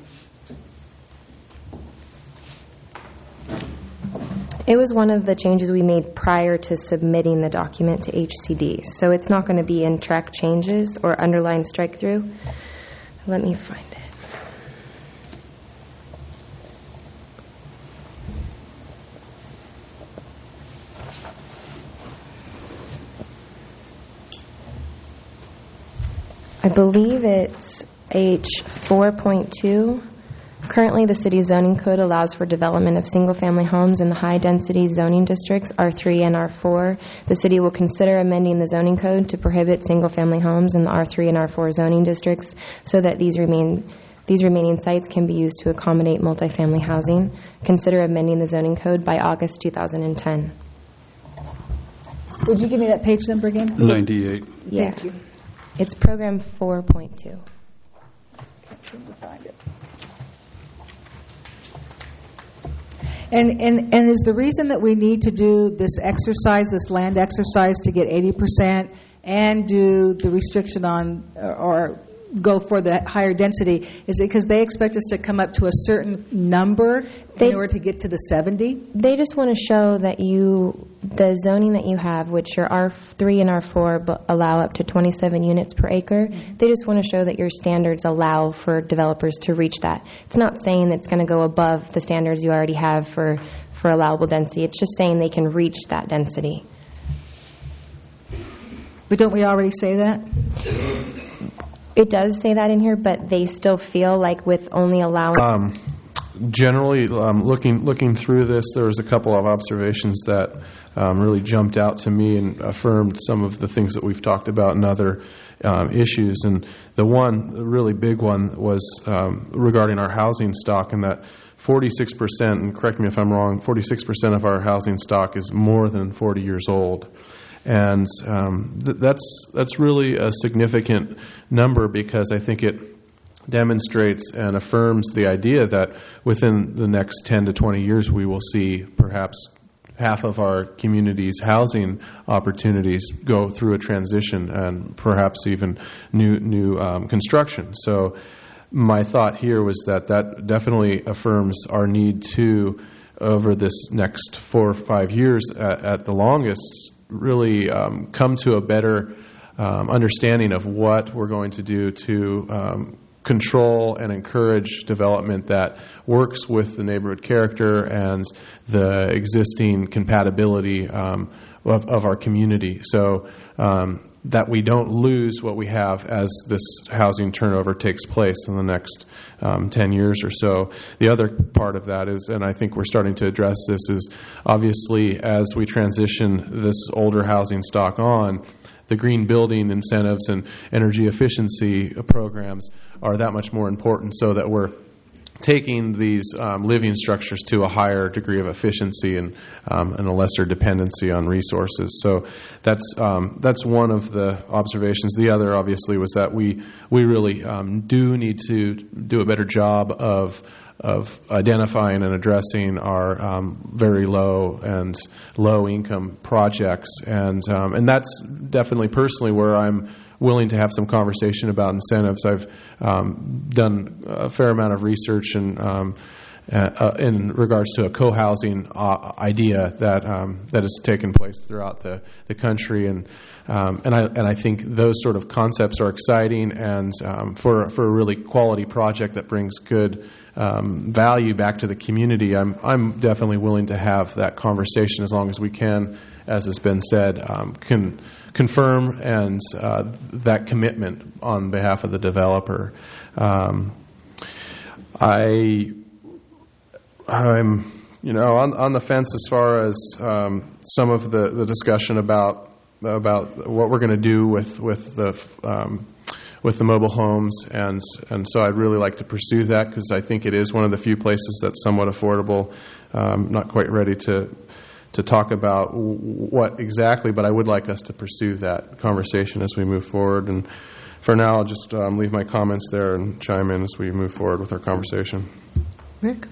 V: It was one of the changes we made prior to submitting the document to H C D. So it's not going to be in track changes or underlined strike through. Let me find it. I believe it's H four point two. Currently, the city's zoning code allows for development of single-family homes in the high-density zoning districts, R three and R four. The city will consider amending the zoning code to prohibit single-family homes in the R three and R four zoning districts so that these remain these remaining sites can be used to accommodate multifamily housing. Consider amending the zoning code by August two thousand ten.
D: Would you give me that page number again?
R: ninety-eight.
V: Yeah.
D: Thank you.
V: It's program four point two.
D: Can't seem to find it. And, and and is the reason that we need to do this exercise, this land exercise, to get eighty percent and do the restriction on or go for the higher density? Is it because they expect us to come up to a certain number
V: They-
D: in order to get to the seventy?
V: They just want to show that you, the zoning that you have, which your R three and R four bu- allow up to twenty-seven units per acre, they just want to show that your standards allow for developers to reach that. It's not saying that it's going to go above the standards you already have for, for allowable density. It's just saying they can reach that density.
D: But don't we already say that?
V: It does say that in here, but they still feel like with only allowing...
G: Um, generally, um, looking looking through this, there was a couple of observations that um, really jumped out to me and affirmed some of the things that we've talked about in other um, issues. And the one, the really big one, was um, regarding our housing stock, and that forty-six percent, and correct me if I'm wrong, forty-six percent of our housing stock is more than forty years old. And um, th- that's that's really a significant number, because I think it demonstrates and affirms the idea that within the next ten to twenty years we will see perhaps half of our community's housing opportunities go through a transition, and perhaps even new new um, construction. So my thought here was that that definitely affirms our need to, over this next four or five years at, at the longest, really um, come to a better um, understanding of what we're going to do to um, control and encourage development that works with the neighborhood character and the existing compatibility um, of, of our community, so um, that we don't lose what we have as this housing turnover takes place in the next um, ten years or so. The other part of that is, and I think we're starting to address this, is obviously as we transition this older housing stock on, the green building incentives and energy efficiency programs are that much more important, so that we're taking these um, living structures to a higher degree of efficiency and um, and a lesser dependency on resources. So that's um, that's one of the observations. The other, obviously, was that we we really um, do need to do a better job of of identifying and addressing our um, very low and low income projects, and um, and that's definitely personally where I'm willing to have some conversation about incentives. I've um, done a fair amount of research and um, uh, in regards to a co-housing uh, idea that um, that has taken place throughout the, the country, and um, and I and I think those sort of concepts are exciting, and um, for for a really quality project that brings good um, value back to the community, I'm I'm definitely willing to have that conversation, as long as we can, as has been said, um, can confirm and uh, that commitment on behalf of the developer. Um, I, I'm, you know, on on the fence as far as um, some of the, the discussion about about what we're going to do with with the um, with the mobile homes, and and so I'd really like to pursue that, because I think it is one of the few places that's somewhat affordable. Um, not quite ready to. to talk about what exactly, but I would like us to pursue that conversation as we move forward. And for now, I'll just um, leave my comments there and chime in as we move forward with our conversation.
D: Rick?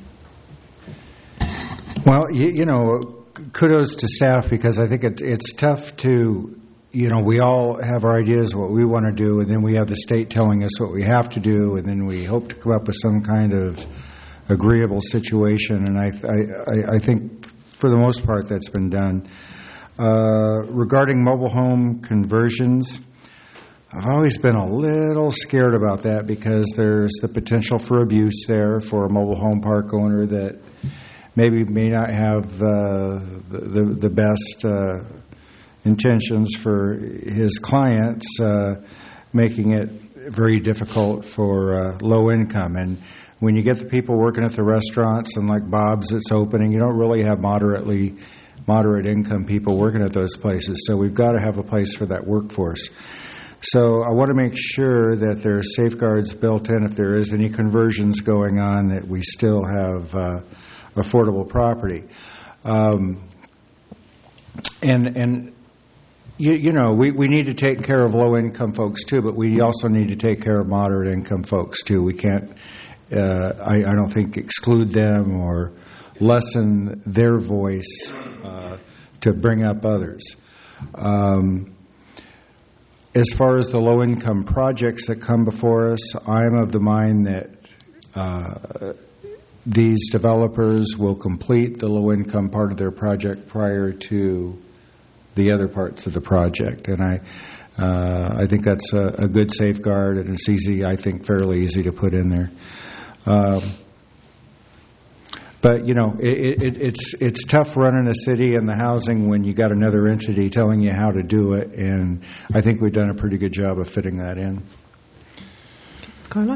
E: Well, you, you know, kudos to staff, because I think it, it's tough to, you know, we all have our ideas of what we want to do, and then we have the state telling us what we have to do, and then we hope to come up with some kind of agreeable situation. And I, I, I think, for the most part, that's been done. Uh, regarding mobile home conversions, I've always been a little scared about that, because there's the potential for abuse there for a mobile home park owner that maybe may not have uh, the, the, the best uh, intentions for his clients, uh, making it very difficult for uh, low income. And when you get the people working at the restaurants, and like Bob's that's opening, you don't really have moderately moderate income people working at those places. So we've got to have a place for that workforce. So I want to make sure that there are safeguards built in if there is any conversions going on, that we still have uh, affordable property. Um, and and you, you know, we, we need to take care of low income folks too, but we also need to take care of moderate income folks too. We can't Uh, I, I don't think exclude them or lessen their voice uh, to bring up others. Um, as far as the low-income projects that come before us, I'm of the mind that uh, these developers will complete the low-income part of their project prior to the other parts of the project. And I uh, I think that's a, a good safeguard, and it's easy, I think, fairly easy to put in there. Um, But, you know, it, it, it's it's tough running a city and the housing when you got another entity telling you how to do it, and I think we've done a pretty good job of fitting that in.
A: Carla?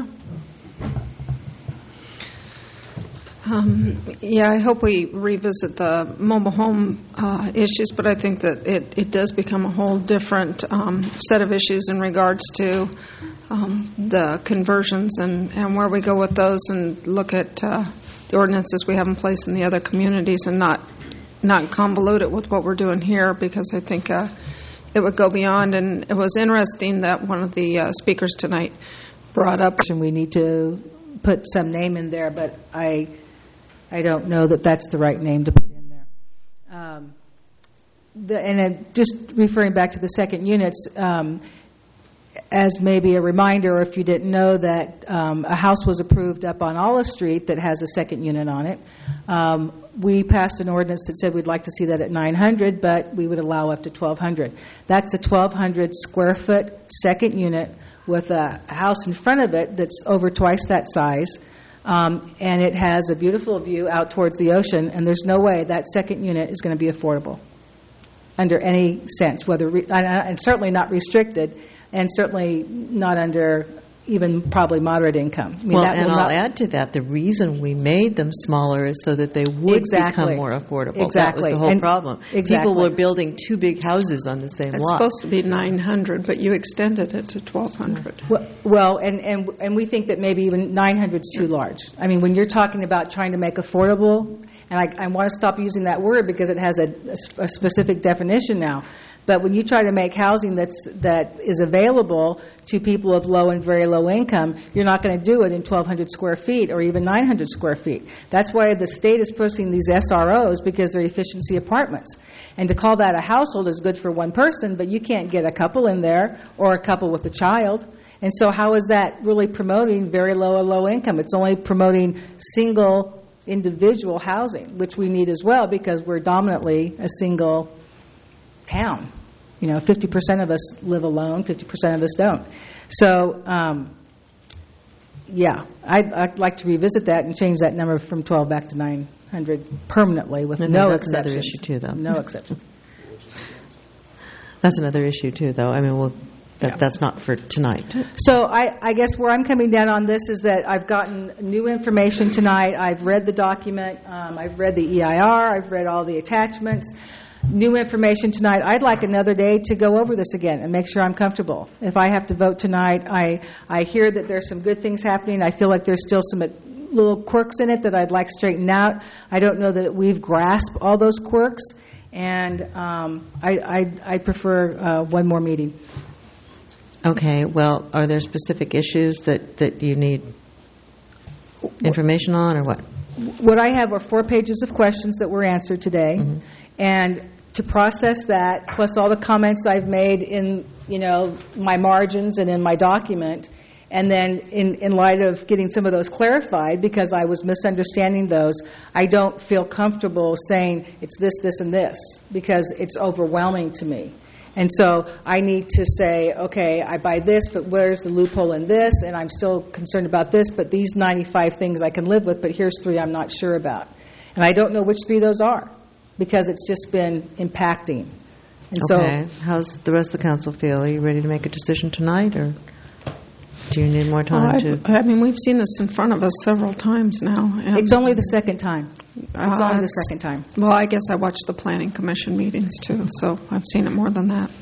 H: Um, yeah, I hope we revisit the mobile home uh, issues, but I think that it, it does become a whole different um, set of issues in regards to um, the conversions and, and where we go with those, and look at uh, the ordinances we have in place in the other communities, and not not convolute it with what we're doing here, because I think uh, it would go beyond. And it was interesting that one of the uh, speakers tonight brought up.
D: And we need to put some name in there, but I I don't know that that's the right name to put in there. Um, the, and then just referring back to the second units, um, as maybe a reminder, or if you didn't know, that um, a house was approved up on Olive Street that has a second unit on it. Um, we passed an ordinance that said we'd like to see that at nine hundred, but we would allow up to twelve hundred. That's a twelve hundred square foot second unit with a house in front of it that's over twice that size. Um, and it has a beautiful view out towards the ocean, and there's no way that second unit is going to be affordable under any sense, whether re- and certainly not restricted, and certainly not under even probably moderate income. I mean,
A: well,
D: that
A: and
D: will
A: I'll
D: not,
A: add to that, the reason we made them smaller is so that they would
D: Exactly.
A: become more affordable.
D: Exactly.
A: That was the whole
D: And-
A: problem.
D: exactly.
A: People were building two big houses on the same
H: It's
A: lot.
H: supposed to be nine hundred, but you extended it to twelve hundred.
D: Well, well and, and and we think that maybe even nine hundred is too large. I mean, when you're talking about trying to make affordable, and I, I want to stop using that word because it has a, a specific definition now, but when you try to make housing that's that is available to people of low and very low income, you're not going to do it in twelve hundred square feet or even nine hundred square feet. That's why the state is pushing these S R Os, because they're efficiency apartments. And to call that a household is good for one person, but you can't get a couple in there or a couple with a child. And so how is that really promoting very low or low income? It's only promoting single individual housing, which we need as well, because we're dominantly a single town. You know, fifty percent of us live alone, fifty percent of us don't. So, um, yeah, I'd, I'd like to revisit that and change that number from twelve back to nine hundred permanently with
A: No,
D: no,
A: no, that's
D: exceptions.
A: another issue too, though.
D: No exceptions.
A: That's another issue too, though. I mean, we'll, that, that's not for tonight.
D: So I, I guess where I'm coming down on this is that I've gotten new information tonight. I've read the document. Um, I've read the E I R. I've read all the attachments. New information tonight. I'd like another day to go over this again and make sure I'm comfortable. If I have to vote tonight, I, I hear that there's some good things happening. I feel like there's still some little quirks in it that I'd like straightened out. I don't know that we've grasped all those quirks, and um, I, I, I prefer uh, one more meeting.
A: Okay, well, are there specific issues that, that you need information on, or what?
D: What I have are four pages of questions that were answered today, mm-hmm. and to process that, plus all the comments I've made in, you know, my margins and in my document, and then in, in light of getting some of those clarified, because I was misunderstanding those, I don't feel comfortable saying it's this, this, and this, because it's overwhelming to me. And so I need to say, okay, I buy this, but where's the loophole in this? And I'm still concerned about this, but these ninety-five things I can live with, but here's three I'm not sure about. And I don't know which three those are, because it's just been impacting. And
A: okay.
D: So,
A: how's the rest of the council feel? Are you ready to make a decision tonight, or do you need more time
H: uh,
A: to?
H: I mean, we've seen this in front of us several times now. And
D: it's only the second time. It's
H: uh,
D: only the second time.
H: Well, I guess I watched the Planning Commission meetings too, so I've seen it more than that.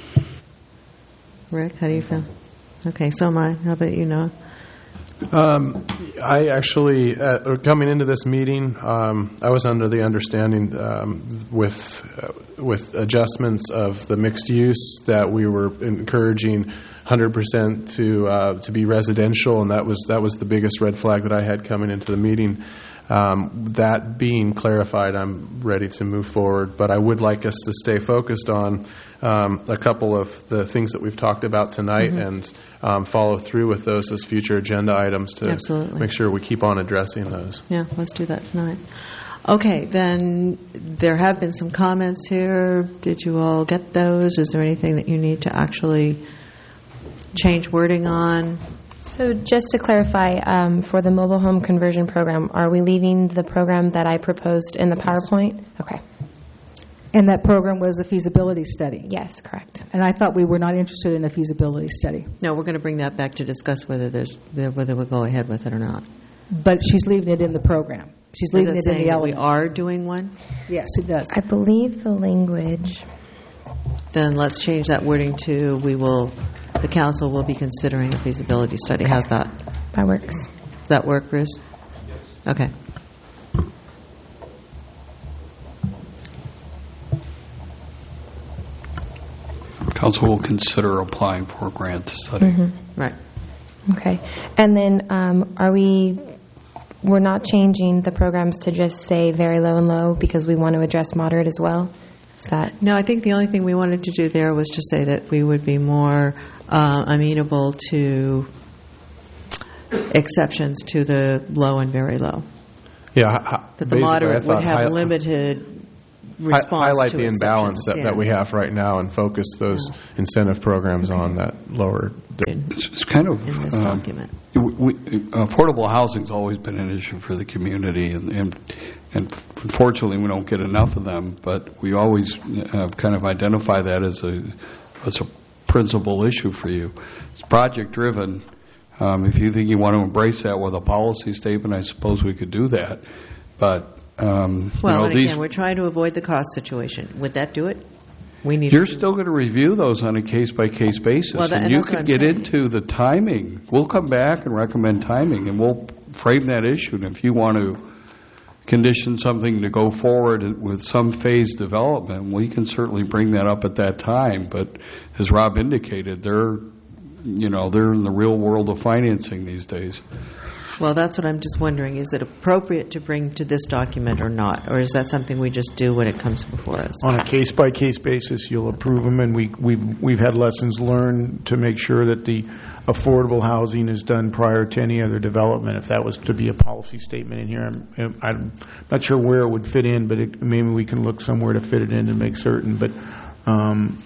A: Rick, how do you feel? Okay, so am I. How about you, Noah?
G: Um, I actually, uh, coming into this meeting, um, I was under the understanding um, with uh, with adjustments of the mixed use that we were encouraging one hundred percent to uh, to be residential, and that was that was the biggest red flag that I had coming into the meeting. Um, that being clarified, I'm ready to move forward, but I would like us to stay focused on um, a couple of the things that we've talked about tonight mm-hmm. and um, follow through with those as future agenda items to
A: Absolutely.
G: Make sure we keep on addressing those.
A: Yeah, let's do that tonight. Okay, then there have been some comments here. Did you all get those? Is there anything that you need to actually change wording on?
V: So just to clarify, um, for the mobile home conversion program, are we leaving the program that I proposed in the PowerPoint? Okay.
D: And that program was a feasibility study?
V: Yes, correct.
D: And I thought we were not interested in a feasibility study.
A: No, we're going to bring that back to discuss whether there's whether we'll go ahead with it or not.
D: But she's leaving it in the program. She's leaving it,
A: it
D: in the element.
A: We are doing one?
D: Yes, it does.
V: I believe the language.
A: Then let's change that wording to we will, the council will be considering a feasibility study. How's that?
V: That works.
A: Does that work, Bruce? Yes. Okay.
R: Council will consider applying for a grant study.
V: Mm-hmm.
A: Right.
V: Okay. And then um, are we, we're not changing the programs to just say very low and low because we want to address moderate as well? Is that?
A: No, I think the only thing we wanted to do there was to say that we would be more uh, amenable to exceptions to the low and very low.
G: Yeah.
A: That the moderate would have limited response
G: highlight
A: to
G: the imbalance that,
A: yeah.
G: that we have right now and focus those yeah. incentive programs on that lower.
R: It's, it's kind of
A: in this
R: uh,
A: document.
R: We, affordable housing's always been an issue for the community, and, and and unfortunately we don't get enough of them. But we always uh, kind of identify that as a as a principal issue for you. It's project driven. Um, if you think you want to embrace that with a policy statement, I suppose we could do that. But Um,
A: well,
R: you know,
A: and
R: these,
A: again, we're trying to avoid the cost situation. Would that do it? We need.
R: You're
A: to
R: still going to review those on a case by case basis,
A: well, that,
R: and,
A: and
R: you
A: that's
R: could
A: what
R: get
A: saying.
R: into the timing. We'll come back and recommend timing, and we'll frame that issue. And if you want to condition something to go forward with some phased development, we can certainly bring that up at that time. But as Rob indicated, they're, you know, they're in the real world of financing these days.
A: Well, that's what I'm just wondering. Is it appropriate to bring to this document or not? Or is that something we just do when it comes before us?
J: On a case-by-case basis, you'll approve them, and we, we've, we've had lessons learned to make sure that the affordable housing is done prior to any other development. If that was to be a policy statement in here, I'm, I'm not sure where it would fit in, but it, maybe we can look somewhere to fit it in to make certain. But, um,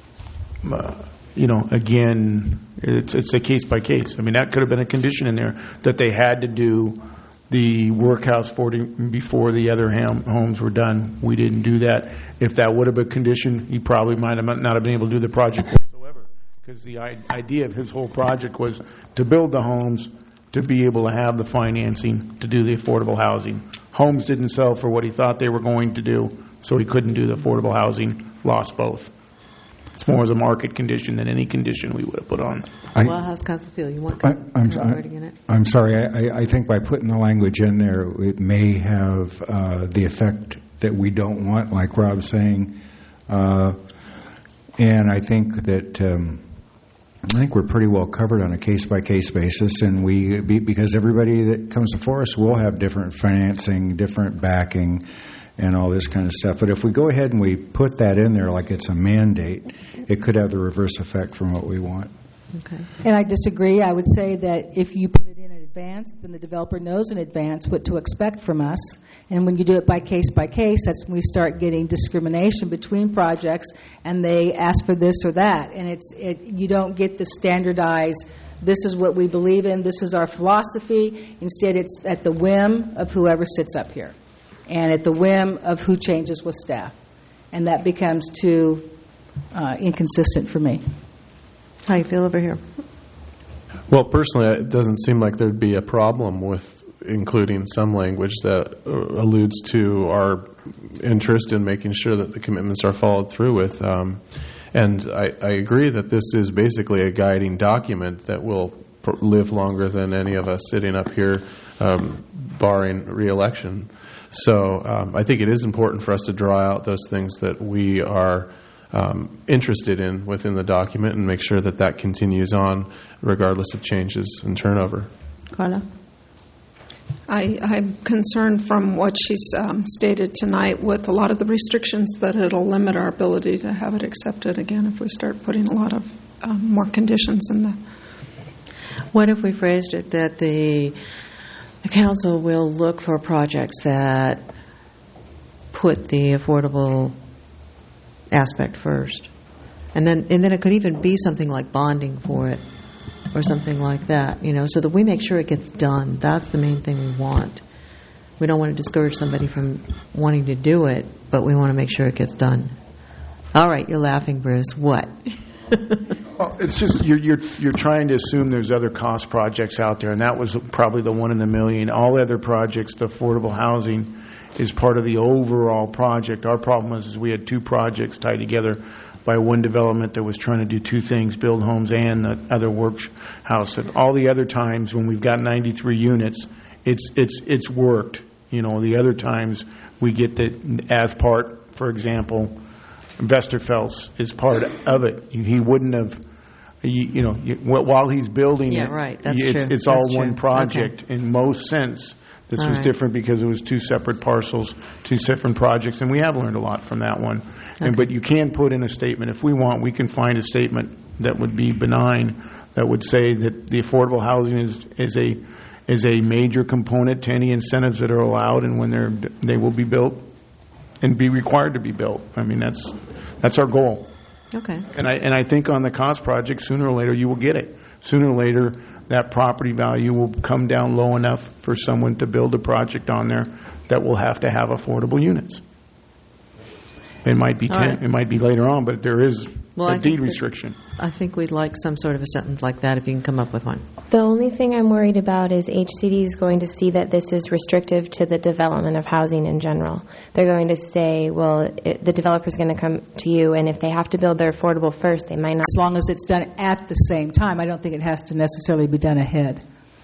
J: uh, you know, again, it's it's a case by case. I mean, that could have been a condition in there that they had to do the workhouse for the, before the other ham, homes were done. We didn't do that. If that would have been a condition, he probably might have not have been able to do the project whatsoever, because the idea of his whole project was to build the homes to be able to have the financing to do the affordable housing. Homes didn't sell for what he thought they were going to do, so he couldn't do the affordable housing, lost both. It's more as a market condition than any condition we would have put on.
A: I, well, how's council feel? You want
E: I, I'm,
A: wording in it?
E: I'm sorry. I, I think by putting the language in there, it may have uh, the effect that we don't want, like Rob's saying. Uh, and I think that um, I think we're pretty well covered on a case-by-case basis, and we because everybody that comes before us will have different financing, different backing, and all this kind of stuff. But if we go ahead and we put that in there like it's a mandate, it could have the reverse effect from what we want.
A: Okay.
D: And I disagree. I would say that if you put it in advance, then the developer knows in advance what to expect from us. And when you do it by case by case, that's when we start getting discrimination between projects, and they ask for this or that. And it's it, you don't get the standardized, this is what we believe in, this is our philosophy. Instead, it's at the whim of whoever sits up here, and at the whim of who changes with staff. And that becomes too uh, inconsistent for me.
A: How you feel over here?
G: Well, personally, it doesn't seem like there'd be a problem with including some language that alludes to our interest in making sure that the commitments are followed through with. Um, and I, I agree that this is basically a guiding document that will pr- live longer than any of us sitting up here, um, barring re-election. So um, I think it is important for us to draw out those things that we are um, interested in within the document and make sure that that continues on regardless of changes and turnover.
A: Carla?
H: I, I'm concerned from what she's um, stated tonight with a lot of the restrictions that it'll limit our ability to have it accepted again if we start putting a lot of um, more conditions in the.
A: What if we phrased it that the, the council will look for projects that put the affordable aspect first, and then and then it could even be something like bonding for it, or something like that, you know, so that we make sure it gets done. That's the main thing we want. We don't want to discourage somebody from wanting to do it, but we want to make sure it gets done. All right, you're laughing, Bruce. What?
J: Well, it's just you're you're you're trying to assume there's other cost projects out there, and that was probably the one in the million. All other projects, the affordable housing, is part of the overall project. Our problem was is we had two projects tied together by one development that was trying to do two things, build homes and the other workhouse. And all the other times when we've got ninety-three units, it's it's it's worked. You know, the other times we get that as part, for example, Vesterfels is part of it. He wouldn't have, you, you know, you, while he's building
A: yeah,
J: it,
A: right. That's
J: it's,
A: true.
J: it's all
A: That's
J: one
A: true.
J: project
A: Okay.
J: in most sense. This
A: all
J: was
A: right.
J: different because it was two separate parcels, two different projects, and we have learned a lot from that one.
A: Okay.
J: And, but you can put in a statement. If we want, we can find a statement that would be benign, that would say that the affordable housing is, is a is a major component to any incentives that are allowed, and when they're they will be built and be required to be built. I mean, that's that's our goal.
A: Okay.
J: And I and I think on the cost project, sooner or later you will get it. Sooner or later, that property value will come down low enough for someone to build a project on there that will have to have affordable units. It might be
A: All
J: ten,
A: right.
J: it might be later on, but there is
A: Well,
J: a
A: I
J: deed
A: think that-
J: restriction.
A: I think we'd like some sort of a sentence like that if you can come up with one.
V: The only thing I'm worried about is H C D is going to see that this is restrictive to the development of housing in general. They're going to say, well, it, the developer's going to come to you, and if they have to build their affordable first, they might not.
D: As long as it's done at the same time. I don't think it has to necessarily be done ahead.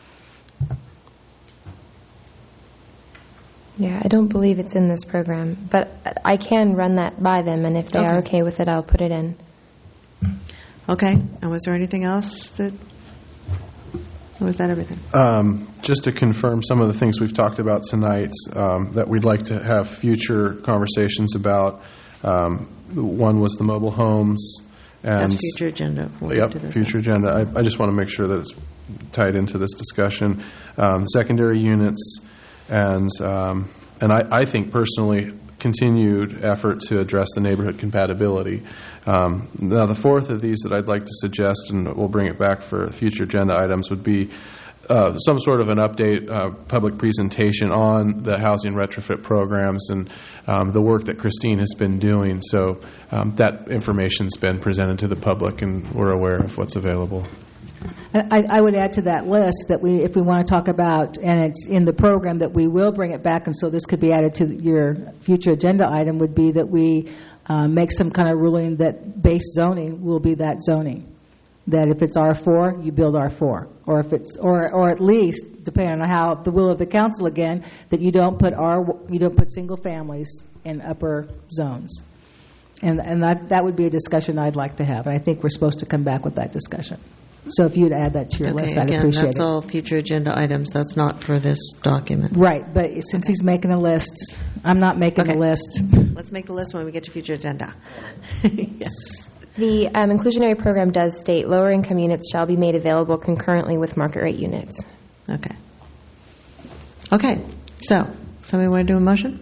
V: Yeah, I don't believe it's in this program, but I can run that by them, and if they are okay with it, I'll put it in.
A: Okay. And was there anything else that, or was that everything?
G: Um, just to confirm some of the things we've talked about tonight um, that we'd like to have future conversations about. Um, one was the mobile homes. And
A: That's future agenda. We'll get to
G: Yep,
A: this
G: future agenda. I, I just want to make sure that it's tied into this discussion. Um, secondary units, and um, and I, I think personally continued effort to address the neighborhood compatibility. Um, now, the fourth of these that I'd like to suggest, and we'll bring it back for future agenda items, would be uh, some sort of an update, uh, public presentation on the housing retrofit programs and um, the work that Christine has been doing. So um, that information's been presented to the public, and we're aware of what's available.
D: And I, I would add to that list that we, if we want to talk about, and it's in the program, that we will bring it back, and so this could be added to your future agenda item, would be that we uh, make some kind of ruling that base zoning will be that zoning. That if it's R four, you build R four, or if it's, or or at least, depending on how the will of the council again, that you don't put R, you don't put single families in upper zones. And and that that would be a discussion I'd like to have, and I think we're supposed to come back with that discussion. So if you'd add that to your
A: okay,
D: list, I'd
A: again,
D: appreciate
A: that's
D: it.
A: all future agenda items. That's not for this document.
D: Right, but since he's making a list, I'm not making
A: Okay.
D: a list.
A: Let's make the list when we get to future agenda. Yes.
V: The um, inclusionary program does state lower income units shall be made available concurrently with market rate units.
A: Okay. Okay. So, somebody want to do a motion?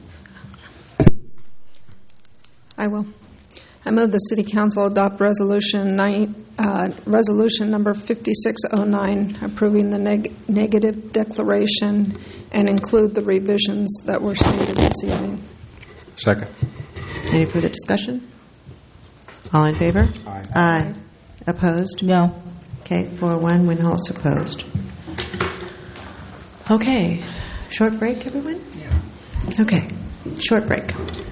H: I will. I move the City Council adopt resolution nine, uh, resolution number fifty-six oh nine, approving the neg- negative declaration and include the revisions that were stated this evening.
E: Second.
A: Any further discussion? All in favor?
E: Aye.
A: Aye. Opposed?
D: No.
A: Okay, four one, Winholtz opposed. Okay, short break, everyone? Yeah. Okay, short break.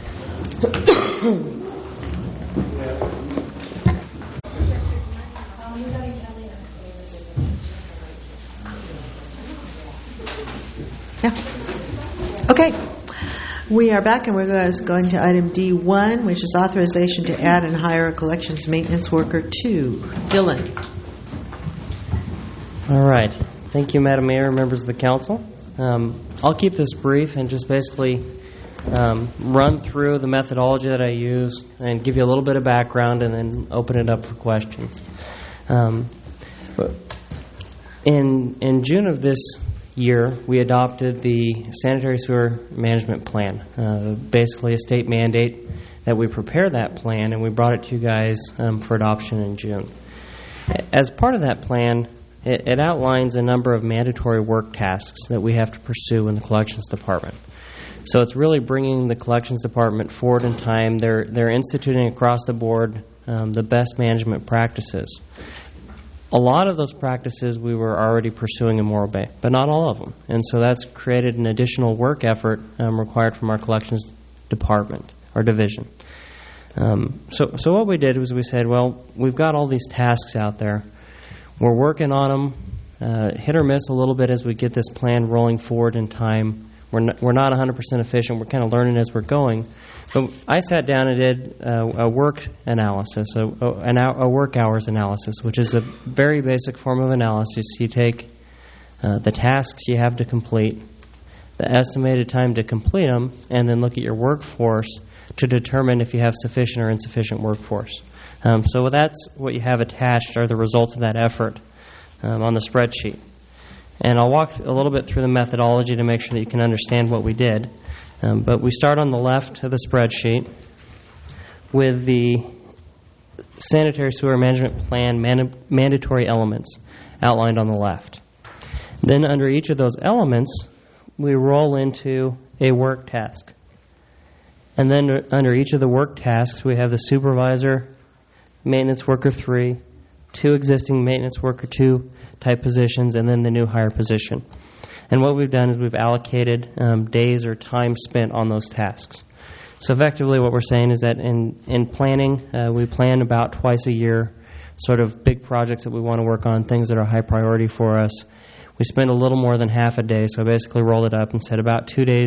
A: Yeah. Okay. We are back, and we're going to item D one, which is authorization to add and hire a collections maintenance worker two. Dylan.
S: All right. Thank you, Madam Mayor, members of the council. Um, I'll keep this brief and just basically um, run through the methodology that I use and give you a little bit of background and then open it up for questions. Um, in, in June of this year, we adopted the Sanitary Sewer Management Plan, uh, basically a state mandate that we prepare that plan, and we brought it to you guys um, for adoption in June. As part of that plan, it, it outlines a number of mandatory work tasks that we have to pursue in the collections department. So it's really bringing the collections department forward in time. They're, they're instituting across the board um, the best management practices. A lot of those practices we were already pursuing in Morro Bay, but not all of them. And so that's created an additional work effort um, required from our collections department or division. Um, so, so what we did was we said, well, we've got all these tasks out there. We're working on them, uh, hit or miss a little bit as we get this plan rolling forward in time. We're not, we're not one hundred percent efficient. We're kind of learning as we're going. But I sat down and did uh, a work analysis, a, a, a work hours analysis, which is a very basic form of analysis. You take uh, the tasks you have to complete, the estimated time to complete them, and then look at your workforce to determine if you have sufficient or insufficient workforce. Um, so that's what you have attached are the results of that effort um, on the spreadsheet. And I'll walk a little bit through the methodology to make sure that you can understand what we did. Um, but we start on the left of the spreadsheet with the Sanitary Sewer Management Plan man- mandatory elements outlined on the left. Then under each of those elements, we roll into a work task. And then under each of the work tasks, we have the supervisor, maintenance worker three, two existing maintenance worker two type positions, and then the new hire position. And what we've done is we've allocated um, days or time spent on those tasks. So effectively what we're saying is that in, in planning, uh, we plan about twice a year, sort of big projects that we want to work on, things that are high priority for us. We spend a little more than half a day, so I basically rolled it up and said about two days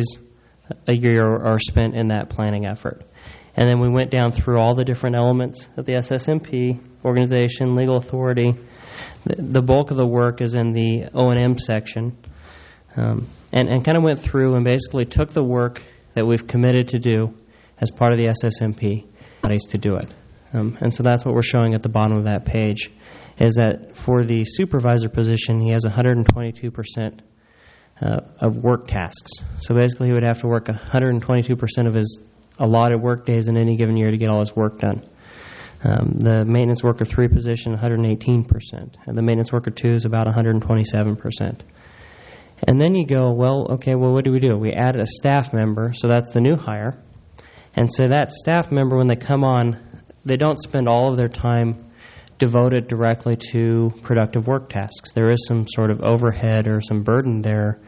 S: a year are spent in that planning effort. And then we went down through all the different elements of the S S M P, organization, legal authority. The, the bulk of the work is in the O and M section. Um, and, and kind of went through and basically took the work that we've committed to do as part of the S S M P to do it. Um, and so that's what we're showing at the bottom of that page, is that for the supervisor position, he has one hundred twenty-two percent uh, of work tasks. So basically he would have to work one hundred twenty-two percent of his allotted work days in any given year to get all his work done. Um, the maintenance worker three position, one hundred eighteen percent. And the maintenance worker two is about one hundred twenty-seven percent. And then you go, well, okay, well, what do we do? We add a staff member, so that's the new hire. And so that staff member, when they come on, they don't spend all of their time devoted directly to productive work tasks. There is some sort of overhead or some burden there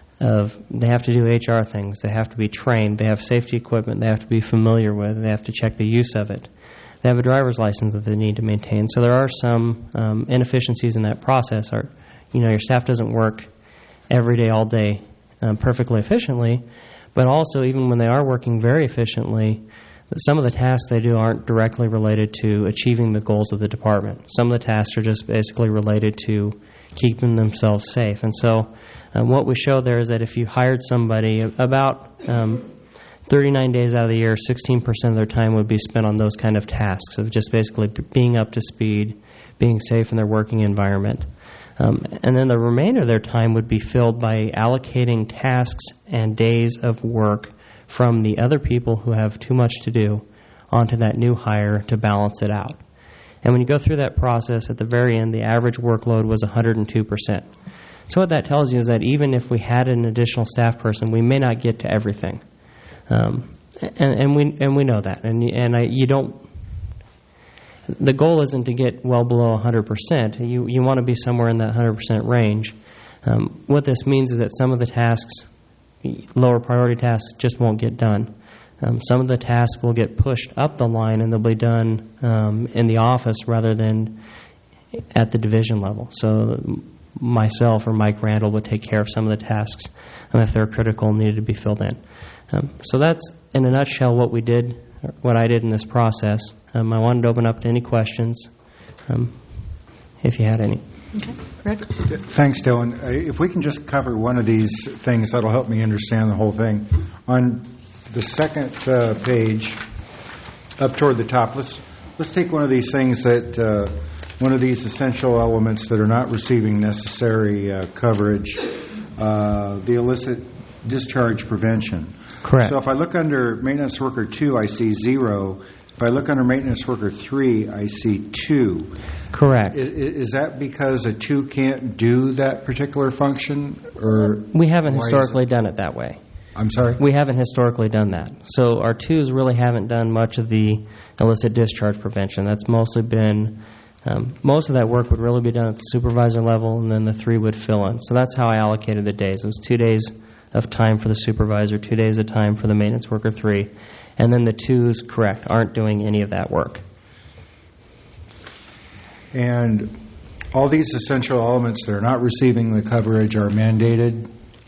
S: of they have to do H R things. They have to be trained. They have safety equipment they have to be familiar with. They have to check the use of it. They have a driver's license that they need to maintain. So there are some um, inefficiencies in that process. Or, you know, your staff doesn't work every day, all day, um, perfectly efficiently, but also even when they are working very efficiently, some of the tasks they do aren't directly related to achieving the goals of the department. Some of the tasks are just basically related to keeping themselves safe. And so um, what we show there is that if you hired somebody, about um, thirty-nine days out of the year, sixteen percent of their time would be spent on those kind of tasks of just basically being up to speed, being safe in their working environment. Um, and then the remainder of their time would be filled by allocating tasks and days of work from the other people who have too much to do onto that new hire to balance it out. And when you go through that process, at the very end, the average workload was one hundred two percent. So what that tells you is that even if we had an additional staff person, we may not get to everything. Um, and, and we and we know that. And, and I, you don't... The goal isn't to get well below one hundred percent. You you want to be somewhere in that one hundred percent range. Um, what this means is that some of the tasks, lower priority tasks, just won't get done. Um, some of the tasks will get pushed up the line and they'll be done um, in the office rather than at the division level. So myself or Mike Randall would take care of some of the tasks um, if they're critical and needed to be filled in. Um, so that's, in a nutshell, what we did, what I did in this process. Um, I wanted to open up to any questions, um, if you had any.
A: Okay. Greg?
E: Thanks, Dylan. Uh, If we can just cover one of these things, that'll help me understand the whole thing. On the second uh, page, up toward the top, let's let's take one of these things that uh, one of these essential elements that are not receiving necessary uh, coverage, uh, the illicit discharge prevention.
S: Correct.
E: So if I look under maintenance worker two, I see zero. If I look under maintenance worker three, I see two.
S: Correct.
E: Is, is that because a two can't do that particular function, or
S: we haven't
E: why is
S: historically
E: it?
S: done it that way?
E: I'm sorry?
S: We haven't historically done that. So our twos really haven't done much of the illicit discharge prevention. That's mostly been, um, most of that work would really be done at the supervisor level, and then the three would fill in. So that's how I allocated the days. It was two days of time for the supervisor, two days of time for the maintenance worker three, and then the twos, correct, aren't doing any of that work.
E: And all these essential elements that are not receiving the coverage are mandated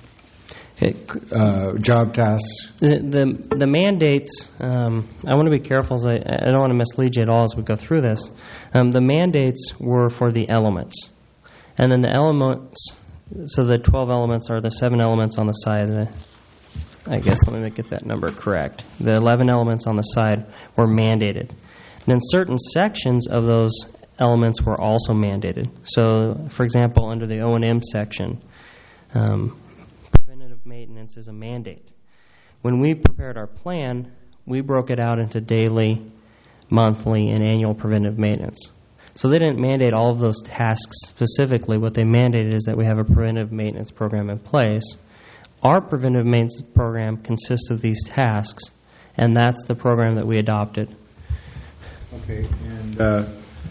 E: uh, job tasks?
S: The the, the mandates, um, I want to be careful, as I, I don't want to mislead you at all as we go through this. Um, the mandates were for the elements. And then the elements, so the twelve elements are the seven elements on the side. The, I guess let me get that number correct. The eleven elements on the side were mandated. And then certain sections of those elements were also mandated. So, for example, under the O and M section, um, preventative maintenance is a mandate. When we prepared our plan, we broke it out into daily, monthly, and annual preventive maintenance. So they didn't mandate all of those tasks specifically. What they mandated is that we have a preventive maintenance program in place. Our preventive maintenance program consists of these tasks, and that's the program that we adopted.
E: Okay, and uh,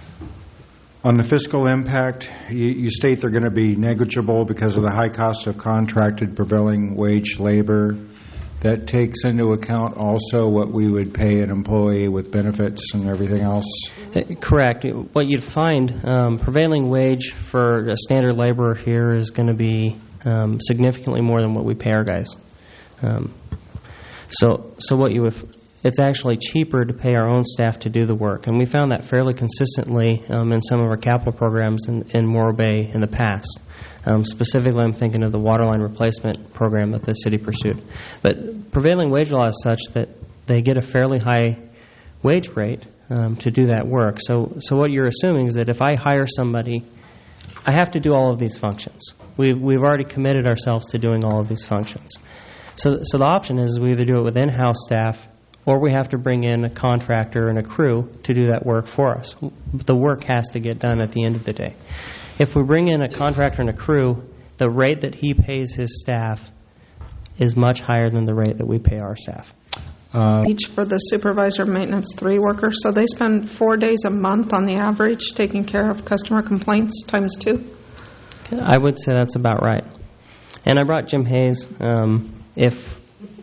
E: on the fiscal impact, you, you state they're going to be negligible because of the high cost of contracted prevailing wage labor. That takes into account also what we would pay an employee with benefits and everything else?
S: Uh, correct. What you'd find, um, prevailing wage for a standard laborer here is going to be um, significantly more than what we pay our guys. Um, so, so what you would, it's actually cheaper to pay our own staff to do the work, and we found that fairly consistently um, in some of our capital programs in, in Morro Bay in the past. Um, specifically, I'm thinking of the waterline replacement program that the city pursued. But prevailing wage law is such that they get a fairly high wage rate um, to do that work. So, so what you're assuming is that if I hire somebody, I have to do all of these functions. We've we've already committed ourselves to doing all of these functions. So, so the option is we either do it with in-house staff, or we have to bring in a contractor and a crew to do that work for us. The work has to get done at the end of the day. If we bring in a contractor and a crew, the rate that he pays his staff is much higher than the rate that we pay our staff.
H: Uh, Each for the supervisor maintenance three workers, so they spend four days a month on the average taking care of customer complaints times two?
S: I would say that's about right. And I brought Jim Hayes. Um, if,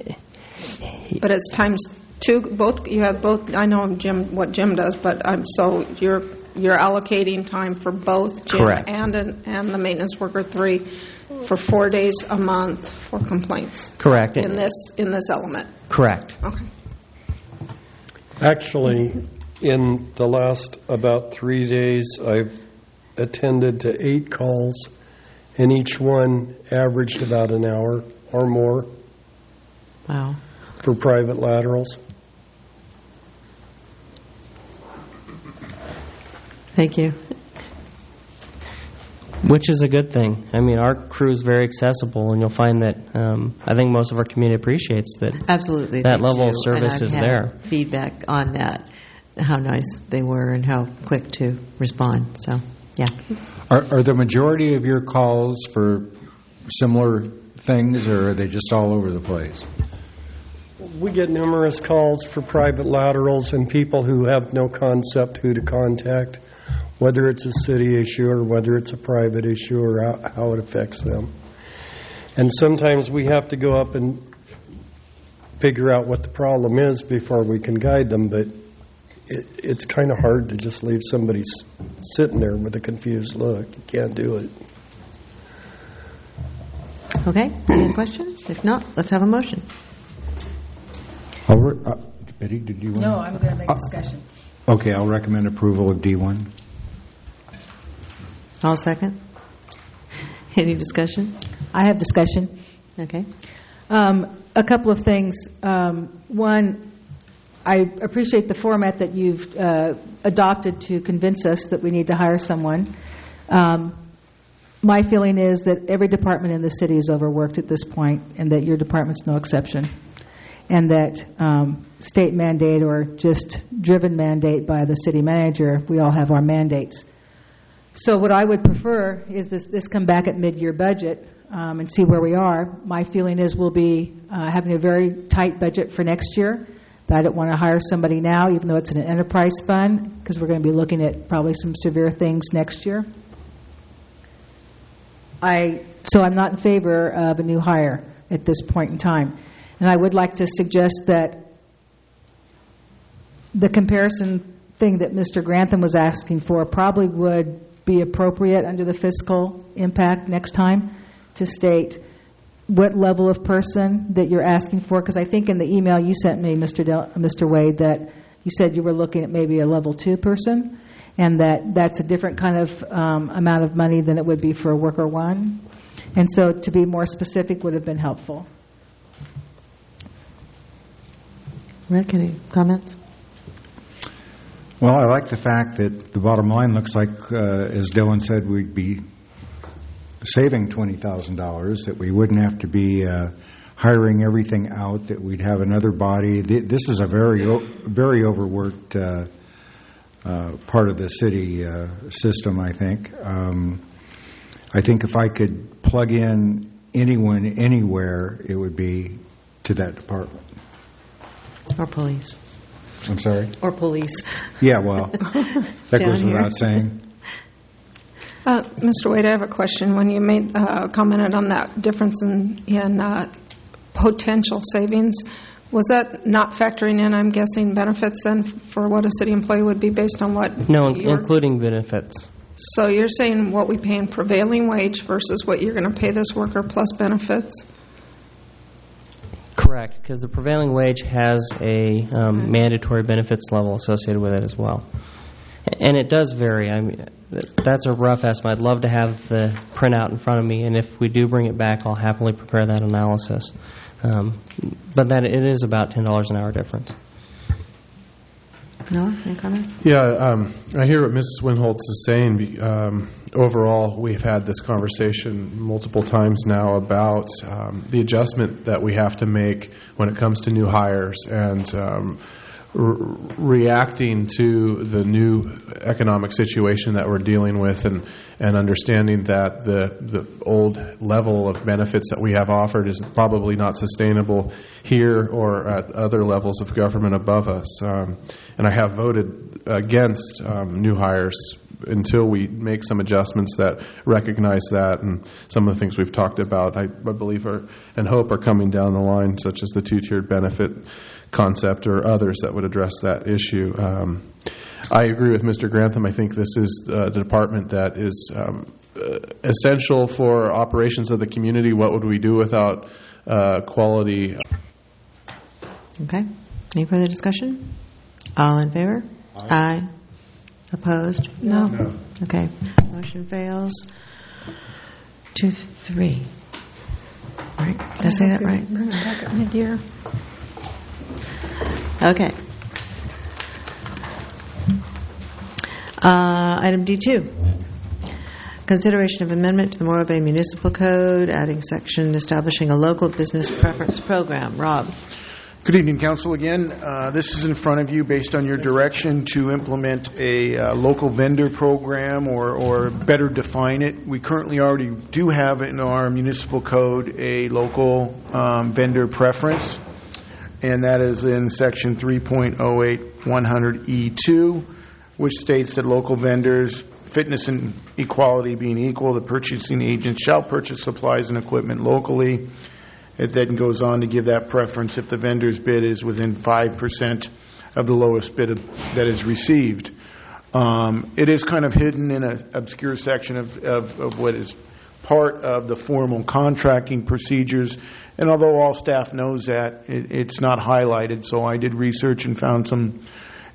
H: but it's times two. Both you have both. I know Jim what Jim does, but I'm so you're. You're allocating time for both Jim
S: Correct.
H: and an, and the maintenance worker three for four days a month for complaints.
S: Correct.
H: In this in this element.
S: Correct.
H: Okay.
I: Actually, in the last about three days, I've attended to eight calls, and each one averaged about an hour or more.
A: Wow.
I: For private laterals.
A: Thank you.
S: Which is a good thing. I mean, our crew is very accessible, and you'll find that um, I think most of our community appreciates that.
A: Absolutely,
S: that level
A: do.
S: of service
A: and I've
S: is
A: had
S: there.
A: Feedback on that, how nice they were, and how quick to respond. So, yeah.
E: Are, are the majority of your calls for similar things, or are they just all over the place?
I: We get numerous calls for private laterals and people who have no concept who to contact, whether it's a city issue or whether it's a private issue or how, how it affects them. And sometimes we have to go up and figure out what the problem is before we can guide them, but it, it's kind of hard to just leave somebody sitting there with a confused look. You can't do it.
A: Okay, any questions? If not, let's have a motion.
E: I'll re- uh, Betty, did you want
D: No, I'm going to make
E: uh,
D: discussion.
E: Okay, I'll recommend approval of D one.
A: I'll second. Any discussion?
D: I have discussion.
A: Okay.
D: Um, a couple of things. Um, one, I appreciate the format that you've uh, adopted to convince us that we need to hire someone. Um, my feeling is that every department in the city is overworked at this point, and that your department's no exception. And that um, state mandate or just driven mandate by the city manager, we all have our mandates. So what I would prefer is this, this come back at mid-year budget um, and see where we are. My feeling is we'll be uh, having a very tight budget for next year. That I don't want to hire somebody now, even though it's an enterprise fund, because we're going to be looking at probably some severe things next year. I so I'm not in favor of a new hire at this point in time. And I would like to suggest that the comparison thing that Mister Grantham was asking for probably would be appropriate under the fiscal impact next time to state what level of person that you're asking for. Because I think in the email you sent me, Mister Del, Mister Wade, that you said you were looking at maybe a level two person, and that that's a different kind of um, amount of money than it would be for a worker one. And so to be more specific would have been helpful.
A: Rick, any comments?
E: Well, I like the fact that the bottom line looks like, uh, as Dylan said, we'd be saving twenty thousand dollars, that we wouldn't have to be uh, hiring everything out, that we'd have another body. This is a very, very overworked uh, uh, part of the city uh, system, I think. Um, I think if I could plug in anyone anywhere, it would be to that department.
A: Or police.
E: I'm sorry?
A: Or police.
E: Yeah, well, that goes without saying.
H: Uh, Mister Wade, I have a question. When you made uh, commented on that difference in, in uh, potential savings, was that not factoring in, I'm guessing, benefits then for what a city employee would be based on what?
S: No, including benefits.
H: So you're saying what we pay in prevailing wage versus what you're going to pay this worker plus benefits?
S: Correct, because the prevailing wage has a um, okay. mandatory benefits level associated with it as well. And it does vary. I mean, that's a rough estimate. I'd love to have the printout in front of me, and if we do bring it back, I'll happily prepare that analysis. Um, but that it is about ten dollars an hour difference.
A: No, any comment?
G: Yeah, um, I hear what Missus Winholtz is saying. Um, overall, we've had this conversation multiple times now about um, the adjustment that we have to make when it comes to new hires and um, re- reacting to the new economic situation that we're dealing with, and, and understanding that the, the old level of benefits that we have offered is probably not sustainable here or at other levels of government above us. Um, and I have voted against um, new hires until we make some adjustments that recognize that, and some of the things we've talked about, I, I believe, are and hope are coming down the line, such as the two-tiered benefit concept or others that would address that issue. Um, I agree with Mister Grantham. I think this is uh, the department that is um, uh, essential for operations of the community. What would we do without uh, quality?
A: Okay. Any further discussion? All in favor? Aye. Aye. Opposed?
H: No.
A: No. Okay. Motion fails. Two, three. Right. Did I say that right?
H: Bring it back at mid-year.
A: Okay. Uh, item D two. Consideration of amendment to the Morro Bay Municipal Code, adding section establishing a local business preference program. Rob.
J: Good evening, Council. Again, uh, this is in front of you based on your direction to implement a uh, local vendor program, or, or better define it. We currently already do have in our municipal code a local um, vendor preference, and that is in section three point oh eight one hundred E two, which states that local vendors, fitness and equality being equal, the purchasing agent shall purchase supplies and equipment locally. It then goes on to give that preference if the vendor's bid is within five percent of the lowest bid of, that is received. Um, it is kind of hidden in an obscure section of, of, of what is part of the formal contracting procedures. And although all staff knows that, it, it's not highlighted. So I did research and found some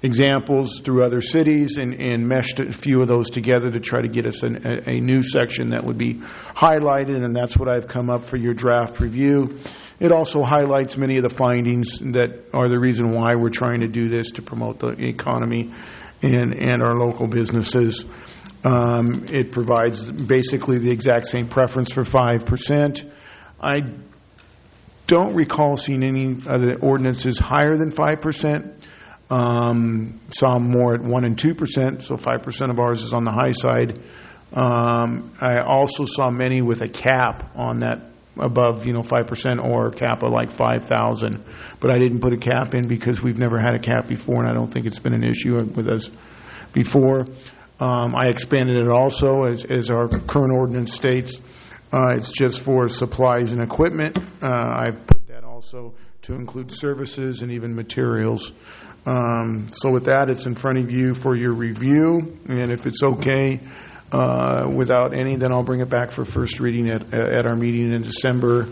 J: examples through other cities and, and meshed a few of those together to try to get us an, a, a new section that would be highlighted, and that's what I've come up for your draft review. It also highlights many of the findings that are the reason why we're trying to do this, to promote the economy and, and our local businesses. Um, it provides basically the exact same preference for five percent. I don't recall seeing any other ordinances higher than five percent. Um, some more at one and two percent, so five percent of ours is on the high side. Um, I also saw many with a cap on that, above, you know, five percent or a cap of like five thousand. But I didn't put a cap in because we've never had a cap before, and I don't think it's been an issue with us before. Um, I expanded it also, as, as our current ordinance states. Uh, it's just for supplies and equipment. Uh, I've put that also to include services and even materials. Um, so with that, it's in front of you for your review, and if it's okay, uh, without any, then I'll bring it back for first reading at, at our meeting in December,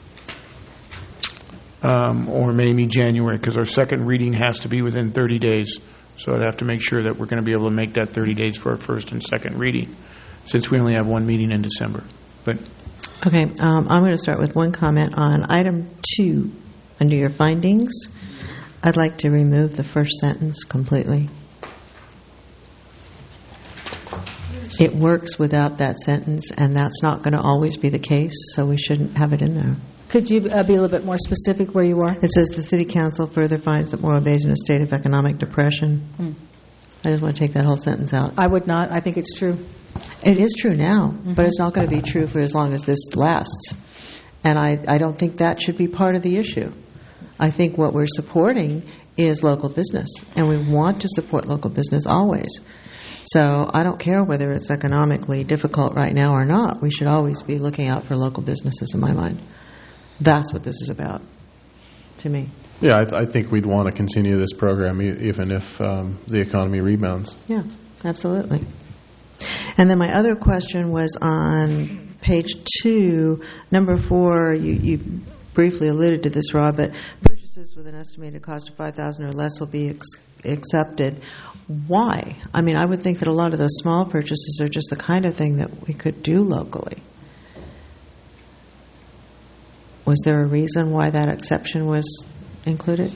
J: um, or maybe January, because our second reading has to be within thirty days. So I'd have to make sure that we're going to be able to make that thirty days for our first and second reading, since we only have one meeting in December. But
A: Okay, um, I'm going to start with one comment on item two under your findings. I'd like to remove the first sentence completely. It works without that sentence, and that's not going to always be the case, so we shouldn't have it in there.
D: Could you uh, be a little bit more specific where you are?
A: It says the City Council further finds that Morro Bay is in a state of economic depression.
D: Hmm.
A: I just want to take that whole sentence out.
D: I would not. I think it's true.
A: It is true now,
D: Mm-hmm.
A: but it's not going to be true for as long as this lasts. And I, I don't think that should be part of the issue. I think what we're supporting is local business, and we want to support local business always. So I don't care whether it's economically difficult right now or not. We should always be looking out for local businesses, in my mind. That's what this is about, to me.
G: Yeah, I, th- I think we'd want to continue this program e- even if um, the economy rebounds.
A: Yeah, absolutely. And then my other question was on page two, number four. You, you briefly alluded to this, Rob, but purchases with an estimated cost of five thousand dollars or less will be ex- accepted. Why? I mean, I would think that a lot of those small purchases are just the kind of thing that we could do locally. Was there a reason why that exception was included?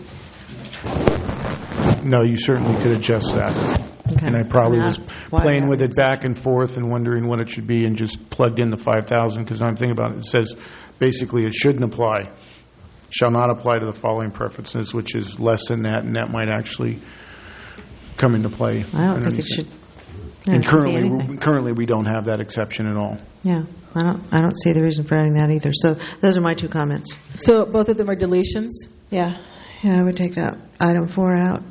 J: no, you certainly could adjust that.
A: Okay.
J: And I probably
A: I mean,
J: was
A: why
J: playing
A: that
J: with it back and forth and wondering what it should be, and just plugged in the five thousand, because I'm thinking about it. It says basically it shouldn't apply, shall not apply to the following preferences, which is less than that, and that might actually come into play.
A: I don't think it should. No,
J: And
A: it shouldn't be
J: currently,
A: anything.
J: currently we don't have that exception at all.
A: Yeah, I don't. I don't see the reason for adding that either. So those are my two comments.
D: So both of them are deletions?
A: Yeah, yeah, I would take that item four out.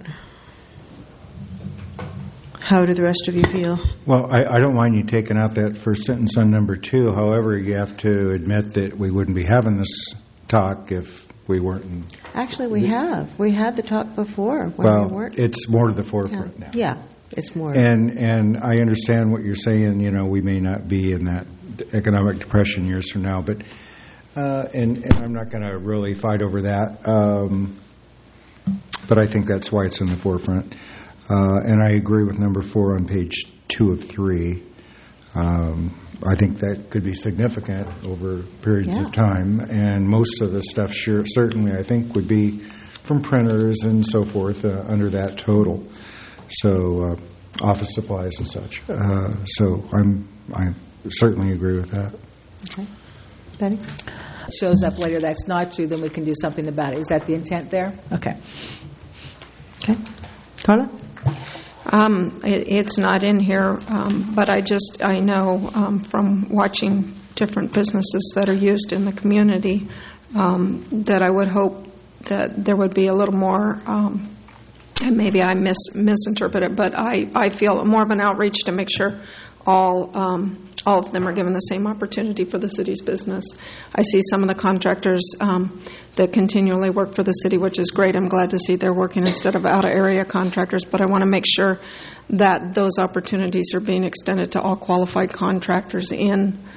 A: How do the rest of you feel?
E: Well, I, I don't mind you taking out that first sentence on number two. However, you have to admit that we wouldn't be having this talk if we weren't. In,
A: Actually, we have. We had the talk before when
E: well,
A: we weren't.
E: it's more to the forefront
A: yeah.
E: now.
A: Yeah, it's more.
E: And and I understand what you're saying. You know, we may not be in that economic depression years from now, but uh, and, and I'm not going to really fight over that. Um, but I think that's why it's in the forefront. Uh, and I agree with number four on page two of three. Um, I think that could be significant over periods
A: Yeah.
E: of time, and most of the stuff sure, certainly I think would be from printers and so forth uh, under that total. So uh, office supplies and such. Uh, so I'm I certainly agree with that.
A: Okay, Betty.
D: Shows up later that's not true, then we can do something about it. Is that the intent there? Okay.
A: Okay, Carla.
H: Um, it, it's not in here, um, but I just, I know um, from watching different businesses that are used in the community um, that I would hope that there would be a little more, um, and maybe I mis- misinterpret it, but I, I feel more of an outreach to make sure all um, all of them are given the same opportunity for the city's business. I see some of the contractors um, that continually work for the city, which is great. I'm glad to see they're working instead of out-of-area contractors, but I want to make sure that those opportunities are being extended to all qualified contractors in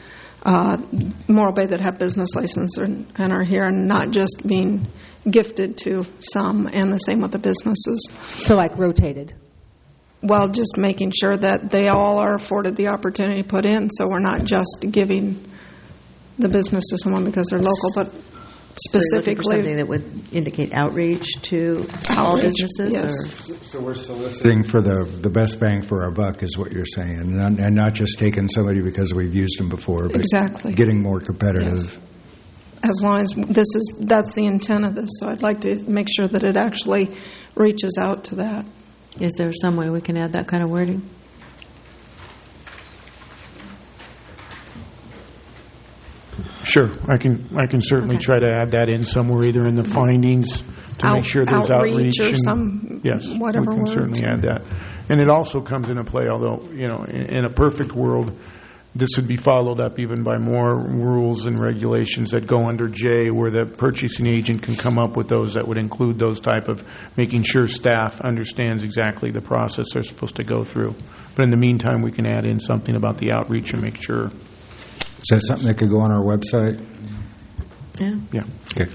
H: uh, Morro Bay that have business license and, and are here, and not just being gifted to some, and the same with the businesses.
D: So like rotated?
H: Well, just making sure that they all are afforded the opportunity to put in, so we're not just giving the business to someone because they're local, but specifically
A: so something that would indicate outreach to all
H: outreach,
A: businesses.
H: Yes.
A: Or?
E: So we're soliciting for the the best bang for our buck, is what you're saying, and, and not just taking somebody because we've used them before, but
H: exactly.
E: getting more competitive.
H: Yes. As long as this is that's the intent of this, so I'd like to make sure that it actually reaches out to that.
A: Is there some way we can add that kind of wording?
J: Sure, I can. I can certainly
H: Okay.
J: try to add that in somewhere, either in the findings to
H: Out-
J: make sure there's
H: outreach
J: outreach.
H: or
J: and-
H: some
J: yes,
H: whatever
J: we can
H: word.
J: certainly add that. And it also comes into play, although you know, in, in a perfect world, this would be followed up even by more rules and regulations that go under J, where the purchasing agent can come up with those that would include those type of making sure staff understands exactly the process they're supposed to go through. But in the meantime, we can add in something about the outreach and make sure.
E: Is that something that could go on our website?
A: Yeah.
J: Yeah.
E: Okay.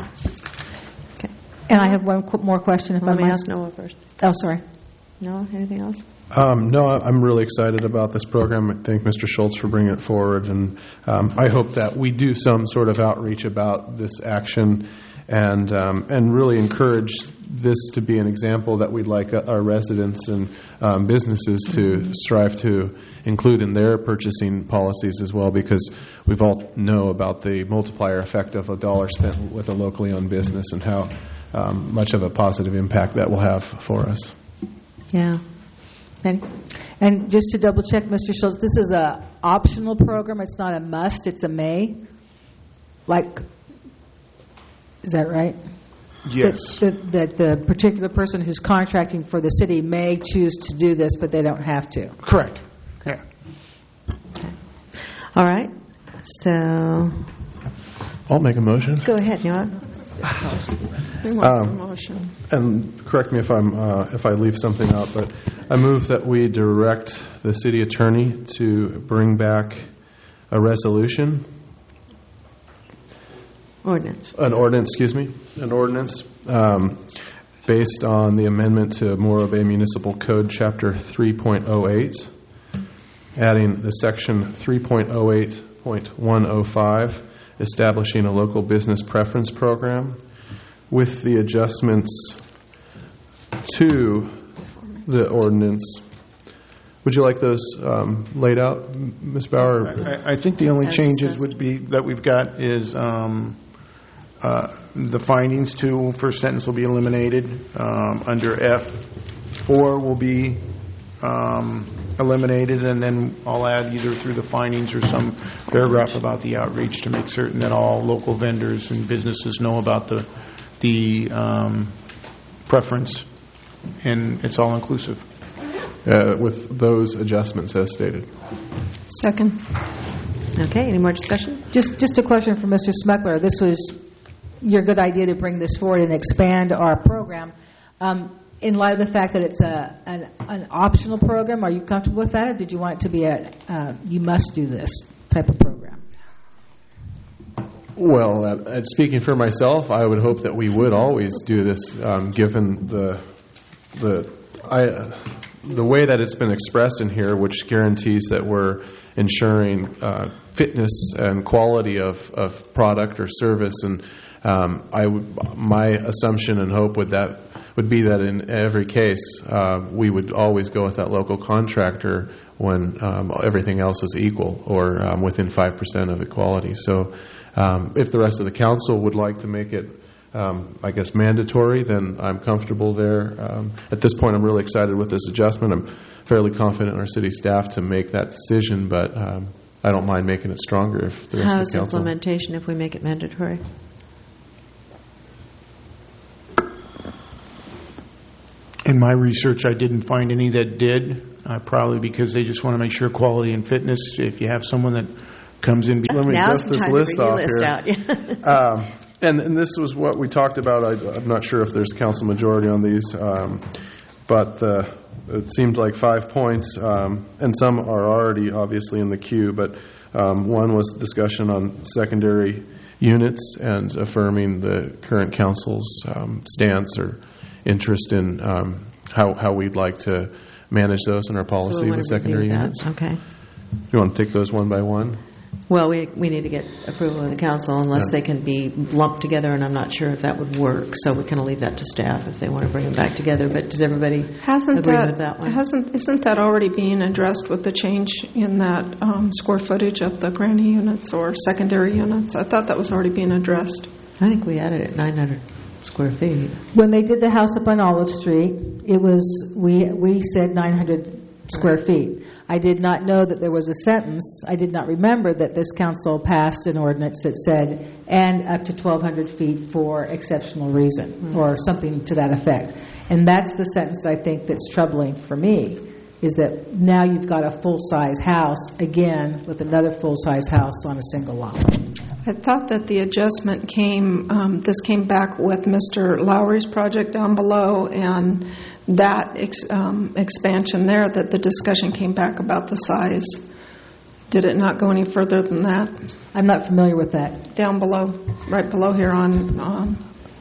D: And I have one qu- more question, if
A: Let
D: I
A: me
D: might.
A: ask Noah first.
D: Oh, sorry.
A: No, anything else?
G: Um, no, I'm really excited about this program. I thank Mister Schultz for bringing it forward, and um, I hope that we do some sort of outreach about this action, and um, and really encourage this to be an example that we'd like our residents and um, businesses to strive to include in their purchasing policies as well, because we've all know about the multiplier effect of a dollar spent with a locally owned business and how um, much of a positive impact that will have for us.
A: Yeah. Betty?
D: And just to double check, Mister Schultz, this is a optional program. It's not a must. It's a may. Like, is that right?
J: Yes.
D: That, that, that the particular person who's contracting for the city may choose to do this, but they don't have to.
J: Correct. Yeah.
A: All right. So
G: I'll make a motion.
A: go ahead, Noah.
H: Who wants
G: Um,
H: a motion?
G: And correct me if I'm uh, if I leave something out, but I move that we direct the city attorney to bring back a resolution,
A: Ordinance.
G: an ordinance, excuse me, an ordinance um, based on the amendment to Morro Bay Municipal Code, Chapter three point oh eight, adding the section three point oh eight point one oh five, establishing a local business preference program, with the adjustments to the ordinance. Would you like those um, laid out, Miz Bauer?
J: I, I think the only
A: As
J: changes
A: discussed.
J: would be that we've got is um, uh, the findings to first sentence will be eliminated. Um, under F, four will be um, eliminated, and then I'll add either through the findings or some paragraph about the outreach to make certain that all local vendors and businesses know about the the um, preference, and it's all inclusive.
G: Uh, with those adjustments as stated.
H: Second.
A: Okay, any more discussion?
D: Just just a question for Mister Smuckler. This was your good idea to bring this forward and expand our program. Um, in light of the fact that it's a an, an optional program, are you comfortable with that, or did you want it to be a uh, you must do this type of program?
G: Well, uh, speaking for myself, I would hope that we would always do this, um, given the the I. Uh, the way that it's been expressed in here, which guarantees that we're ensuring uh, fitness and quality of, of product or service, and um, I would, my assumption and hope would that would be that in every case uh, we would always go with that local contractor when um, everything else is equal or um, within five percent of equality. So, um, if the rest of the council would like to make it, Um, I guess, mandatory, then I'm comfortable there. Um, at this point, I'm really excited with this adjustment. I'm fairly confident in our city staff to make that decision, but um, I don't mind making it stronger if the rest
A: How's
G: of the council...
A: implementation if we make it mandatory?
J: In my research, I didn't find any that did, uh, probably because they just want to make sure quality and fitness. If you have someone that comes in...
G: Let me
A: Now's
G: dust
A: the
G: this
A: time to
G: list
A: bring your
G: off
A: list
G: here.
A: out.
G: um, and, and this was what we talked about. I, I'm not sure if there's council majority on these, um, but uh, it seemed like five points, um, and some are already obviously in the queue, but Um, one was discussion on secondary units and affirming the current council's um, stance or interest in um, how, how we'd like to manage those in our policy
A: So we
G: with
A: want to
G: secondary
A: review that.
G: units.
A: Okay.
G: Do you want to take those one by one?
A: Well, we we need to get approval of the council unless
G: Yeah.
A: they can be lumped together, and I'm not sure if that would work. So we kind of leave that to staff if they want to bring them back together. But does everybody
H: Hasn't
A: agree
H: that,
A: with that one?
H: Hasn't isn't that already being addressed with the change in that um, square footage of the granny units or secondary units? I thought that was already being addressed.
A: I think we added it nine hundred square feet.
D: When they did the house up on Olive Street, it was, we we said nine hundred square feet. I did not know that there was a sentence. I did not remember that this council passed an ordinance that said, and up to twelve hundred feet for exceptional reason, mm-hmm. or something to that effect. And that's the sentence I think that's troubling for me, is that now you've got a full-size house, again, with another full-size house on a single lot.
H: I thought that the adjustment came, um, this came back with Mister Lowry's project down below, and that ex, um, expansion there, that the discussion came back about the size. Did it not go any further than that?
D: I'm not familiar with that.
H: Down below, right below here on um,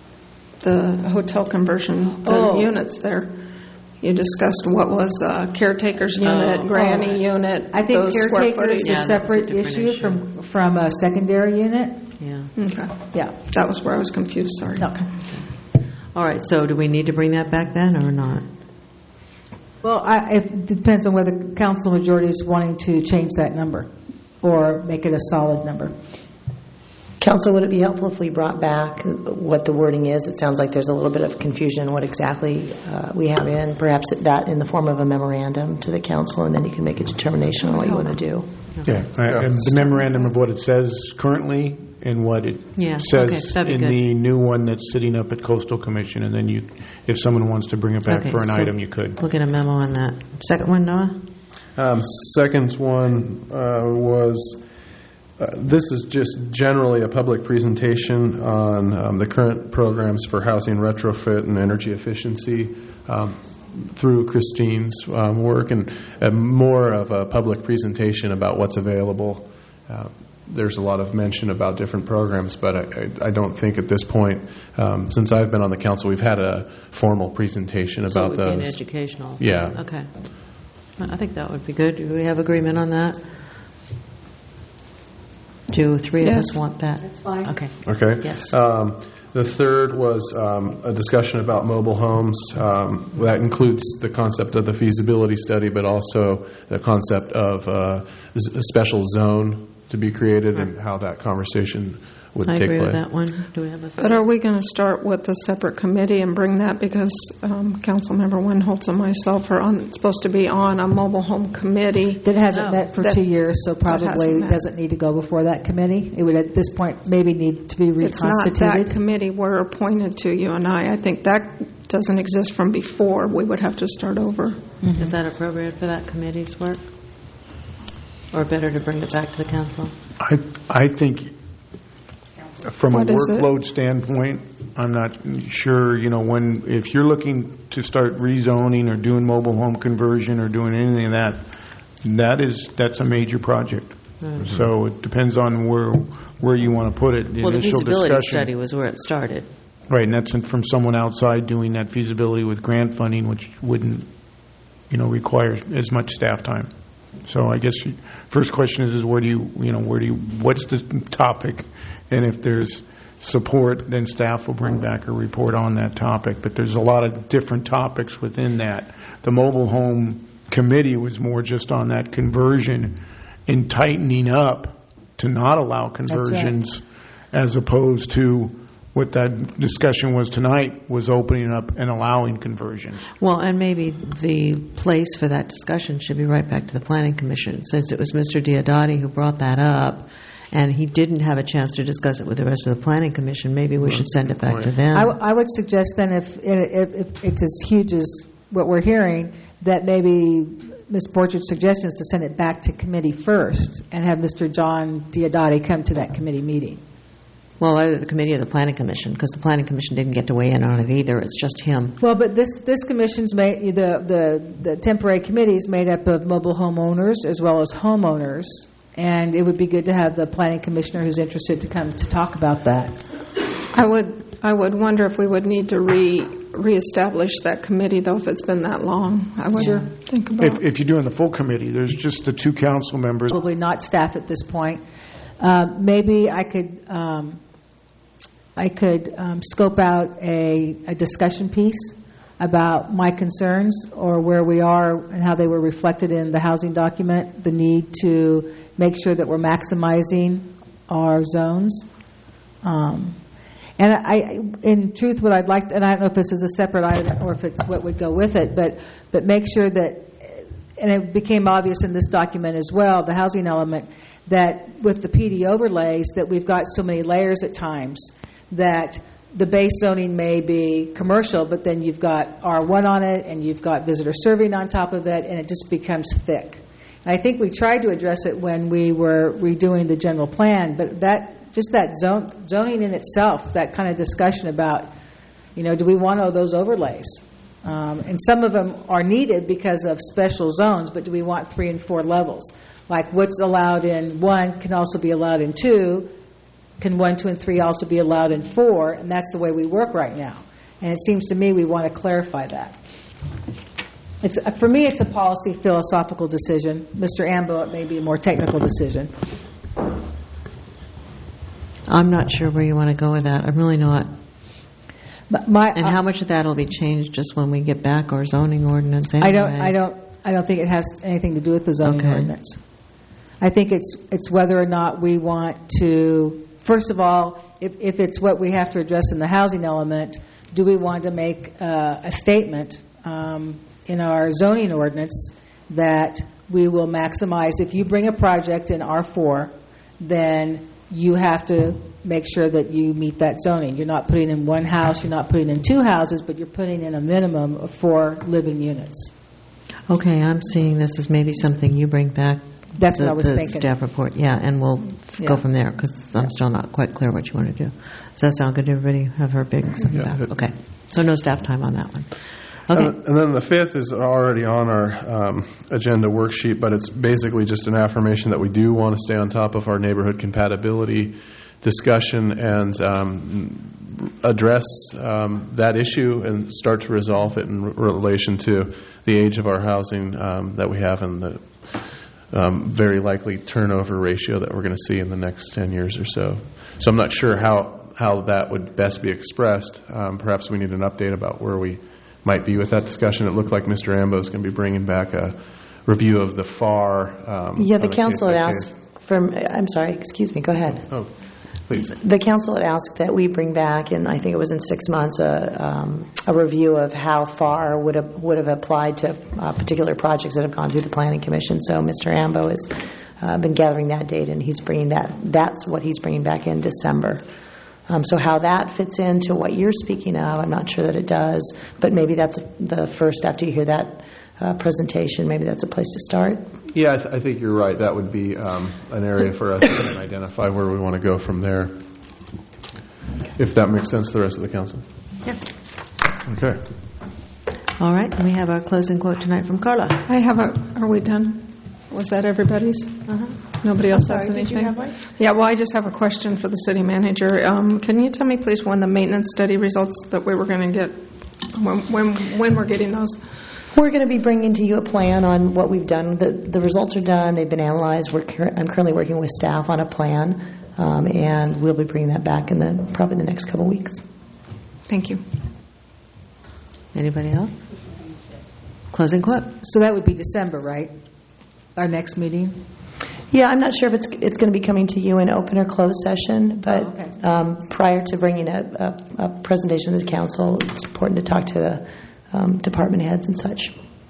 H: the hotel conversion, the
D: Oh.
H: units there. You discussed what was uh, caretaker's unit,
D: Oh.
H: granny
D: Oh.
H: unit.
D: I think
H: those square
D: caretaker is
H: footage.
D: a
A: Yeah,
D: separate
A: that's a different
D: issue,
A: issue.
D: from from a secondary unit.
A: Yeah.
H: Okay.
D: Yeah.
H: That was where I was confused, sorry.
D: Okay.
A: All right. So do we need to bring that back then or not?
D: Well, I, it depends on whether council majority is wanting to change that number or make it a solid number.
L: Council, would it be helpful if we brought back what the wording is? It sounds like there's a little bit of confusion what exactly uh, we have in. Perhaps that in the form of a memorandum to the council, and then you can make a determination on what you want to do.
J: Yeah, I- and the memorandum of what it says currently and what it
A: Yeah, okay,
J: says
A: that'd be
J: in
A: good.
J: the new one that's sitting up at Coastal Commission, and then you, if someone wants to bring it back
A: Okay,
J: for an
A: so
J: item, you could.
A: We'll get a memo on that. Second one, Noah?
G: Um, second one uh, was, uh, this is just generally a public presentation on um, the current programs for housing retrofit and energy efficiency um, through Christine's um, work, and uh, more of a public presentation about what's available. Uh, there's a lot of mention about different programs, but I, I, I don't think at this point, um, since I've been on the council, we've had a formal presentation
A: So it
G: about
A: would be an
G: those.
A: educational.
G: Yeah.
A: Okay. I think that would be good. Do we have agreement on that? Do three of
H: Yes.
A: us want that?
D: That's fine.
A: Okay.
G: Okay.
A: Yes.
G: Um, the third was um, a discussion about mobile homes. Um, that includes the concept of the feasibility study, but also the concept of uh, a special zone to be created and how that conversation would
A: I
G: take
A: agree
G: place.
A: with that one. Do we have a
H: But are we going to start with a separate committee and bring that, because um, Councilmember Winholtz and myself are on, supposed to be on a mobile home committee.
D: That hasn't
H: Oh.
D: met for
H: That-
D: two years, so
H: that
D: probably
H: hasn't met.
D: doesn't need to go before that committee. It would, at this point, maybe need to be
H: It's not that
D: reconstituted.
H: committee we're appointed to, you and I. I think that doesn't exist from before. We would have to start over.
D: Mm-hmm.
A: Is that appropriate for that committee's work? Or better to bring it back to the council?
J: I, I think from a
H: What is it?
J: workload standpoint, I'm not sure, you know, when, if you're looking to start rezoning or doing mobile home conversion or doing anything of that, that is, that's a major project.
A: Mhm.
J: So it depends on where, where you want to put it.
A: Well, the
J: initial
A: feasibility
J: discussion-
A: study was where it started.
J: Right, and that's from someone outside doing that feasibility with grant funding, which wouldn't, you know, require as much staff time. So I guess you- first question is, is where do you, you know, where do you, what's the topic? And if there's support, then staff will bring back a report on that topic. But there's a lot of different topics within that. The mobile home committee was more just on that conversion and tightening up to not allow conversions, as opposed to what that discussion was tonight, was opening up and allowing conversions.
A: Well, and maybe the place for that discussion should be right back to the Planning Commission, since it was Mister Diodati who brought that up, and he didn't have a chance to discuss it with the rest of the Planning Commission. Maybe we should send it back to them.
D: I, w- I would suggest then, if, if, if it's as huge as what we're hearing, that maybe Miz Borchard's suggestion is to send it back to committee first and have Mister John Diodati come to that committee meeting.
A: Well, either the committee or the Planning Commission, because the Planning Commission didn't get to weigh in on it either. It's just him.
D: Well, but this this commission's made, the, the the temporary committee is made up of mobile home owners as well as homeowners, And it would be good to have the planning commissioner who's interested to come to talk about that.
H: I would I would wonder if we would need to re reestablish that committee, though, if it's been that long. I would
D: Sure.
H: think about
J: If, if you're doing the full committee, there's just the two council members.
D: Probably not staff at this point. Uh, maybe I could um, I could um, scope out a, a discussion piece about my concerns or where we are and how they were reflected in the housing document, the need to make sure that we're maximizing our zones. Um, and I, in truth, what I'd like, to, and I don't know if this is a separate item or if it's what would go with it, but but make sure that, and it became obvious in this document as well, the housing element, that with the P D overlays that we've got so many layers at times that the base zoning may be commercial, but then you've got R one on it and you've got visitor serving on top of it, and it just becomes thick. And I think we tried to address it when we were redoing the general plan, but that just that zone, zoning in itself, that kind of discussion about, you know, do we want all those overlays? Um, and some of them are needed because of special zones, but do we want three and four levels? Like what's allowed in one can also be allowed in two. Can one, two, and three also be allowed in four? And that's the way we work right now. And it seems to me we want to clarify that. It's, for me, it's a policy philosophical decision. Mister Ambo, it may be a more technical decision.
A: I'm not sure where you want to go with that. I'm really not.
D: But my,
A: and how much of that will be changed just when we get back our zoning ordinance anyway?
D: I don't. I don't. I don't think it has anything to do with the zoning
A: okay.
D: ordinance. I think it's it's whether or not we want to. First of all, if if it's what we have to address in the housing element, do we want to make uh, a statement um, in our zoning ordinance that we will maximize? If you bring a project in R four, then you have to make sure that you meet that zoning. You're not putting in one house, you're not putting in two houses, but you're putting in a minimum of four living units.
A: Okay, I'm seeing this as maybe something you bring back.
D: That's
A: the,
D: what I was
A: the
D: thinking.
A: Staff report, yeah, and we'll
D: yeah.
A: go from there because I'm still not quite clear what you want to do. Does that sound good to everybody? Have her big something
G: yeah,
A: back? Okay, so no staff time on that one. Okay.
G: Uh, and then the fifth is already on our um, agenda worksheet, but it's basically just an affirmation that we do want to stay on top of our neighborhood compatibility discussion and um, address um, that issue and start to resolve it in re- relation to the age of our housing um, that we have and the um, very likely turnover ratio that we're going to see in the next ten years or so. So I'm not sure how, how that would best be expressed. Um, perhaps we need an update about where we might be with that discussion. It looked like Mister Ambo is going to be bringing back a review of the F A R. Um,
L: yeah, the council had asked for, I'm sorry, excuse me, go ahead.
G: Oh, please.
L: The council had asked that we bring back, and I think it was in six months, a, um, a review of how F A R would have, would have applied to uh, particular projects that have gone through the Planning Commission. So Mister Ambo has uh, been gathering that data, and he's bringing that, that's what he's bringing back in December. Um, so how that fits into what you're speaking of, I'm not sure that it does, but maybe that's the first, after you hear that uh, presentation, maybe that's a place to start.
G: Yeah, I, th- I think you're right. That would be um, an area for us to identify where we want to go from there, if that makes sense to the rest of the council.
A: Yeah.
G: Okay.
A: All right, and we have our closing quote tonight from Carla.
H: I have a, are we done? Was that everybody's? Uh-huh. Nobody else
A: I'm
H: has
A: sorry,
H: anything?
A: Did you have one?
H: Yeah, well, I just have a question for the city manager. Um, can you tell me, please, when the maintenance study results that we were going to get, when, when when we're getting those?
L: We're going to be bringing to you a plan on what we've done. The, the results are done. They've been analyzed. We're cur- I'm currently working with staff on a plan, um, and we'll be bringing that back in the probably the next couple weeks.
H: Thank you.
A: Anybody else? Closing quote.
D: So that would be December, right? Our next meeting?
L: Yeah, I'm not sure if it's it's going to be coming to you in open or closed session, but
D: oh, okay.
L: um, prior to bringing a, a, a presentation to the council, it's important to talk to the um, department heads and such.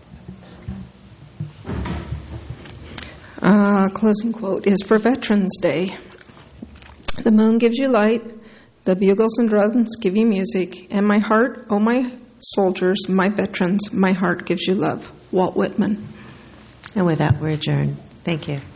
H: Uh, closing quote is for Veterans Day. The moon gives you light, the bugles and drums give you music, and my heart, oh my soldiers, my veterans, my heart gives you love. Walt Whitman.
A: And with that, we're adjourned. Thank you.